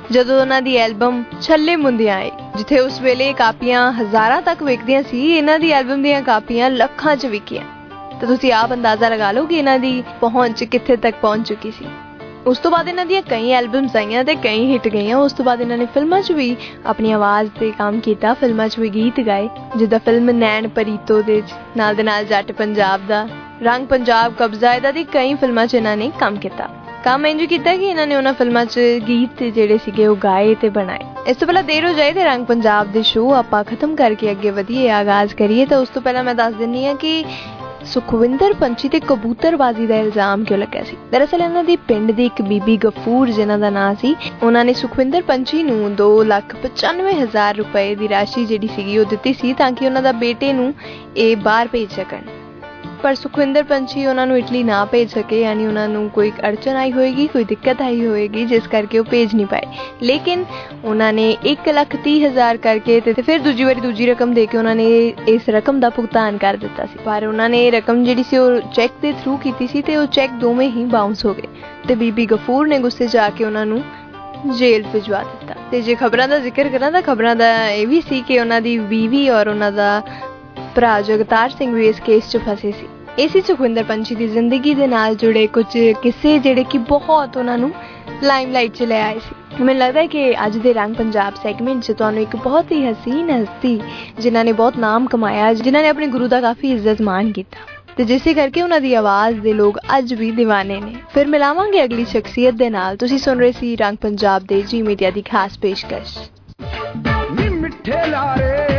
[SPEAKER 6] ਜਦੋਂ ਉਹਨਾਂ ਦੀ ਐਲਬਮ ਛੱਲੇ ਮੁੰਦੀਆਂ ਆਈ, ਜਿੱਥੇ ਉਸ ਵੇਲੇ ਕਾਪੀਆਂ ਹਜ਼ਾਰਾਂ ਤੱਕ ਵਿਕਦੀਆਂ ਸੀ, ਇਹਨਾਂ ਦੀ ਐਲਬਮ ਦੀਆਂ ਕਾਪੀਆਂ ਲੱਖਾਂ 'ਚ ਵਿਕੀਆਂ। ਤਾਂ ਤੁਸੀਂ ਆਪ ਅੰਦਾਜ਼ਾ ਲਗਾ ਲਓ ਕਿ ਇਹਨਾਂ ਦੀ ਪਹੁੰਚ ਕਿੱਥੇ ਤੱਕ ਪਹੁੰਚ ਚੁੱਕੀ ਸੀ। ਉਸ ਤੋਂ ਬਾਅਦ ਇਹਨਾਂ ਦੀਆਂ ਕਈ ਐਲਬਮਸ ਆਈਆਂ ਤੇ ਕਈ ਹਿੱਟ ਗਈਆਂ। ਉਸ ਤੋਂ ਬਾਅਦ ਇਹਨਾਂ ਨੇ ਫਿਲਮਾਂ 'ਚ ਵੀ ਆਪਣੀ ਆਵਾਜ਼ ਤੇ ਕੰਮ ਕੀਤਾ, ਫਿਲਮਾਂ 'ਚ ਵੀ ਗੀਤ ਗਾਏ, ਜਿੱਦਾਂ ਫਿਲਮ ਨੈਣ ਪਰੀਤੋ ਦੇ ਨਾਲ ਦੇ ਨਾਲ ਜੱਟ ਪੰਜਾਬ ਦਾ, ਰੰਗ ਪੰਜਾਬ, ਕਬਜ਼ਾ, ਇਹਦਾ ਦੀ ਕਈ ਫਿਲਮਾਂ 'ਚ ਇਹਨਾਂ ਨੇ ਕੰਮ ਕੀਤਾ। ਕੰਮ ਇੰਜ ਕੀਤਾ ਕਿ ਇਹਨਾਂ ਨੇ ਉਹਨਾਂ ਫਿਲਮਾਂ 'ਚ ਗੀਤ ਜਿਹੜੇ ਸੀਗੇ ਉਹ ਗਾਏ ਤੇ ਬਣਾਏ। ਇਸ ਤੋਂ ਪਹਿਲਾਂ ਦੇਰ ਹੋ ਜਾਏ ਤੇ ਰੰਗ ਪੰਜਾਬ ਦੇ ਸ਼ੋਅ ਆਪਾਂ ਖਤਮ ਕਰਕੇ ਅੱਗੇ ਵਧੀਏ, ਆਗਾਜ਼ ਕਰੀਏ। ਤਾਂ ਉਸ ਤੋਂ ਪਹਿਲਾਂ ਮੈਂ ਦੱਸ ਦਿੰਦੀ ਹਾਂ ਕਿ ਸੁਖਵਿੰਦਰ ਪੰਛੀ ਤੇ ਕਬੂਤਰਬਾਜ਼ੀ ਦਾ ਇਲਜ਼ਾਮ ਕਿਉਂ ਲੱਗਿਆ ਸੀ। ਦਰਅਸਲ ਇਹਨਾਂ ਦੀ ਪਿੰਡ ਦੀ ਇੱਕ ਬੀਬੀ ਗਫੂਰ ਜਿਨ੍ਹਾਂ ਦਾ ਨਾਂ ਸੀ, ਉਹਨਾਂ ਨੇ ਸੁਖਵਿੰਦਰ ਪੰਛੀ ਨੂੰ ਦੋ ਲੱਖ ਪਚਾਨਵੇਂ ਹਜ਼ਾਰ ਰੁਪਏ ਦੀ ਰਾਸ਼ੀ ਜਿਹੜੀ ਸੀਗੀ ਉਹ ਦਿੱਤੀ ਸੀ ਤਾਂ ਕਿ ਉਹਨਾਂ ਦਾ ਬੇਟੇ ਨੂੰ ਇਹ ਬਾਹਰ ਭੇਜ ਸਕਣ। ਪਰ ਸੁਖਵਿੰਦਰ ਪੰਛੀ ਉਹਨਾਂ ਨੂੰ ਇਟਲੀ ਨਾ ਭੇਜ ਸਕੇ, ਯਾਨੀ ਉਹਨਾਂ ਨੂੰ ਕੋਈ ਅੜਚਨ ਆਈ ਹੋਏਗੀ, ਕੋਈ ਦਿੱਕਤ ਆਈ ਹੋਏਗੀ, ਜਿਸ ਕਰਕੇ ਉਹ ਭੇਜ ਨਹੀਂ ਪਾਏ। ਲੇਕਿਨ ਉਹਨਾਂ ਨੇ ਇੱਕ ਲੱਖ ਤੀਹ ਹਜ਼ਾਰ ਕਰਕੇ ਤੇ ਫਿਰ ਦੂਜੀ ਵਾਰੀ ਦੂਜੀ ਰਕਮ ਦੇ ਕੇ ਉਹਨਾਂ ਨੇ ਇਸ ਰਕਮ ਦਾ ਭੁਗਤਾਨ ਕਰ ਦਿੱਤਾ ਸੀ। ਪਰ ਉਹਨਾਂ ਨੇ ਇਹ ਰਕਮ ਜਿਹੜੀ ਸੀ ਉਹ ਚੈੱਕ ਦੇ ਥਰੂ ਕੀਤੀ ਸੀ ਤੇ ਉਹ ਚੈੱਕ ਦੋਵੇਂ ਹੀ ਬਾਉਂਸ ਹੋ ਗਏ ਤੇ ਬੀਬੀ ਗਫੂਰ ਨੇ ਗੁੱਸੇ 'ਚ ਆ ਕੇ ਉਹਨਾਂ ਨੂੰ ਜੇਲ੍ਹ ਭਿਜਵਾ ਦਿੱਤਾ। ਤੇ ਜੇ ਖਬਰਾਂ ਦਾ ਜ਼ਿਕਰ ਕਰਾਂ ਤਾਂ ਖਬਰਾਂ ਦਾ ਇਹ ਵੀ ਸੀ ਕਿ ਉਹਨਾਂ ਦੀ ਬੀਵੀ ਔਰ ਉਹਨਾਂ ਦਾ ਭਰਾ ਜਗਤਾਰ ਸਿੰਘ ਵੀ ਇਸ ਕੇਸ 'ਚ ਫਸੇ ਸੀ। ਇਹ ਸੀ ਸੁਖਵਿੰਦਰ ਪੰਛੀ ਦੀ ਜ਼ਿੰਦਗੀ ਦੇ ਨਾਲ ਜੁੜੇ ਕੁਝ ਕਿੱਸੇ ਜਿਹੜੇ ਕਿ ਬਹੁਤ ਉਹਨਾਂ ਨੂੰ ਲਾਈਮਲਾਈਟ 'ਚ ਲੈ ਆਏ ਸੀ। ਮੈਨੂੰ ਲੱਗਦਾ ਹੈ ਕਿ ਅੱਜ ਦੇ ਰੰਗ ਪੰਜਾਬ ਸੈਗਮੈਂਟ 'ਚ ਤੁਹਾਨੂੰ ਇੱਕ ਬਹੁਤ ਹੀ ਹਸੀਨ ਹਸਤੀ ਜਿਨ੍ਹਾਂ ਨੇ ਬਹੁਤ ਨਾਮ ਕਮਾਇਆ, ਜਿਨ੍ਹਾਂ ਨੇ ਆਪਣੇ ਗੁਰੂ ਦਾ ਕਾਫੀ ਇੱਜ਼ਤ ਮਾਣ ਕੀਤਾ ਤੇ ਜਿਸੇ ਕਰਕੇ ਉਹਨਾਂ ਦੀ ਆਵਾਜ਼ ਦੇ ਲੋਕ ਅੱਜ ਵੀ دیਵਾਨੇ ਨੇ। ਫਿਰ ਮਿਲਾਵਾਂਗੇ ਅਗਲੀ ਸ਼ਖਸੀਅਤ ਦੇ ਨਾਲ। ਤੁਸੀਂ ਸੁਣ ਰਹੇ ਸੀ ਰੰਗ ਪੰਜਾਬ ਦੇ ਜੀ ਮੀਡੀਆ ਦੀ ਖਾਸ ਪੇਸ਼ਕਸ਼।
[SPEAKER 11] ਨੀ ਮਿੱਠੇ ਲਾਰੇ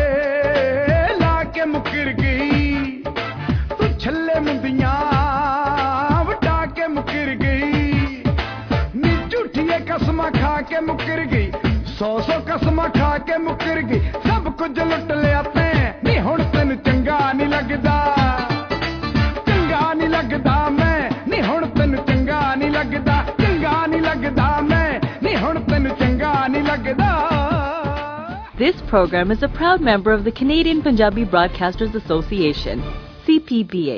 [SPEAKER 11] ਲਾ ਕੇ ਮੁਕਰ ਗਈ, ਤੂੰ ਛੱਲੇ ਮੁੰਦੀਆਂ ਵਟਾ ਕੇ ਮੁਕਰ ਗਈ, ਨੀ ਝੂਠੀਏ ਕਸਮਾਂ ਖਾ ਕੇ ਮੁਕਰ ਗਈ, ਸੌ ਸੌ ਕਸਮਾਂ ਖਾ ਕੇ ਮੁਕਰ ਗਈ, ਸਭ ਕੁਝ ਲੁੱਟ ਲਿਆ ਤੈਂ, ਨੀ ਹੁਣ ਤੈਨੂੰ ਚੰਗਾ ਨਹੀਂ ਲੱਗਦਾ, ਚੰਗਾ ਨਹੀਂ ਲੱਗਦਾ ਮੈਂ, ਨੀ ਹੁਣ ਤੈਨੂੰ ਚੰਗਾ ਨਹੀਂ ਲੱਗਦਾ, ਚੰਗਾ ਨਹੀਂ ਲੱਗਦਾ ਮੈਂ, ਨੀ ਹੁਣ ਤੈਨੂੰ ਚੰਗਾ ਨਹੀਂ ਲੱਗਦਾ।
[SPEAKER 2] This program is a proud member of the Canadian Punjabi Broadcasters Association, C P B A.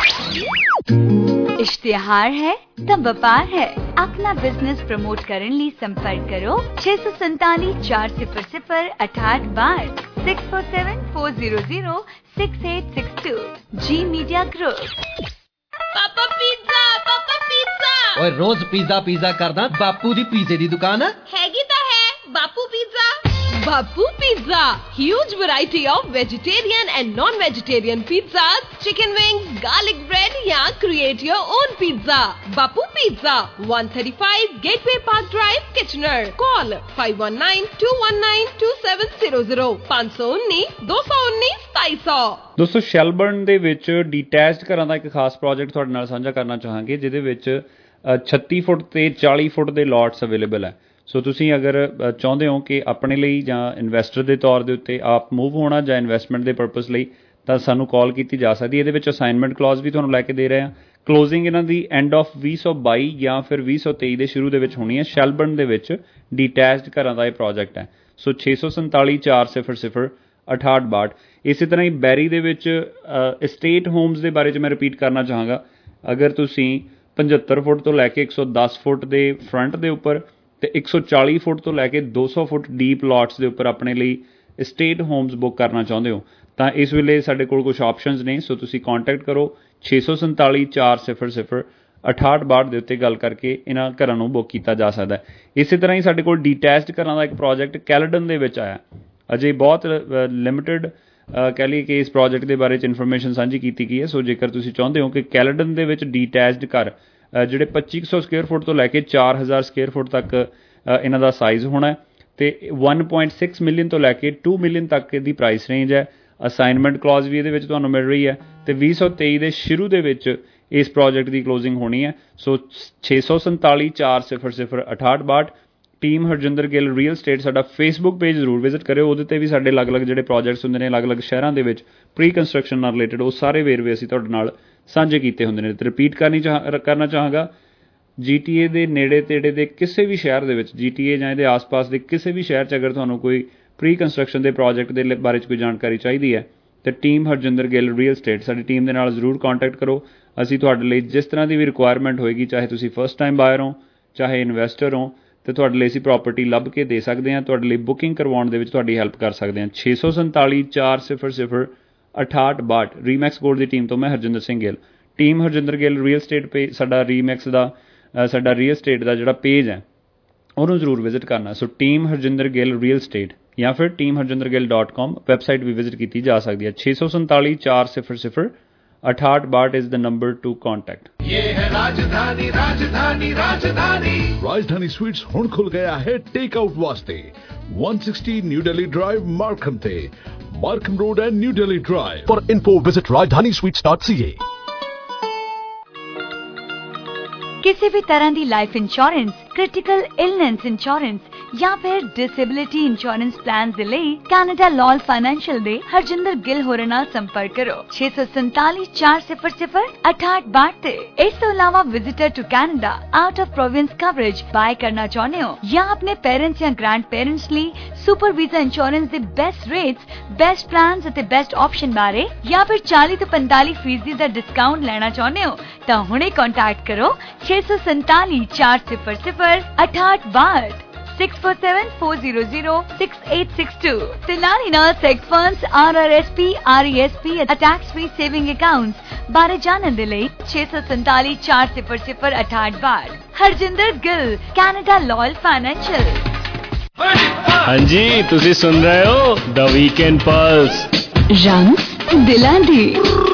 [SPEAKER 4] इश्तिहार है तब व्यापार है। अपना बिजनेस प्रमोट करने लिए संपर्क करो छह सौ सैतालीस चार सिफर सिफर अठाठ बार six four seven four zero zero six eight six two G media group.
[SPEAKER 13] Papa pizza, papa pizza.
[SPEAKER 14] ओए रोज पिज्जा पिज्जा करदा, बापू दी पिज्जे दी दुकान है
[SPEAKER 13] हैगी ता है Bapu pizza. Bapu Pizza, huge variety of vegetarian and non-vegetarian pizzas, chicken wings, garlic bread, या create your own pizza. Bapu Pizza, one thirty-five Gateway Park Drive, Kitchener. Call five one nine two one nine two seven zero zero five one nine two one nine two two zero zero।
[SPEAKER 10] ਦੋਸਤੋ ਸ਼ੈਲਬਰਨ ਦੇ ਵਿੱਚ ਡੀਟੈਚਡ ਘਰਾਂ ਦਾ ਇੱਕ ਖਾਸ project ਤੁਹਾਡੇ ਨਾਲ ਸਾਂਝਾ ਕਰਨਾ ਚਾਹਾਂਗੇ, ਜਿਹਦੇ ਵਿੱਚ ਛੱਤੀ ਫੁੱਟ ਤੇ ਚਾਲੀ ਫੁੱਟ ਦੇ ਲੋਟਸ ਅਵੇਲੇਬਲ ਹੈ। ਸੋ ਤੁਸੀਂ ਅਗਰ ਚਾਹੁੰਦੇ ਹੋ ਕਿ ਆਪਣੇ ਲਈ ਜਾਂ ਇਨਵੈਸਟਰ ਦੇ ਤੌਰ ਦੇ ਉੱਤੇ ਆਪ ਮੂਵ ਹੋਣਾ ਜਾਂ ਇਨਵੈਸਟਮੈਂਟ ਦੇ ਪਰਪਸ ਲਈ, ਤਾਂ ਸਾਨੂੰ ਕਾਲ ਕੀਤੀ ਜਾ ਸਕਦੀ ਹੈ। ਇਹਦੇ ਵਿੱਚ ਅਸਾਈਨਮੈਂਟ ਕਲੌਜ਼ ਵੀ ਤੁਹਾਨੂੰ ਲੈ ਕੇ ਦੇ ਰਹੇ ਹਾਂ। ਕਲੋਜ਼ਿੰਗ ਇਹਨਾਂ ਦੀ ਐਂਡ ਆਫ ਵੀਹ ਸੌ ਬਾਈ ਜਾਂ ਫਿਰ ਵੀਹ ਸੌ ਤੇਈ ਦੇ ਸ਼ੁਰੂ ਦੇ ਵਿੱਚ ਹੋਣੀ ਹੈ। ਸ਼ੈਲਬਰਨ ਦੇ ਵਿੱਚ ਡੀਟੈਚਡ ਘਰਾਂ ਦਾ ਇਹ ਪ੍ਰੋਜੈਕਟ ਹੈ। ਸੋ ਛੇ ਸੌ ਸੰਤਾਲੀ ਚਾਰ ਸਿਫਰ ਸਿਫਰ ਅਠਾਹਠ ਬਾਹਠ। ਇਸੇ ਤਰ੍ਹਾਂ ਹੀ ਬੈਰੀ ਦੇ ਵਿੱਚ ਇਸਟੇਟ ਹੋਮਸ ਦੇ ਬਾਰੇ 'ਚ ਮੈਂ ਰਿਪੀਟ ਕਰਨਾ ਚਾਹਾਂਗਾ। ਅਗਰ ਤੁਸੀਂ ਪਝੱਤਰ ਫੁੱਟ ਤੋਂ ਲੈ ਕੇ ਇੱਕ ਸੌ ਦਸ ਫੁੱਟ ਦੇ ਫਰੰਟ ਦੇ ਉੱਪਰ ਤੇ ਇੱਕ ਸੌ ਚਾਲੀ ਫੁੱਟ ਤੋਂ ਲੈ ਕੇ ਦੋ ਸੌ ਫੁੱਟ ਡੀਪ ਲੋਟਸ ਦੇ ਉੱਪਰ ਆਪਣੇ ਲਈ ਸਟੇਟ ਹੋਮਸ ਬੁੱਕ ਕਰਨਾ ਚਾਹੁੰਦੇ ਹੋ, ਤਾਂ ਇਸ ਵੇਲੇ ਸਾਡੇ ਕੋਲ ਕੁਝ ਆਪਸ਼ਨਸ ਨੇ। ਸੋ ਤੁਸੀਂ ਕੰਟੈਕਟ ਕਰੋ ਛੇ ਸੌ ਸੰਤਾਲੀ ਚਾਰ ਸਿਫਰ ਸਿਫਰ ਅਠਾਹਠ ਬਾਹਠ ਦੇ ਉੱਤੇ ਗੱਲ ਕਰਕੇ ਇਹਨਾਂ ਘਰਾਂ ਨੂੰ ਬੁੱਕ ਕੀਤਾ ਜਾ ਸਕਦਾ ਹੈ। ਇਸੇ ਤਰ੍ਹਾਂ ਹੀ ਸਾਡੇ ਕੋਲ ਡੀਟੈਚਡ ਘਰਾਂ ਦਾ ਇੱਕ ਪ੍ਰੋਜੈਕਟ ਕੈਲਡਨ ਦੇ ਵਿੱਚ ਆਇਆ। ਅਜੇ ਬਹੁਤ ਲਿਮਿਟਡ ਕਹਿ ਲਈਏ ਕਿ ਇਸ ਪ੍ਰੋਜੈਕਟ ਦੇ ਬਾਰੇ 'ਚ ਇਨਫੋਰਮੇਸ਼ਨ ਸਾਂਝੀ ਕੀਤੀ ਗਈ ਹੈ। ਸੋ ਜੇਕਰ ਤੁਸੀਂ ਚਾਹੁੰਦੇ ਹੋ ਕਿ ਕੈਲਡਨ ਦੇ ਵਿੱਚ ਡੀਟੈਚਡ ਘਰ ਜਿਹੜੇ ਪੱਚੀ ਸੌ ਸਕੁਏਅਰ ਫੁੱਟ ਤੋਂ ਲੈ ਕੇ ਚਾਰ ਹਜ਼ਾਰ ਸਕੁਏਅਰ ਫੁੱਟ ਤੱਕ ਇਹਨਾਂ ਦਾ ਸਾਈਜ਼ ਹੋਣਾ ਅਤੇ ਇੱਕ ਪੁਆਇੰਟ ਛੇ ਮਿਲੀਅਨ ਤੋਂ ਲੈ ਕੇ ਦੋ ਮਿਲੀਅਨ ਤੱਕ ਦੀ ਪ੍ਰਾਈਸ ਰੇਂਜ ਹੈ। ਅਸਾਈਨਮੈਂਟ ਕਲੌਜ਼ ਵੀ ਇਹਦੇ ਵਿੱਚ ਤੁਹਾਨੂੰ ਮਿਲ ਰਹੀ ਹੈ ਅਤੇ ਵੀਹ ਸੌ ਤੇਈ ਦੇ ਸ਼ੁਰੂ ਦੇ ਵਿੱਚ ਇਸ ਪ੍ਰੋਜੈਕਟ ਦੀ ਕਲੋਜ਼ਿੰਗ ਹੋਣੀ ਹੈ। ਸੋ ਛੇ ਸੌ ਸੰਤਾਲੀ ਚਾਰ ਸਿਫਰ ਸਿਫਰ ਅਠਾਹਠ ਬਾਹਠ। Team Harjinder Gill real estate ਸਾਡਾ ਫੇਸਬੁੱਕ ਪੇਜ ਜ਼ਰੂਰ ਵਿਜ਼ਿਟ ਕਰਿਓ। ਉਹਦੇ 'ਤੇ ਵੀ ਸਾਡੇ ਅਲੱਗ-ਅਲੱਗ ਜਿਹੜੇ ਪ੍ਰੋਜੈਕਟਸ ਹੁੰਦੇ ਨੇ ਅਲੱਗ-ਅਲੱਗ ਸ਼ਹਿਰਾਂ ਦੇ ਵਿੱਚ ਪ੍ਰੀ ਕੰਸਟਰਕਸ਼ਨ ਨਾਲ ਰਿਲੇਟਡ, ਉਹ ਸਾਰੇ ਵੇਰਵੇ ਅਸੀਂ ਤੁਹਾਡੇ ਨਾਲ ਸਾਂਝੇ ਕੀਤੇ ਹੁੰਦੇ ਨੇ। ਅਤੇ ਰਿਪੀਟ ਕਰਨੀ ਚਾਹ ਕਰਨਾ ਚਾਹਾਂਗਾ ਜੀ ਟੀ ਏ ਦੇ ਨੇੜੇ ਤੇੜੇ ਦੇ ਕਿਸੇ ਵੀ ਸ਼ਹਿਰ ਦੇ ਵਿੱਚ, ਜੀ ਟੀ ਏ ਜਾਂ ਇਹਦੇ ਆਸ-ਪਾਸ ਦੇ ਕਿਸੇ ਵੀ ਸ਼ਹਿਰ 'ਚ ਅਗਰ ਤੁਹਾਨੂੰ ਕੋਈ ਪ੍ਰੀ ਕੰਸਟਰਕਸ਼ਨ ਦੇ ਪ੍ਰੋਜੈਕਟ ਦੇ ਬਾਰੇ 'ਚ ਕੋਈ ਜਾਣਕਾਰੀ ਚਾਹੀਦੀ ਹੈ ਤਾਂ team Harjinder Gill real estate ਸਾਡੀ ਟੀਮ ਦੇ ਨਾਲ ਜ਼ਰੂਰ ਕੰਟੈਕਟ ਕਰੋ। ਅਸੀਂ ਤੁਹਾਡੇ ਲਈ ਜਿਸ ਤਰ੍ਹਾਂ ਦੀ ਵੀ ਰਿਕੁਆਇਰਮੈਂਟ ਹੋਏਗੀ, ਚਾਹੇ ਤੁਸੀਂ ਫਸਟ ਟਾਈਮ ਬਾਇਰ ਹੋ, ਚਾਹੇ ਇਨਵੈਸਟਰ ਹੋ, ਤੇ ਤੁਹਾਡੇ ਲਈ ਅਸੀਂ ਪ੍ਰੋਪਰਟੀ ਲੱਭ ਕੇ ਦੇ ਸਕਦੇ ਹਾਂ, ਤੁਹਾਡੇ ਲਈ ਬੁਕਿੰਗ ਕਰਵਾਉਣ ਦੇ ਵਿੱਚ ਤੁਹਾਡੀ ਹੈਲਪ ਕਰ ਸਕਦੇ ਹਾਂ। ਛੇ ਸੌ ਸੰਤਾਲੀ ਚਾਰ ਸਿਫਰ ਸਿਫਰ ਅਠਾਹਠ ਬਾਹਠ ਰੀਮੈਕਸ ਗੋਲਡ ਦੀ ਟੀਮ ਤੋਂ ਮੈਂ Harjinder Singh Gill. Team Harjinder Gill real estate page ਸਾਡਾ ਰੀਮੈਕਸ ਦਾ ਸਾਡਾ ਰੀਅਲ ਸਟੇਟ ਦਾ ਜਿਹੜਾ ਪੇਜ ਹੈ ਉਹਨੂੰ ਜ਼ਰੂਰ ਵਿਜ਼ਿਟ ਕਰਨਾ। So team Harjinder Gill real estate ਜਾਂ ਫਿਰ team Harjinder Gill dot com website ਵੀ ਵਿਜ਼ਿਟ ਕੀਤੀ ਜਾ ਸਕਦੀ ਹੈ। ਛੇ ਸੌ ਸੰਤਾਲੀ ਚਾਰ ਸਿਫਰ ਸਿਫਰ अठाठ बाट is the number to contact.
[SPEAKER 17] ये है राजधानी राजधानी राजधानी राजधानी स्वीट्स हुण खुल गया है टेक आउट वास्ते one sixty new Delhi drive Markham थे Markham road and new Delhi drive.
[SPEAKER 3] For info visit rajdhani sweets dot c a।
[SPEAKER 4] किसी भी तरह की life insurance, critical illness insurance या फिर डिसेबिलिटी इंश्योरेंस प्लान दे लई कैनेडा लॉल फाइनेंशियल दे हरजिंदर गिल होरे नाल संपर्क करो छे सौ संताली चार सिफर सिफर अठाहठ बाहठ ते। इस तो अलावा visitor to Canada out of province coverage buy करना चाहते हो या अपने पेरेंट्स या ग्रैंड पेरेंट्स ਲਈ सुपर वीजा इंश्योरेंस ਦੇ बेस्ट रेट्स, बेस्ट प्लान्स ਅਤੇ बेस्ट ऑप्शन बारे या फिर चालीस ਤੋਂ पैंतालीस फीसदी ਦਾ डिस्काउंट लेना चाहते हो ਤਾਂ ਹੁਣੇ कांटेक्ट करो छे सौ संताली चार सिफर सिफर अठाहठ बाहठ six four seven four zero zero six eight six two। तिलानी ना सेक funds R R S P R E S P tax free saving accounts बारे जानने दे ਲਈ छे सौ संताली चार सिफर सिफर अठाहठ बाहठ। Harjinder Gill Canada loyal financial.
[SPEAKER 12] हाँ जी तुसी सुन रहे हो द वीकेंड पल्स
[SPEAKER 19] रंग दिलां दी।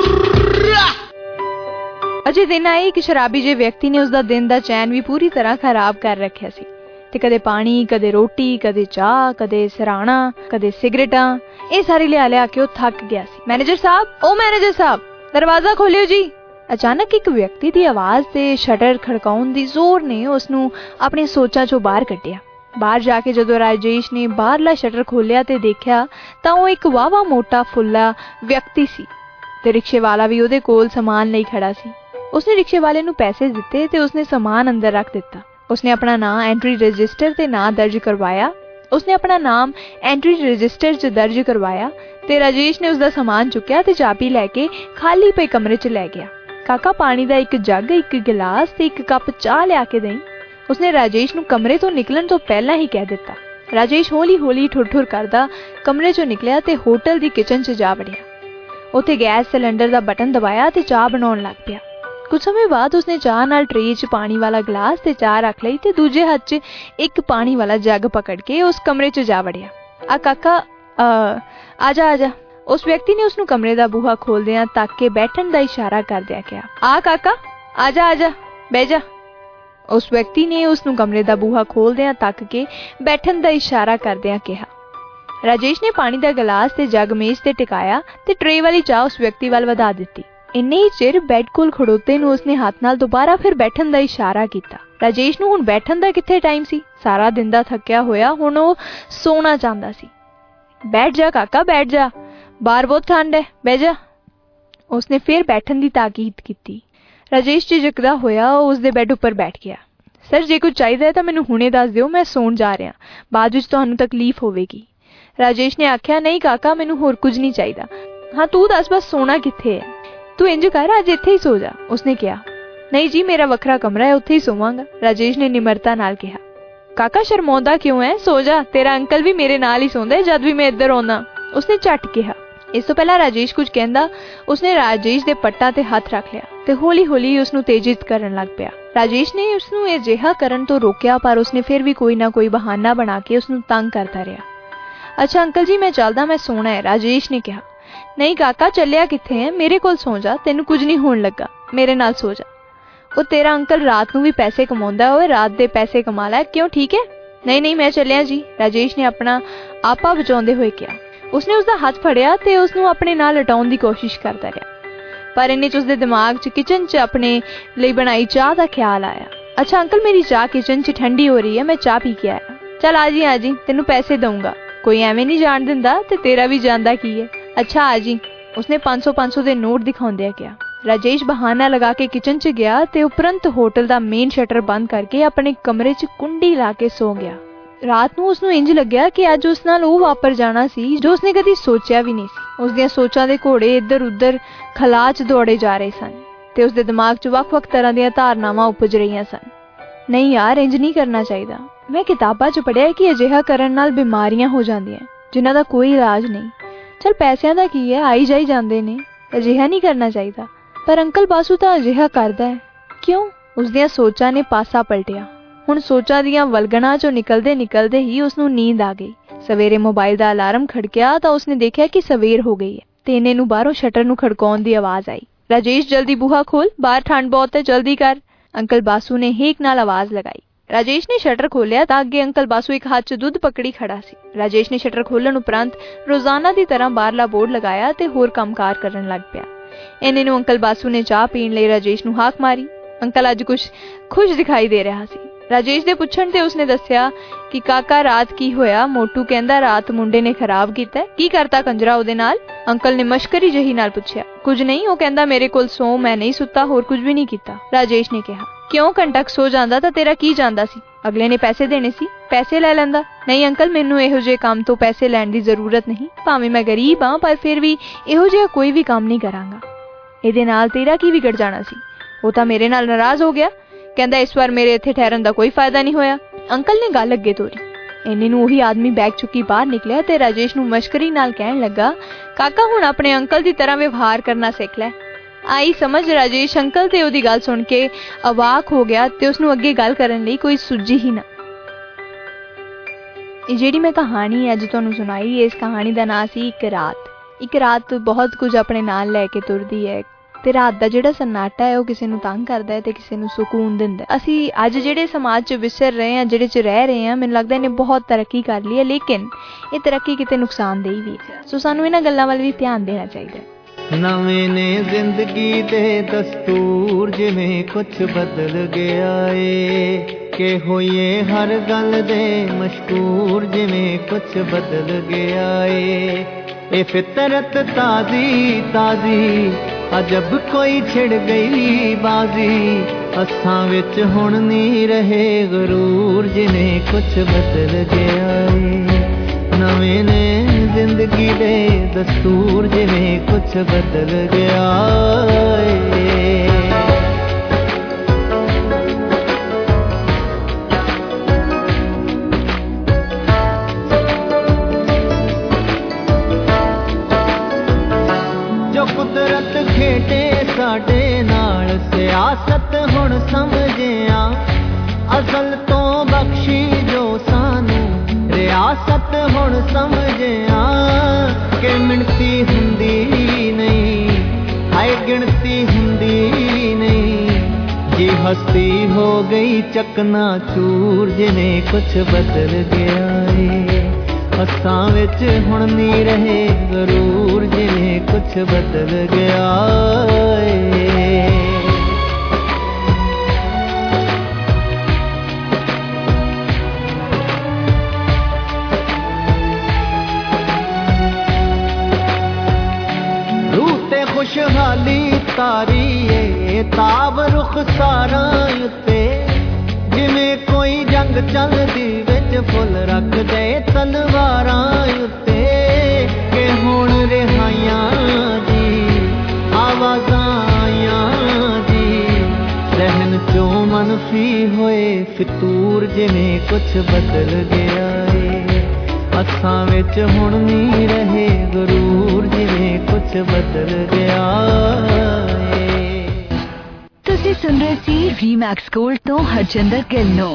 [SPEAKER 6] ਅਜੇ ਦਿਨ ਆਏ ਇੱਕ ਸ਼ਰਾਬੀ ਜੇ ਵਿਅਕਤੀ ਨੇ ਉਸਦਾ ਦਿਨ ਦਾ ਚੈਨ ਵੀ ਪੂਰੀ ਤਰ੍ਹਾਂ ਖਰਾਬ ਕਰ ਰੱਖਿਆ ਸੀ ਤੇ ਕਦੇ ਪਾਣੀ, ਕਦੇ ਰੋਟੀ, ਕਦੇ ਚਾਹ, ਕਦੇ ਸਰਾਣਾ, ਕਦੇ ਸਿਗਰਟਾਂ, ਇਹ ਸਾਰੀ ਲਿਆ ਲਿਆ ਕੇ ਉਹ ਥੱਕ ਗਿਆ ਸੀ। ਮੈਨੇਜਰ ਸਾਹਿਬ, ਓ ਮੈਨੇਜਰ ਸਾਹਿਬ, ਦਰਵਾਜ਼ਾ ਖੋਲਿਓ ਜੀ। ਅਚਾਨਕ ਇੱਕ ਵਿਅਕਤੀ ਦੀ ਆਵਾਜ਼ ਤੇ ਸ਼ਟਰ ਖੜਕਾਉਣ ਦੀ ਜ਼ੋਰ ਨੇ ਉਸਨੂੰ ਆਪਣੀ ਸੋਚਾਂ ਚੋਂ ਬਾਹਰ ਕੱਢਿਆ। ਬਾਹਰ ਜਾ ਕੇ ਜਦੋਂ ਰਾਜੇਸ਼ ਨੇ ਬਾਹਰਲਾ ਸ਼ਟਰ ਖੋਲਿਆ ਤੇ ਦੇਖਿਆ ਤਾਂ ਉਹ ਇੱਕ ਵਾਵਾ ਮੋਟਾ ਫੁੱਲਾ ਵਿਅਕਤੀ ਸੀ ਤੇ ਰਿਕਸ਼ੇ ਵਾਲਾ ਵੀ ਉਹਦੇ ਕੋਲ ਸਮਾਨ ਲਈ ਖੜਾ ਸੀ। ਉਸਨੇ ਰਿਕਸ਼ੇ ਵਾਲੇ ਨੂੰ ਪੈਸੇ ਦਿੱਤੇ ਤੇ ਉਸਨੇ ਸਮਾਨ ਅੰਦਰ ਰੱਖ ਦਿੱਤਾ। ਉਸਨੇ ਆਪਣਾ ਨਾਮ ਐਂਟਰੀ ਰਜਿਸਟਰ ਤੇ ਨਾਂ ਦਰਜ ਕਰਵਾਇਆ ਉਸਨੇ ਆਪਣਾ ਨਾਮ ਐਂਟਰੀ ਰਜਿਸਟਰ 'ਚ ਦਰਜ ਕਰਵਾਇਆ ਤੇ ਰਾਜੇਸ਼ ਨੇ ਉਸਦਾ ਸਮਾਨ ਚੁੱਕਿਆ ਤੇ ਚਾਬੀ ਲੈ ਕੇ ਖਾਲੀ ਪਏ ਕਮਰੇ 'ਚ ਲੈ ਗਿਆ। ਕਾਕਾ ਪਾਣੀ ਦਾ ਇੱਕ ਜੱਗ, ਇੱਕ ਗਿਲਾਸ ਤੇ ਇੱਕ ਕੱਪ ਚਾਹ ਲਿਆ ਕੇ ਦੇਈ। ਉਸਨੇ ਰਾਜੇਸ਼ ਨੂੰ ਕਮਰੇ ਤੋਂ ਨਿਕਲਣ ਤੋਂ ਪਹਿਲਾਂ ਹੀ ਕਹਿ ਦਿੱਤਾ। ਰਾਜੇਸ਼ ਹੌਲੀ ਹੌਲੀ ਠੁਰ-ਠੁਰ ਕਰਦਾ ਕਮਰੇ 'ਚੋਂ ਨਿਕਲਿਆ ਤੇ ਹੋਟਲ ਦੀ ਕਿਚਨ 'ਚ ਜਾ ਵੜਿਆ। ਉੱਥੇ ਗੈਸ ਸਿਲੰਡਰ ਦਾ ਬਟਨ ਦਬਾਇਆ ਤੇ ਚਾਹ ਬਣਾਉਣ ਲੱਗ ਪਿਆ। ਕੁਝ ਸਮੇਂ ਬਾਅਦ ਉਸਨੇ ਚਾਹ ਨਾਲ ਟਰੇ 'ਚ ਪਾਣੀ ਵਾਲਾ ਗਲਾਸ ਤੇ ਚਾਹ ਰੱਖ ਲਈ ਤੇ ਦੂਜੇ ਹੱਥ 'ਚ ਇੱਕ ਪਾਣੀ ਵਾਲਾ ਜੱਗ ਪਕੜ ਕੇ ਉਸ ਕਮਰੇ 'ਚ ਜਾ ਵੜਿਆ। ਆ ਕਾਕਾ ਆ ਜਾ ਆ ਜਾ। ਉਸ ਵਿਅਕਤੀ ਨੇ ਉਸਨੂੰ ਕਮਰੇ ਦਾ ਬੂਹਾ ਖੋਲਦਿਆਂ ਤੱਕ ਕੇ ਬੈਠਣ ਦਾ ਇਸ਼ਾਰਾ ਕਰਦਿਆਂ ਕਿਹਾ, ਆ ਕਾਕਾ ਆ ਜਾ ਆ ਜਾ ਬਹਿ ਜਾ। ਉਸ ਵਿਅਕਤੀ ਨੇ ਉਸਨੂੰ ਕਮਰੇ ਦਾ ਬੂਹਾ ਖੋਲਦਿਆਂ ਤੱਕ ਕੇ ਬੈਠਣ ਦਾ ਇਸ਼ਾਰਾ ਕਰਦਿਆਂ ਕਿਹਾ। ਰਾਜੇਸ਼ ਨੇ ਪਾਣੀ ਦਾ ਗਲਾਸ ਤੇ ਜੱਗ ਮੇਜ਼ ਤੇ ਟਿਕਾਇਆ ਤੇ ਟਰੇ ਵਾਲੀ ਚਾਹ ਉਸ ਵਿਅਕਤੀ ਵੱਲ ਵਧਾ ਦਿੱਤੀ। ਇੰਨੇ ਹੀ ਚਿਰ ਬੈੱਡ ਕੋਲ ਖੜੋਤੇ ਨੂੰ ਉਸਨੇ ਹੱਥ ਨਾਲ ਦੁਬਾਰਾ ਫਿਰ ਬੈਠਣ ਦਾ ਇਸ਼ਾਰਾ ਕੀਤਾ। ਰਾਜੇਸ਼ ਨੂੰ ਹੁਣ ਬੈਠਣ ਦਾ ਕਿੱਥੇ ਟਾਈਮ ਸੀ, ਸਾਰਾ ਦਿਨ ਦਾ ਥੱਕਿਆ ਹੋਇਆ ਹੁਣ ਉਹ ਸੋਣਾ ਚਾਹੁੰਦਾ ਸੀ। ਬੈਠ ਜਾ ਕਾਕਾ ਬੈਠ ਜਾ, ਬਾਹਰ ਬਹੁਤ ਠੰਡ ਹੈ, ਬਹਿ ਜਾ। ਉਸਨੇ ਫਿਰ ਬੈਠਣ ਦੀ ਤਾਕੀਦ ਕੀਤੀ। ਰਾਜੇਸ਼ ਝਿਜਕਦਾ ਹੋਇਆ ਉਸਦੇ ਬੈੱਡ ਉੱਪਰ ਬੈਠ ਗਿਆ। ਸਰ ਜੇ ਕੁਝ ਚਾਹੀਦਾ ਹੈ ਤਾਂ ਮੈਨੂੰ ਹੁਣੇ ਦੱਸ ਦਿਓ, ਮੈਂ ਸੌਣ ਜਾ ਰਿਹਾ, ਬਾਅਦ ਵਿੱਚ ਤੁਹਾਨੂੰ ਤਕਲੀਫ ਹੋਵੇਗੀ। ਰਾਜੇਸ਼ ਨੇ ਆਖਿਆ, ਨਹੀਂ ਕਾਕਾ ਮੈਨੂੰ ਹੋਰ ਕੁਝ ਨਹੀਂ ਚਾਹੀਦਾ। ਹਾਂ ਤੂੰ ਦੱਸ ਬਸ ਸੋਣਾ ਕਿੱਥੇ ਹੈ, ਤੂੰ ਇੰਜ ਕਰ ਅੱਜ ਇੱਥੇ ਹੀ ਸੋ ਜਾ। ਉਸਨੇ ਕਿਹਾ, ਨਹੀਂ ਜੀ ਮੇਰਾ ਵੱਖਰਾ ਕਮਰਾ ਹੈ, ਉੱਥੇ ਹੀ ਸੋਵਾਂਗਾ। ਰਾਜੇਸ਼ ਨੇ ਨਿਮਰਤਾ ਨਾਲ ਕਿਹਾ। ਕਾਕਾ ਸ਼ਰਮਾਉਂਦਾ ਕਿਉਂ ਹੈ, ਸੋ ਜਾ, ਤੇਰਾ ਅੰਕਲ ਵੀ ਮੇਰੇ ਨਾਲ ਹੀ ਸੌਂਦਾ ਜਦ ਵੀ ਮੈਂ ਇੱਧਰ ਆਉਂਦਾ। ਉਸਨੇ ਝੱਟ ਕਿਹਾ। ਇਸ ਤੋਂ ਪਹਿਲਾਂ ਰਾਜੇਸ਼ ਕੁਝ ਕਹਿੰਦਾ ਉਸਨੇ ਰਾਜੇਸ਼ ਦੇ ਪੱਟਾਂ ਤੇ ਹੱਥ ਰੱਖ ਲਿਆ ਤੇ ਹੌਲੀ ਹੌਲੀ ਉਸਨੂੰ ਤੇਜ਼ਿਤ ਕਰਨ ਲੱਗ ਪਿਆ। ਰਾਜੇਸ਼ ਨੇ ਉਸਨੂੰ ਅਜਿਹਾ ਕਰਨ ਤੋਂ ਰੋਕਿਆ ਪਰ ਉਸਨੇ ਫਿਰ ਵੀ ਕੋਈ ਨਾ ਕੋਈ ਬਹਾਨਾ ਬਣਾ ਕੇ ਉਸਨੂੰ ਤੰਗ ਕਰਦਾ ਰਿਹਾ। ਅੱਛਾ ਅੰਕਲ ਜੀ ਮੈਂ ਚੱਲਦਾ, ਮੈਂ ਸੋਣਾ ਹੈ, ਰਾਜੇਸ਼ ਨੇ ਕਿਹਾ। ਨਹੀਂ ਕਾਕਾ ਚੱਲਿਆ ਕਿੱਥੇ ਹੈ, ਮੇਰੇ ਕੋਲ ਸੌ ਜਾ, ਤੈਨੂੰ ਕੁਝ ਨਹੀਂ ਹੋਣ ਲੱਗਾ, ਮੇਰੇ ਨਾਲ ਸੌ ਜਾ। ਉਹ ਤੇਰਾ ਅੰਕਲ ਰਾਤ ਨੂੰ ਵੀ ਪੈਸੇ ਕਮਾਉਂਦਾ ਹੋਏ, ਰਾਤ ਦੇ ਪੈਸੇ ਕਮਾ ਲੈ, ਕਿਉਂ ਠੀਕ ਹੈ? ਨਹੀਂ ਨਹੀਂ ਮੈਂ ਚੱਲਿਆ ਜੀ, ਰਾਜੇਸ਼ ਨੇ ਆਪਣਾ ਆਪਾ ਬਚਾਉਂਦੇ ਹੋਏ ਕਿਹਾ। ਉਸਨੇ ਉਸਦਾ ਹੱਥ ਫੜਿਆ ਤੇ ਉਸਨੂੰ ਆਪਣੇ ਨਾਲ ਲਟਾਉਣ ਦੀ ਕੋਸ਼ਿਸ਼ ਕਰਦਾ ਰਿਹਾ ਪਰ ਇੰਨੇ 'ਚ ਉਸਦੇ ਦਿਮਾਗ 'ਚ ਕਿਚਨ 'ਚ ਆਪਣੇ ਲਈ ਬਣਾਈ ਚਾਹ ਦਾ ਖਿਆਲ ਆਇਆ। ਅੱਛਾ ਅੰਕਲ ਮੇਰੀ ਚਾਹ ਕਿਚਨ 'ਚ ਠੰਡੀ ਹੋ ਰਹੀ ਹੈ, ਮੈਂ ਚਾਹ ਪੀ ਕੇ ਆਇਆ। ਚੱਲ ਆ ਜੀ ਆ ਜੀ, ਤੈਨੂੰ ਪੈਸੇ ਦਊਂਗਾ, ਕੋਈ ਐਵੇਂ ਨਹੀਂ ਜਾਣ ਦਿੰਦਾ ਤੇ ਤੇਰਾ ਵੀ ਜਾਂਦਾ ਕੀ ਹੈ। ਅੱਛਾ ਆ ਜੀ। ਉਸਨੇ ਪੰਜ ਸੌ ਪੰਜ ਸੌ ਦੇ ਨੋਟ ਦਿਖਾਉਂਦਿਆਂ ਕਿਹਾ। ਰਾਜੇਸ਼ ਬਹਾਨਾ ਲਗਾ ਕੇ ਕਿਚਨ 'ਚ ਗਿਆ ਤੇ ਉਪਰੰਤ ਹੋਟਲ ਦਾ ਮੇਨ ਸ਼ਟਰ ਬੰਦ ਕਰਕੇ ਆਪਣੇ ਕਮਰੇ 'ਚ ਕੁੰਡੀ ਲਾ ਕੇ ਸੌ ਗਿਆ। ਰਾਤ ਨੂੰ ਉਸਨੂੰ ਇੰਜ ਲੱਗਿਆ ਕਿ ਅੱਜ ਉਸ ਨਾਲ ਉਹ ਵਾਪਰ ਜਾਣਾ ਸੀ ਜੋ ਉਸਨੇ ਕਦੀ ਸੋਚਿਆ ਵੀ ਨਹੀਂ ਸੀ। ਉਸਦੀਆਂ ਸੋਚਾਂ ਦੇ ਘੋੜੇ ਇੱਧਰ ਉੱਧਰ ਖਲਾਅ 'ਚ ਦੌੜੇ ਜਾ ਰਹੇ ਸਨ ਤੇ ਉਸਦੇ ਦਿਮਾਗ 'ਚ ਵੱਖ-ਵੱਖ ਤਰ੍ਹਾਂ ਦੀਆਂ ਧਾਰਨਾਵਾਂ ਉਪਜ ਰਹੀਆਂ ਸਨ। ਨਹੀਂ ਯਾਰ ਇੰਜ ਨਹੀਂ ਕਰਨਾ ਚਾਹੀਦਾ, मैं किताबां 'ਚ पढ़िया कि अजिहा करन नाल बीमारियां हो जांदियां जिन्हां दा कोई इलाज नहीं। चल पैसिਆਂ ਦਾ ਕੀ है, आई जाई ਜਾਂਦੇ ने, अजिहा नहीं करना चाहिए। पर अंकल बासू ਤਾਂ अजिहा करदा है। क्यों? उसदियां सोचां ने पासा पलटिया। ਹੁਣ ਸੋਚਾਂ ਦੀਆਂ ਵਲਗਣਾ ਚੋਂ ਨਿਕਲਦੇ ਨਿਕਲਦੇ ਹੀ ਉਸਨੂੰ ਨੀਂਦ ਆ ਗਈ। ਸਵੇਰੇ ਮੋਬਾਈਲ ਦਾ ਅਲਾਰਮ ਖੜਕਿਆ ਤਾਂ ਉਸਨੇ ਦੇਖਿਆ ਕਿ ਸਵੇਰ ਹੋ ਗਈ ਹੈ ਤੇ ਇਹਨੇ ਨੂੰ ਬਾਹਰੋਂ ਸ਼ਟਰ ਨੂੰ ਖੜਕਾਉਣ ਦੀ ਆਵਾਜ਼ ਆਈ। ਰਾਜੇਸ਼ ਜਲਦੀ ਬੂਹਾ ਖੋਲ, ਬਾਹਰ ਠੰਡ ਬਹੁਤ ਹੈ, ਜਲਦੀ ਕਰ। ਅੰਕਲ ਬਾਸੂ ਨੇ ਹੀਕ ਨਾਲ ਆਵਾਜ਼ ਲਗਾਈ। ਰਾਜੇਸ਼ ਨੇ ਸ਼ਟਰ ਖੋਲਿਆ ਤਾਂ ਅੱਗੇ ਅੰਕਲ ਬਾਸੂ ਇੱਕ ਹੱਥ 'ਚ ਦੁੱਧ ਪਕੜੀ ਖੜਾ ਸੀ। ਰਾਜੇਸ਼ ਨੇ ਸ਼ਟਰ ਖੋਲਣ ਉਪਰੰਤ ਰੋਜ਼ਾਨਾ ਦੀ ਤਰ੍ਹਾਂ ਬਾਹਰਲਾ ਬੋਰਡ ਲਗਾਇਆ ਤੇ ਹੋਰ ਕੰਮਕਾਰ ਕਰਨ ਲੱਗ ਪਿਆ। ਇਹਨੇ ਨੂੰ ਅੰਕਲ ਬਾਸੂ ਨੇ ਚਾਹ ਪੀਣ ਲਈ ਰਾਜੇਸ਼ ਨੂੰ ਹਾਕ ਮਾਰੀ। ਅੰਕਲ ਅੱਜ ਕੁਛ ਖੁਸ਼ ਦਿਖਾਈ ਦੇ ਰਿਹਾ ਸੀ। ਰਾਜੇਸ਼ ਦੇ ਪੁੱਛਣ ਤੇ ਉਸਨੇ ਦੱਸਿਆ ਕਿ ਕਾਕਾ ਰਾਤ ਕੀ ਹੋਇਆ? ਮੋਟੂ ਕਹਿੰਦਾ ਰਾਤ ਮੁੰਡੇ ਨੇ ਖਰਾਬ ਕੀਤਾ। ਕੀ ਕਰਤਾ ਕੰਜਰਾ ਉਹਦੇ ਨਾਲ? ਅੰਕਲ ਨੇ ਮਸ਼ਕਰੀ ਜਹੀ ਨਾਲ ਪੁੱਛਿਆ। ਕੁਝ ਨਹੀਂ, ਉਹ ਕਹਿੰਦਾ ਮੇਰੇ ਕੋਲ ਸੌ, ਮੈਂ ਨਹੀਂ ਸੁੱਤਾ, ਹੋਰ ਕੁਝ ਵੀ ਨਹੀਂ ਕੀਤਾ। ਰਾਜੇਸ਼ ਨੇ ਕਿਹਾ। ਕਿਉਂ? ਘੰਟਾ ਸੋ ਜਾਂਦਾ ਤਾਂ ਤੇਰਾ ਕੀ ਜਾਂਦਾ ਸੀ? ਅਗਲੇ ਨੇ ਪੈਸੇ ਦੇਣੇ ਸੀ, ਪੈਸੇ ਲੈ ਲੈਂਦਾ। ਨਹੀਂ ਅੰਕਲ, ਮੈਨੂੰ ਇਹੋ ਜਿਹੇ ਕੰਮ ਤੋਂ ਪੈਸੇ ਲੈਣ ਦੀ ਜ਼ਰੂਰਤ ਨਹੀਂ। ਭਾਵੇਂ ਮੈਂ ਗਰੀਬ ਹਾਂ ਪਰ ਫਿਰ ਵੀ ਇਹੋ ਜਿਹਾ ਕੋਈ ਵੀ ਕੰਮ ਨਹੀਂ ਕਰਾਂਗਾ। ਇਹਦੇ ਨਾਲ ਤੇਰਾ ਕੀ ਵਿਗੜ ਜਾਣਾ ਸੀ? ਉਹ ਤਾਂ ਮੇਰੇ ਨਾਲ ਨਾਰਾਜ਼ ਹੋ ਗਿਆ, ਕਹਿੰਦਾ ਇਸ ਵਾਰ ਮੇਰੇ ਇੱਥੇ ਠਹਿਰਨ ਦਾ ਕੋਈ ਫਾਇਦਾ ਨਹੀਂ ਹੋਇਆ। ਅੰਕਲ ਨੇ ਗੱਲ ਅੱਗੇ ਤੋਰੀ। ਇੰਨੇ ਨੂੰ ਉਹੀ ਆਦਮੀ ਬੈਗ ਚੁੱਕੀ ਬਾਹਰ ਨਿਕਲਿਆ ਤੇ ਰਾਜੇਸ਼ ਨੂੰ ਮਸ਼ਕਰੀ ਨਾਲ ਕਹਿਣ ਲੱਗਾ, ਕਾਕਾ ਹੁਣ ਆਪਣੇ ਅੰਕਲ ਦੀ ਤਰ੍ਹਾਂ ਵਿਵਹਾਰ ਕਰਨਾ ਸਿੱਖ ਲੈ। ਆਈ ਸਮਝ ਰਾਜੇਸ਼ ਅੰਕਲ ਤੇ ਉਹਦੀ ਗੱਲ ਸੁਣ ਕੇ ਅਵਾਕ ਹੋ ਗਿਆ ਤੇ ਉਸਨੂੰ ਅੱਗੇ ਗੱਲ ਕਰਨ ਲਈ ਕੋਈ ਸੁੱਝੀ ਹੀ ਨਾ। ਇਹ ਜਿਹੜੀ ਮੈਂ ਕਹਾਣੀ ਅੱਜ ਤੁਹਾਨੂੰ ਸੁਣਾਈ, ਇਸ ਕਹਾਣੀ ਦਾ ਨਾਂ ਸੀ ਇੱਕ ਰਾਤ। ਇੱਕ ਰਾਤ ਬਹੁਤ ਕੁਝ ਆਪਣੇ ਨਾਲ ਲੈ ਕੇ ਤੁਰਦੀ ਹੈ ਤੇ ਰਾਤ ਦਾ ਜਿਹੜਾ ਸन्नाटा ਹੈ ਉਹ ਕਿਸੇ ਨੂੰ ਤੰਗ ਕਰਦਾ ਹੈ ਤੇ ਕਿਸੇ ਨੂੰ ਸਕੂਨ ਦਿੰਦਾ। ਅਸੀਂ ਅੱਜ ਜਿਹੜੇ ਸਮਾਜ 'ਚ ਵਿਸਰ ਰਹੇ ਹਾਂ, ਜਿਹੜੇ 'ਚ ਰਹਿ ਰਹੇ ਹਾਂ, ਮੈਨੂੰ ਲੱਗਦਾ ਇਹਨੇ ਬਹੁਤ ਤਰੱਕੀ ਕਰ ਲਈ ਹੈ, ਲੇਕਿਨ ਇਹ ਤਰੱਕੀ ਕਿਤੇ ਨੁਕਸਾਨਦੇਹ ਵੀ ਹੈ। ਸੋ ਸਾਨੂੰ ਇਹਨਾਂ ਗੱਲਾਂ ਵੱਲ ਵੀ ਧਿਆਨ ਦੇਣਾ ਚਾਹੀਦਾ।
[SPEAKER 11] ਨਵੇਂ ਨੇ ਜ਼ਿੰਦਗੀ ਦੇ ਦਸਤੂਰ, ਜਿਵੇਂ ਕੁਛ ਬਦਲ ਗਿਆ ਏ ਕਿ ਹੋਈਏ ਹਰ ਗੱਲ ਦੇ ਮਸ਼ਕੂਰ, ਜਿਵੇਂ ਕੁਛ ਬਦਲ ਗਿਆ ਏ। ਇਹ ਫਿਤਰਤ ਤਾਜ਼ੀ ਤਾਜ਼ੀ ਅਜਬ ਕੋਈ ਛਿੜ ਗਈ ਬਾਜ਼ੀ, ਅੱਖਾਂ ਵਿੱਚ ਹੁਣ ਨਹੀਂ ਰਹੇ ਗਰੂਰ, ਜਿਵੇਂ ਕੁਛ ਬਦਲ ਗਿਆ ਏ। ਨਵੇਂ ਨੇ ਜ਼ਿੰਦਗੀ ਦੇ ਦਸਤੂਰ, ਜਿਵੇਂ ਕੁਛ ਬਦਲ ਗਿਆ ਏ। ਕੁਦਰਤ ਖੇਡੇ ਸਾਡੇ ਨਾਲ ਸਿਆਸਤ ਹੁਣ ਸਮਝਿਆ, ਅਸਲ ਤੋਂ ਬਖਸ਼ੀ ਜੋ ਸਾਨੂੰ ਰਿਆਸਤ ਹੁਣ ਸਮਝਿਆ ਕਿ ਮਿਣਤੀ ਹੁੰਦੀ ਨਹੀਂ, ਹਾਏ ਗਿਣਤੀ ਹੁੰਦੀ ਨਹੀਂ। ਜੀ ਹਸਤੀ ਹੋ ਗਈ ਚਕਨਾ ਚੂਰ, ਜਿਵੇਂ ਕੁਛ ਬਦਲ ਗਿਆ ਏ। ਅੱਖਾਂ ਵਿੱਚ ਹੁਣ ਨਹੀਂ ਰਹੇ ਜ਼ਰੂਰ, ਜਿਵੇਂ ਕੁਛ ਬਦਲ ਗਿਆ ਏ। ਰੂਹ ਤੇ ਖੁਸ਼ਹਾਲੀ ਤਾਰੀ ਏ, ਤਾਬ ਰੁਖ ਸਾਰਾਂ ਉੱਤੇ, ਜਿਵੇਂ ਕੋਈ ਜੰਗ ਚੱਲਦੀ ਵਿੱਚ ਫੁੱਲ ਰੱਖ ਦੇ ਤਲਵਾਰਾਂ ਉੱਤੇ, ਕਿ ਹੁਣ ਰਿਹਾਈਆਂ ਦੀ ਆਵਾਜ਼ਾਂ ਆਈਆਂ ਦੀ, ਰਹਿਣ ਚੋਂ ਮਨਫੀ ਹੋਏ ਫਿਤੂਰ, ਜਿਵੇਂ ਕੁਛ ਬਦਲ ਗਿਆ ਏ। ਅੱਖਾਂ ਵਿੱਚ ਹੁਣ ਨਹੀਂ ਰਹੇ ਗਰੂਰ, ਜਿਵੇਂ ਕੁਛ ਬਦਲ ਗਿਆ ਏ।
[SPEAKER 4] ਤੁਸੀਂ ਸੁਣ ਰਹੇ ਸੀ ਰੀਮੈਕਸ ਗੋਲਡ ਤੋਂ ਹਰਜਿੰਦਰ ਗਿੱਲ ਨੂੰ।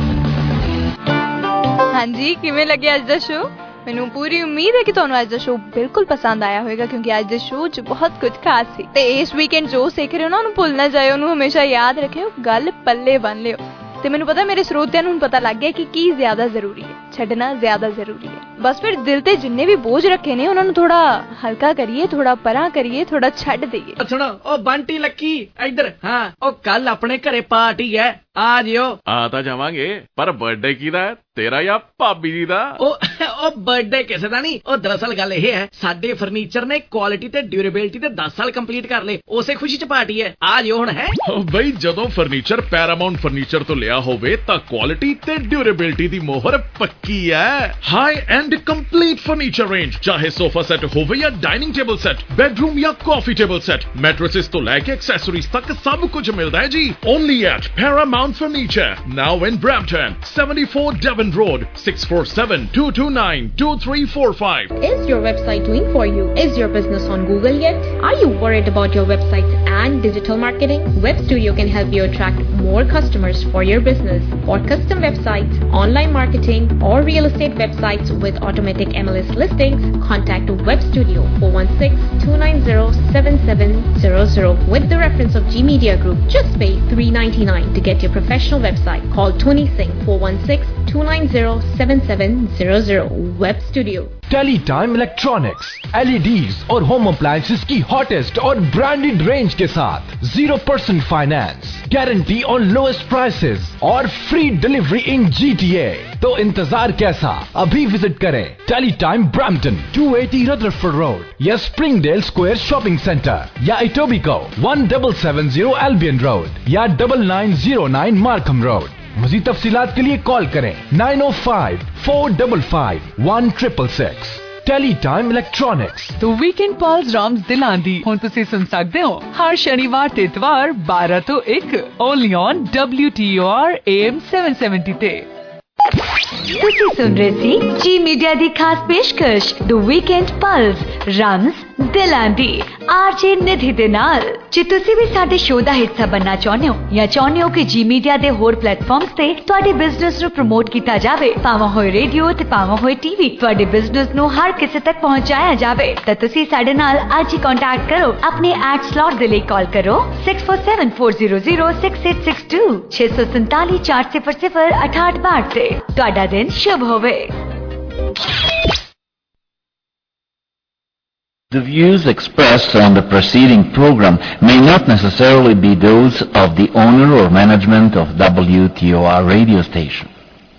[SPEAKER 6] ਹਾਂਜੀ, ਕਿਵੇਂ ਲੱਗਿਆ ਅੱਜ ਦਾ ਸ਼ੋ? ਮੈਨੂੰ ਪੂਰੀ ਉਮੀਦ ਹੈ ਕਿ ਤੁਹਾਨੂੰ ਅੱਜ ਦਾ ਸ਼ੋ ਬਿਲਕੁਲ ਪਸੰਦ ਆਇਆ ਹੋਵੇਗਾ, ਕਿਉਂਕਿ ਅੱਜ ਦੇ ਸ਼ੋ 'ਚ ਬਹੁਤ ਕੁਝ ਖਾਸ ਸੀ। ਤੇ ਇਸ ਵੀਕਐਂਡ ਜੋ ਸਿੱਖ ਰਹੇ ਹੋ ਨਾ, ਉਹਨੂੰ ਭੁੱਲ ਨਾ ਜਾਇਓ, ਉਹਨੂੰ ਹਮੇਸ਼ਾ ਯਾਦ ਰੱਖਿਓ, ਗੱਲ ਪੱਲੇ ਬੰਨ ਲਿਓ। ਤੇ ਮੈਨੂੰ ਪਤਾ ਮੇਰੇ ਸਰੋਤਿਆਂ ਨੂੰ ਹੁਣ ਪਤਾ ਲੱਗ ਗਿਆ ਕਿ ਕੀ ਜ਼ਿਆਦਾ ਜ਼ਰੂਰੀ ਹੈ, ਛੱਡਣਾ ਜ਼ਿਆਦਾ ਜ਼ਰੂਰੀ ਹੈ। ਬਸ ਫਿਰ ਦਿਲ ਤੇ ਜਿੰਨੇ ਵੀ ਬੋਝ ਰੱਖੇ ਨੇ ਉਹਨਾਂ ਨੂੰ ਥੋੜਾ ਹਲਕਾ ਕਰੀਏ, ਥੋੜਾ ਪਰਾਂ ਕਰੀਏ, ਥੋੜਾ ਛੱਡ ਦਈਏ।
[SPEAKER 16] ਸੁਣੋ ਉਹ ਬੰਟੀ ਲੱਕੀ ਇੱਧਰ, ਹਾਂ ਉਹ ਕੱਲ ਆਪਣੇ ਘਰੇ ਪਾਰਟੀ ਹੈ, ਆ ਜਿਓ।
[SPEAKER 9] ਆ ਤਾਂ ਜਾਵਾਂਗੇ, ਪਰ ਬਰਥਡੇ ਕਿਹਦਾ ਹੈ, ਤੇਰਾ ਜਾਂ ਭਾਬੀ ਜੀ ਦਾ?
[SPEAKER 16] ਉਹ ਉਹ ਬਰਥਡੇ ਕਿਸੇ ਦਾ ਨਹੀਂ, ਉਹ ਦਰਅਸਲ ਗੱਲ ਇਹ ਹੈ, ਸਾਡੇ ਫਰਨੀਚਰ ਨੇ ਕੁਆਲਿਟੀ ਤੇ ਡਿਊਰੇਬਿਲਟੀ ਦੇ ਦਸ ਸਾਲ ਕੰਪਲੀਟ ਕਰ ਲਏ, ਉਸੇ ਖੁਸ਼ੀ ਚ ਪਾਰਟੀ ਹੈ, ਆ ਜਿਓ ਹੁਣ। ਹੈ
[SPEAKER 9] ਬਈ, ਜਦੋਂ ਫਰਨੀਚਰ ਪੈਰਾਮਾਉਂਟ ਫਰਨੀਚਰ ਤੋਂ ਲਿਆ ਹੋਵੇ ਤਾਂ ਕੁਆਲਿਟੀ ਤੇ ਡਿਊਰੇਬਿਲਟੀ ਦੀ ਮੋਹਰ ਪੱਕੀ की है high end complete furniture range, चाहे सोफा सेट होवे या डाइनिंग टेबल सेट, बेडरूम या कॉफी टेबल सेट, मैट्रेसेस तो लेके एक्सेसरीज तक सब कुछ मिलता है जी। Only at Paramount furniture, now in Brampton, seventy-four Devon Road, six four seven, two two nine, two three four five.
[SPEAKER 5] Is your website doing for you? Is your business on Google yet? Are you worried about your website and digital marketing? Web Studio can help you attract more customers for your business. For custom websites, online marketing, or real estate websites with automatic M L S listings, contact Web Studio four one six, two nine zero, seven seven zero zero with the reference of G Media Group. Just pay three ninety-nine to get your professional website. Call Tony Singh four one six, two nine zero, seven seven zero zero. Web Studio.
[SPEAKER 3] Teletime Electronics, L E Ds और home appliances की hottest और branded range के साथ zero percent finance, guarantee on lowest prices और free delivery in G T A। तो इंतजार कैसा, अभी विजिट करें Teletime Brampton two eighty Rutherford road या स्प्रिंगडेल स्क्वायर शॉपिंग सेंटर या Etobicoke one seven seven zero Albion road या nine nine zero nine Markham road. मज़ीद तफसीलात के लिए कॉल करें nine oh five, four five five, one six six six। Teletime Electronics।
[SPEAKER 1] The Weekend Pulse ਰਾਮਸ ਦਿਲਾਂਦੀ ਹੁਣ ਤੁਸੀਂ ਸੁਣ ਸਕਦੇ ਹੋ ਹਰ ਸ਼ਨੀਵਾਰ ਤੇ ਇਤਵਾਰ twelve ਤੋਂ one only on W T O R A M seven seventy ਤੇ।
[SPEAKER 4] ਤੁਸੀਂ ਸੁਣ ਰਹੇ ਸੀ ਜੀ ਮੀਡੀਆ ਦੀ ਖਾਸ ਪੇਸ਼ਕਸ਼ ਦ ਵੀਕਐਂਡ ਪਲਸ ਰਮਜ਼ ਦਿਲਾਂਦੀ ਆਰਜੇ ਨਿਧੀ ਦੇ ਨਾਲ। ਜੇ ਤੁਸੀਂ ਵੀ ਸਾਡੇ ਸ਼ੋਅ ਦਾ ਹਿੱਸਾ ਬਣਨਾ ਚਾਹੁੰਦੇ ਹੋ ਜਾਂ ਚਾਹੁੰਦੇ ਹੋ ਕਿ ਜੀ ਮੀਡੀਆ ਦੇ ਹੋਰ ਪਲੇਟਫਾਰਮਸ ਤੇ ਤੁਹਾਡੇ ਬਿਜ਼ਨਸ ਨੂੰ ਪ੍ਰਮੋਟ ਕੀਤਾ ਜਾਵੇ, ਭਾਵੇਂ ਹੋਏ ਰੇਡੀਓ ਤੇ ਭਾਵੇਂ ਹੋਏ ਟੀਵੀ, ਤੁਹਾਡੇ ਬਿਜ਼ਨਸ ਨੂੰ ਹਰ ਕਿਸੇ ਤੱਕ ਪਹੁੰਚਾਇਆ ਜਾਵੇ, ਤਾਂ ਤੁਸੀਂ ਸਾਡੇ ਨਾਲ ਅੱਜ ਹੀ ਕੰਟੈਕਟ ਕਰੋ। ਆਪਣੇ ਐਡ ਸਲੌਟ ਦੇ ਲਈ ਕਾਲ ਕਰੋ six four seven, four zero zero, six eight six two six four seven, four zero zero, eight eight two eight ਤੇ। ਤੁਹਾਡਾ ਦਿਨ शुभ होवे।
[SPEAKER 8] The views expressed on the preceding program may not necessarily be those of the owner or management of W T O R radio station.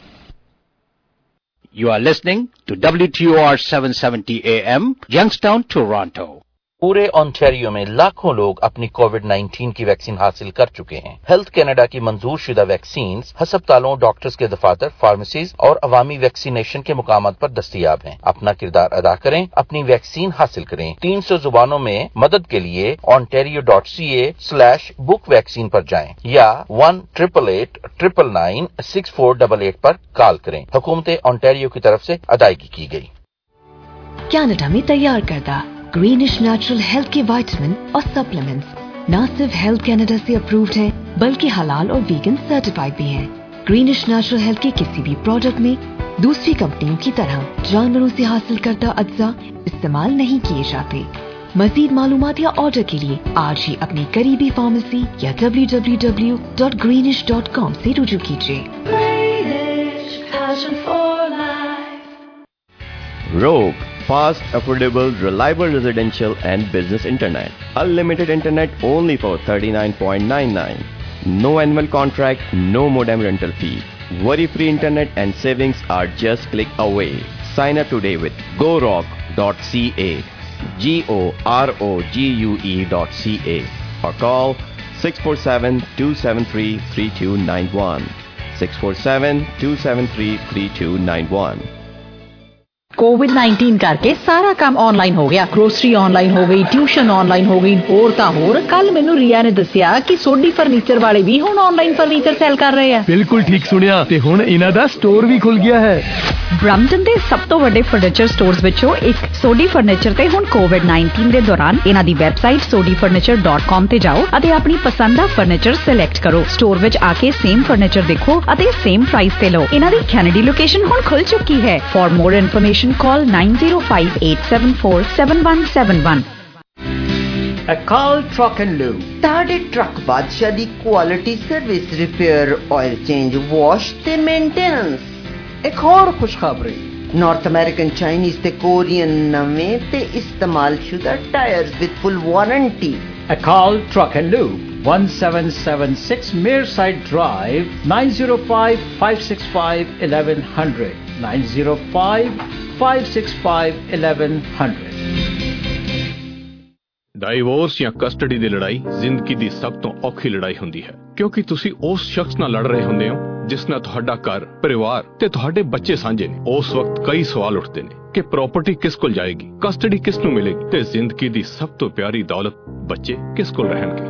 [SPEAKER 23] You are listening to W T O R seven seventy A M, Youngstown, Toronto.
[SPEAKER 24] पूरे Ontario में लाखों लोग अपनी Covid nineteen की vaccine हासिल कर चुके हैं। हेल्थ कनाडा की मंजूर शुदा वैक्सीन हस्पतालों, डॉक्टर्स के दफातर, फार्मेसीज और अवामी वैक्सीनेशन के मुकामात पर दस्तयाब हैं। अपना किरदार अदा करें, अपनी वैक्सीन हासिल करें। तीन सौ जुबानों में मदद के लिए Ontario dot C A slash book vaccine पर जाएं या one triple eight triple nine six four double eight पर कॉल करें। हुकूमत ऑन्टेरियो की तरफ से अदायगी की गई।
[SPEAKER 25] कनाडा में तैयार करदा ग्रीनिश नेचुरल हेल्थ के विटामिन और सप्लीमेंट्स न सिर्फ हेल्थ कनाडा से अप्रूव्ड है बल्कि हलाल और वीगन सर्टिफाइड भी हैं। ग्रीनिश नेचुरल हेल्थ के किसी भी प्रोडक्ट में दूसरी कंपनियों की तरह जानवरों से हासिल करदा अज्जा इस्तेमाल नहीं किए जाते। मजीद मालूमात या ऑर्डर के लिए आज ही अपनी करीबी फार्मेसी या w w w dot greenish dot com से रुजू कीजिए।
[SPEAKER 26] Rogue, fast, affordable, reliable residential and business internet. Unlimited internet only for thirty-nine nine nine. No annual contract, no modem rental fee. Worry-free internet and savings are just click away. Sign up today with go rock dot c a, G O R O G U E dot C A, or call six four seven, two seven three, three two nine one. six four seven, two seven three, three two nine one.
[SPEAKER 27] COVID nineteen करके सारा काम online हो गया। Grocery online हो गई, tuition online हो गई, होर ता होर। कल मैनू रिया ने दसिया कि सोडी फर्नीचर वाले भी हुण ऑनलाइन फर्नीचर सेल कर रहे हैं।
[SPEAKER 12] बिल्कुल ठीक सुनिया, ते हुण इन्हां दा स्टोर भी खुल गया है।
[SPEAKER 27] ब्रैम्पटन ਦੇ ਸਭ ਤੋਂ ਵੱਡੇ ਫਰਨੀਚਰ ਸਟੋਰਸ ਵਿੱਚੋਂ ਇੱਕ ਸੋਡੀ ਫਰਨੀਚਰ ਤੇ ਹੁਣ ਕੋਵਿਡ ਨਾਈਨਟੀਨ ਦੇ ਦੌਰਾਨ ਇਹਨਾਂ ਦੀ website sodi furniture dot com ਤੇ ਜਾਓ ਅਤੇ ਆਪਣੀ ਪਸੰਦ ਦਾ ਫਰਨੀਚਰ ਸਿਲੈਕਟ ਕਰੋ। ਸਟੋਰ ਵਿੱਚ ਆ ਕੇ ਸੇਮ ਫਰਨੀਚਰ ਦੇਖੋ ਅਤੇ ਸੇਮ ਪ੍ਰਾਈਸ ਤੇ ਲਓ। ਇਹਨਾਂ ਦੀ ਕੈਨੇਡੀ ਲੋਕੇਸ਼ਨ ਹੁਣ ਖੁੱਲ ਚੁੱਕੀ ਹੈ। For more information call nine zero five, eight seven four, seven one seven one।
[SPEAKER 28] Akal truck and lube ताड़े ट्रक बादशाह दी quality service, repair, oil change, wash ते मेंटेनेंस। एक और खुशखबरी, नॉर्थ अमेरिकन, चाइनीज ते कोरियन नवें ते इस्तेमाल शुदा tyres with full warranty.
[SPEAKER 29] Akal truck and lube one seven seven six Mearside Drive, nine zero five, five six five, eleven hundred, nine zero five, five six five, eleven hundred।
[SPEAKER 30] Divorce ਜਾਂ custody ਦੀ ਲੜਾਈ ਜ਼ਿੰਦਗੀ ਦੀ ਸਭ ਤੋਂ ਔਖੀ ਲੜਾਈ ਹੁੰਦੀ ਹੈ, ਕਿਉਂਕਿ ਤੁਸੀਂ ਉਸ ਸ਼ਖਸ ਨਾਲ ਲੜ ਰਹੇ ਹੁੰਦੇ ਹੋ
[SPEAKER 2] ਜਿਸ ਨਾਲ ਤੁਹਾਡਾ ਘਰ, ਪਰਿਵਾਰ ਤੇ ਤੁਹਾਡੇ ਬੱਚੇ ਸਾਂਝੇ ਨੇ, ਉਸ ਵਕਤ ਕਈ ਸਵਾਲ ਉੱਠਦੇ ਨੇ ਕਿ ਪ੍ਰਾਪਰਟੀ ਕਿਸ ਕੋਲ ਜਾਏਗੀ, ਕਸਟਡੀ ਕਿਸ ਨੂੰ ਮਿਲੇਗੀ ਤੇ ਜ਼ਿੰਦਗੀ ਦੀ ਸਭ ਤੋਂ ਪਿਆਰੀ ਦੌਲਤ ਬੱਚੇ ਕਿਸ ਕੋਲ ਰਹਿਣਗੇ।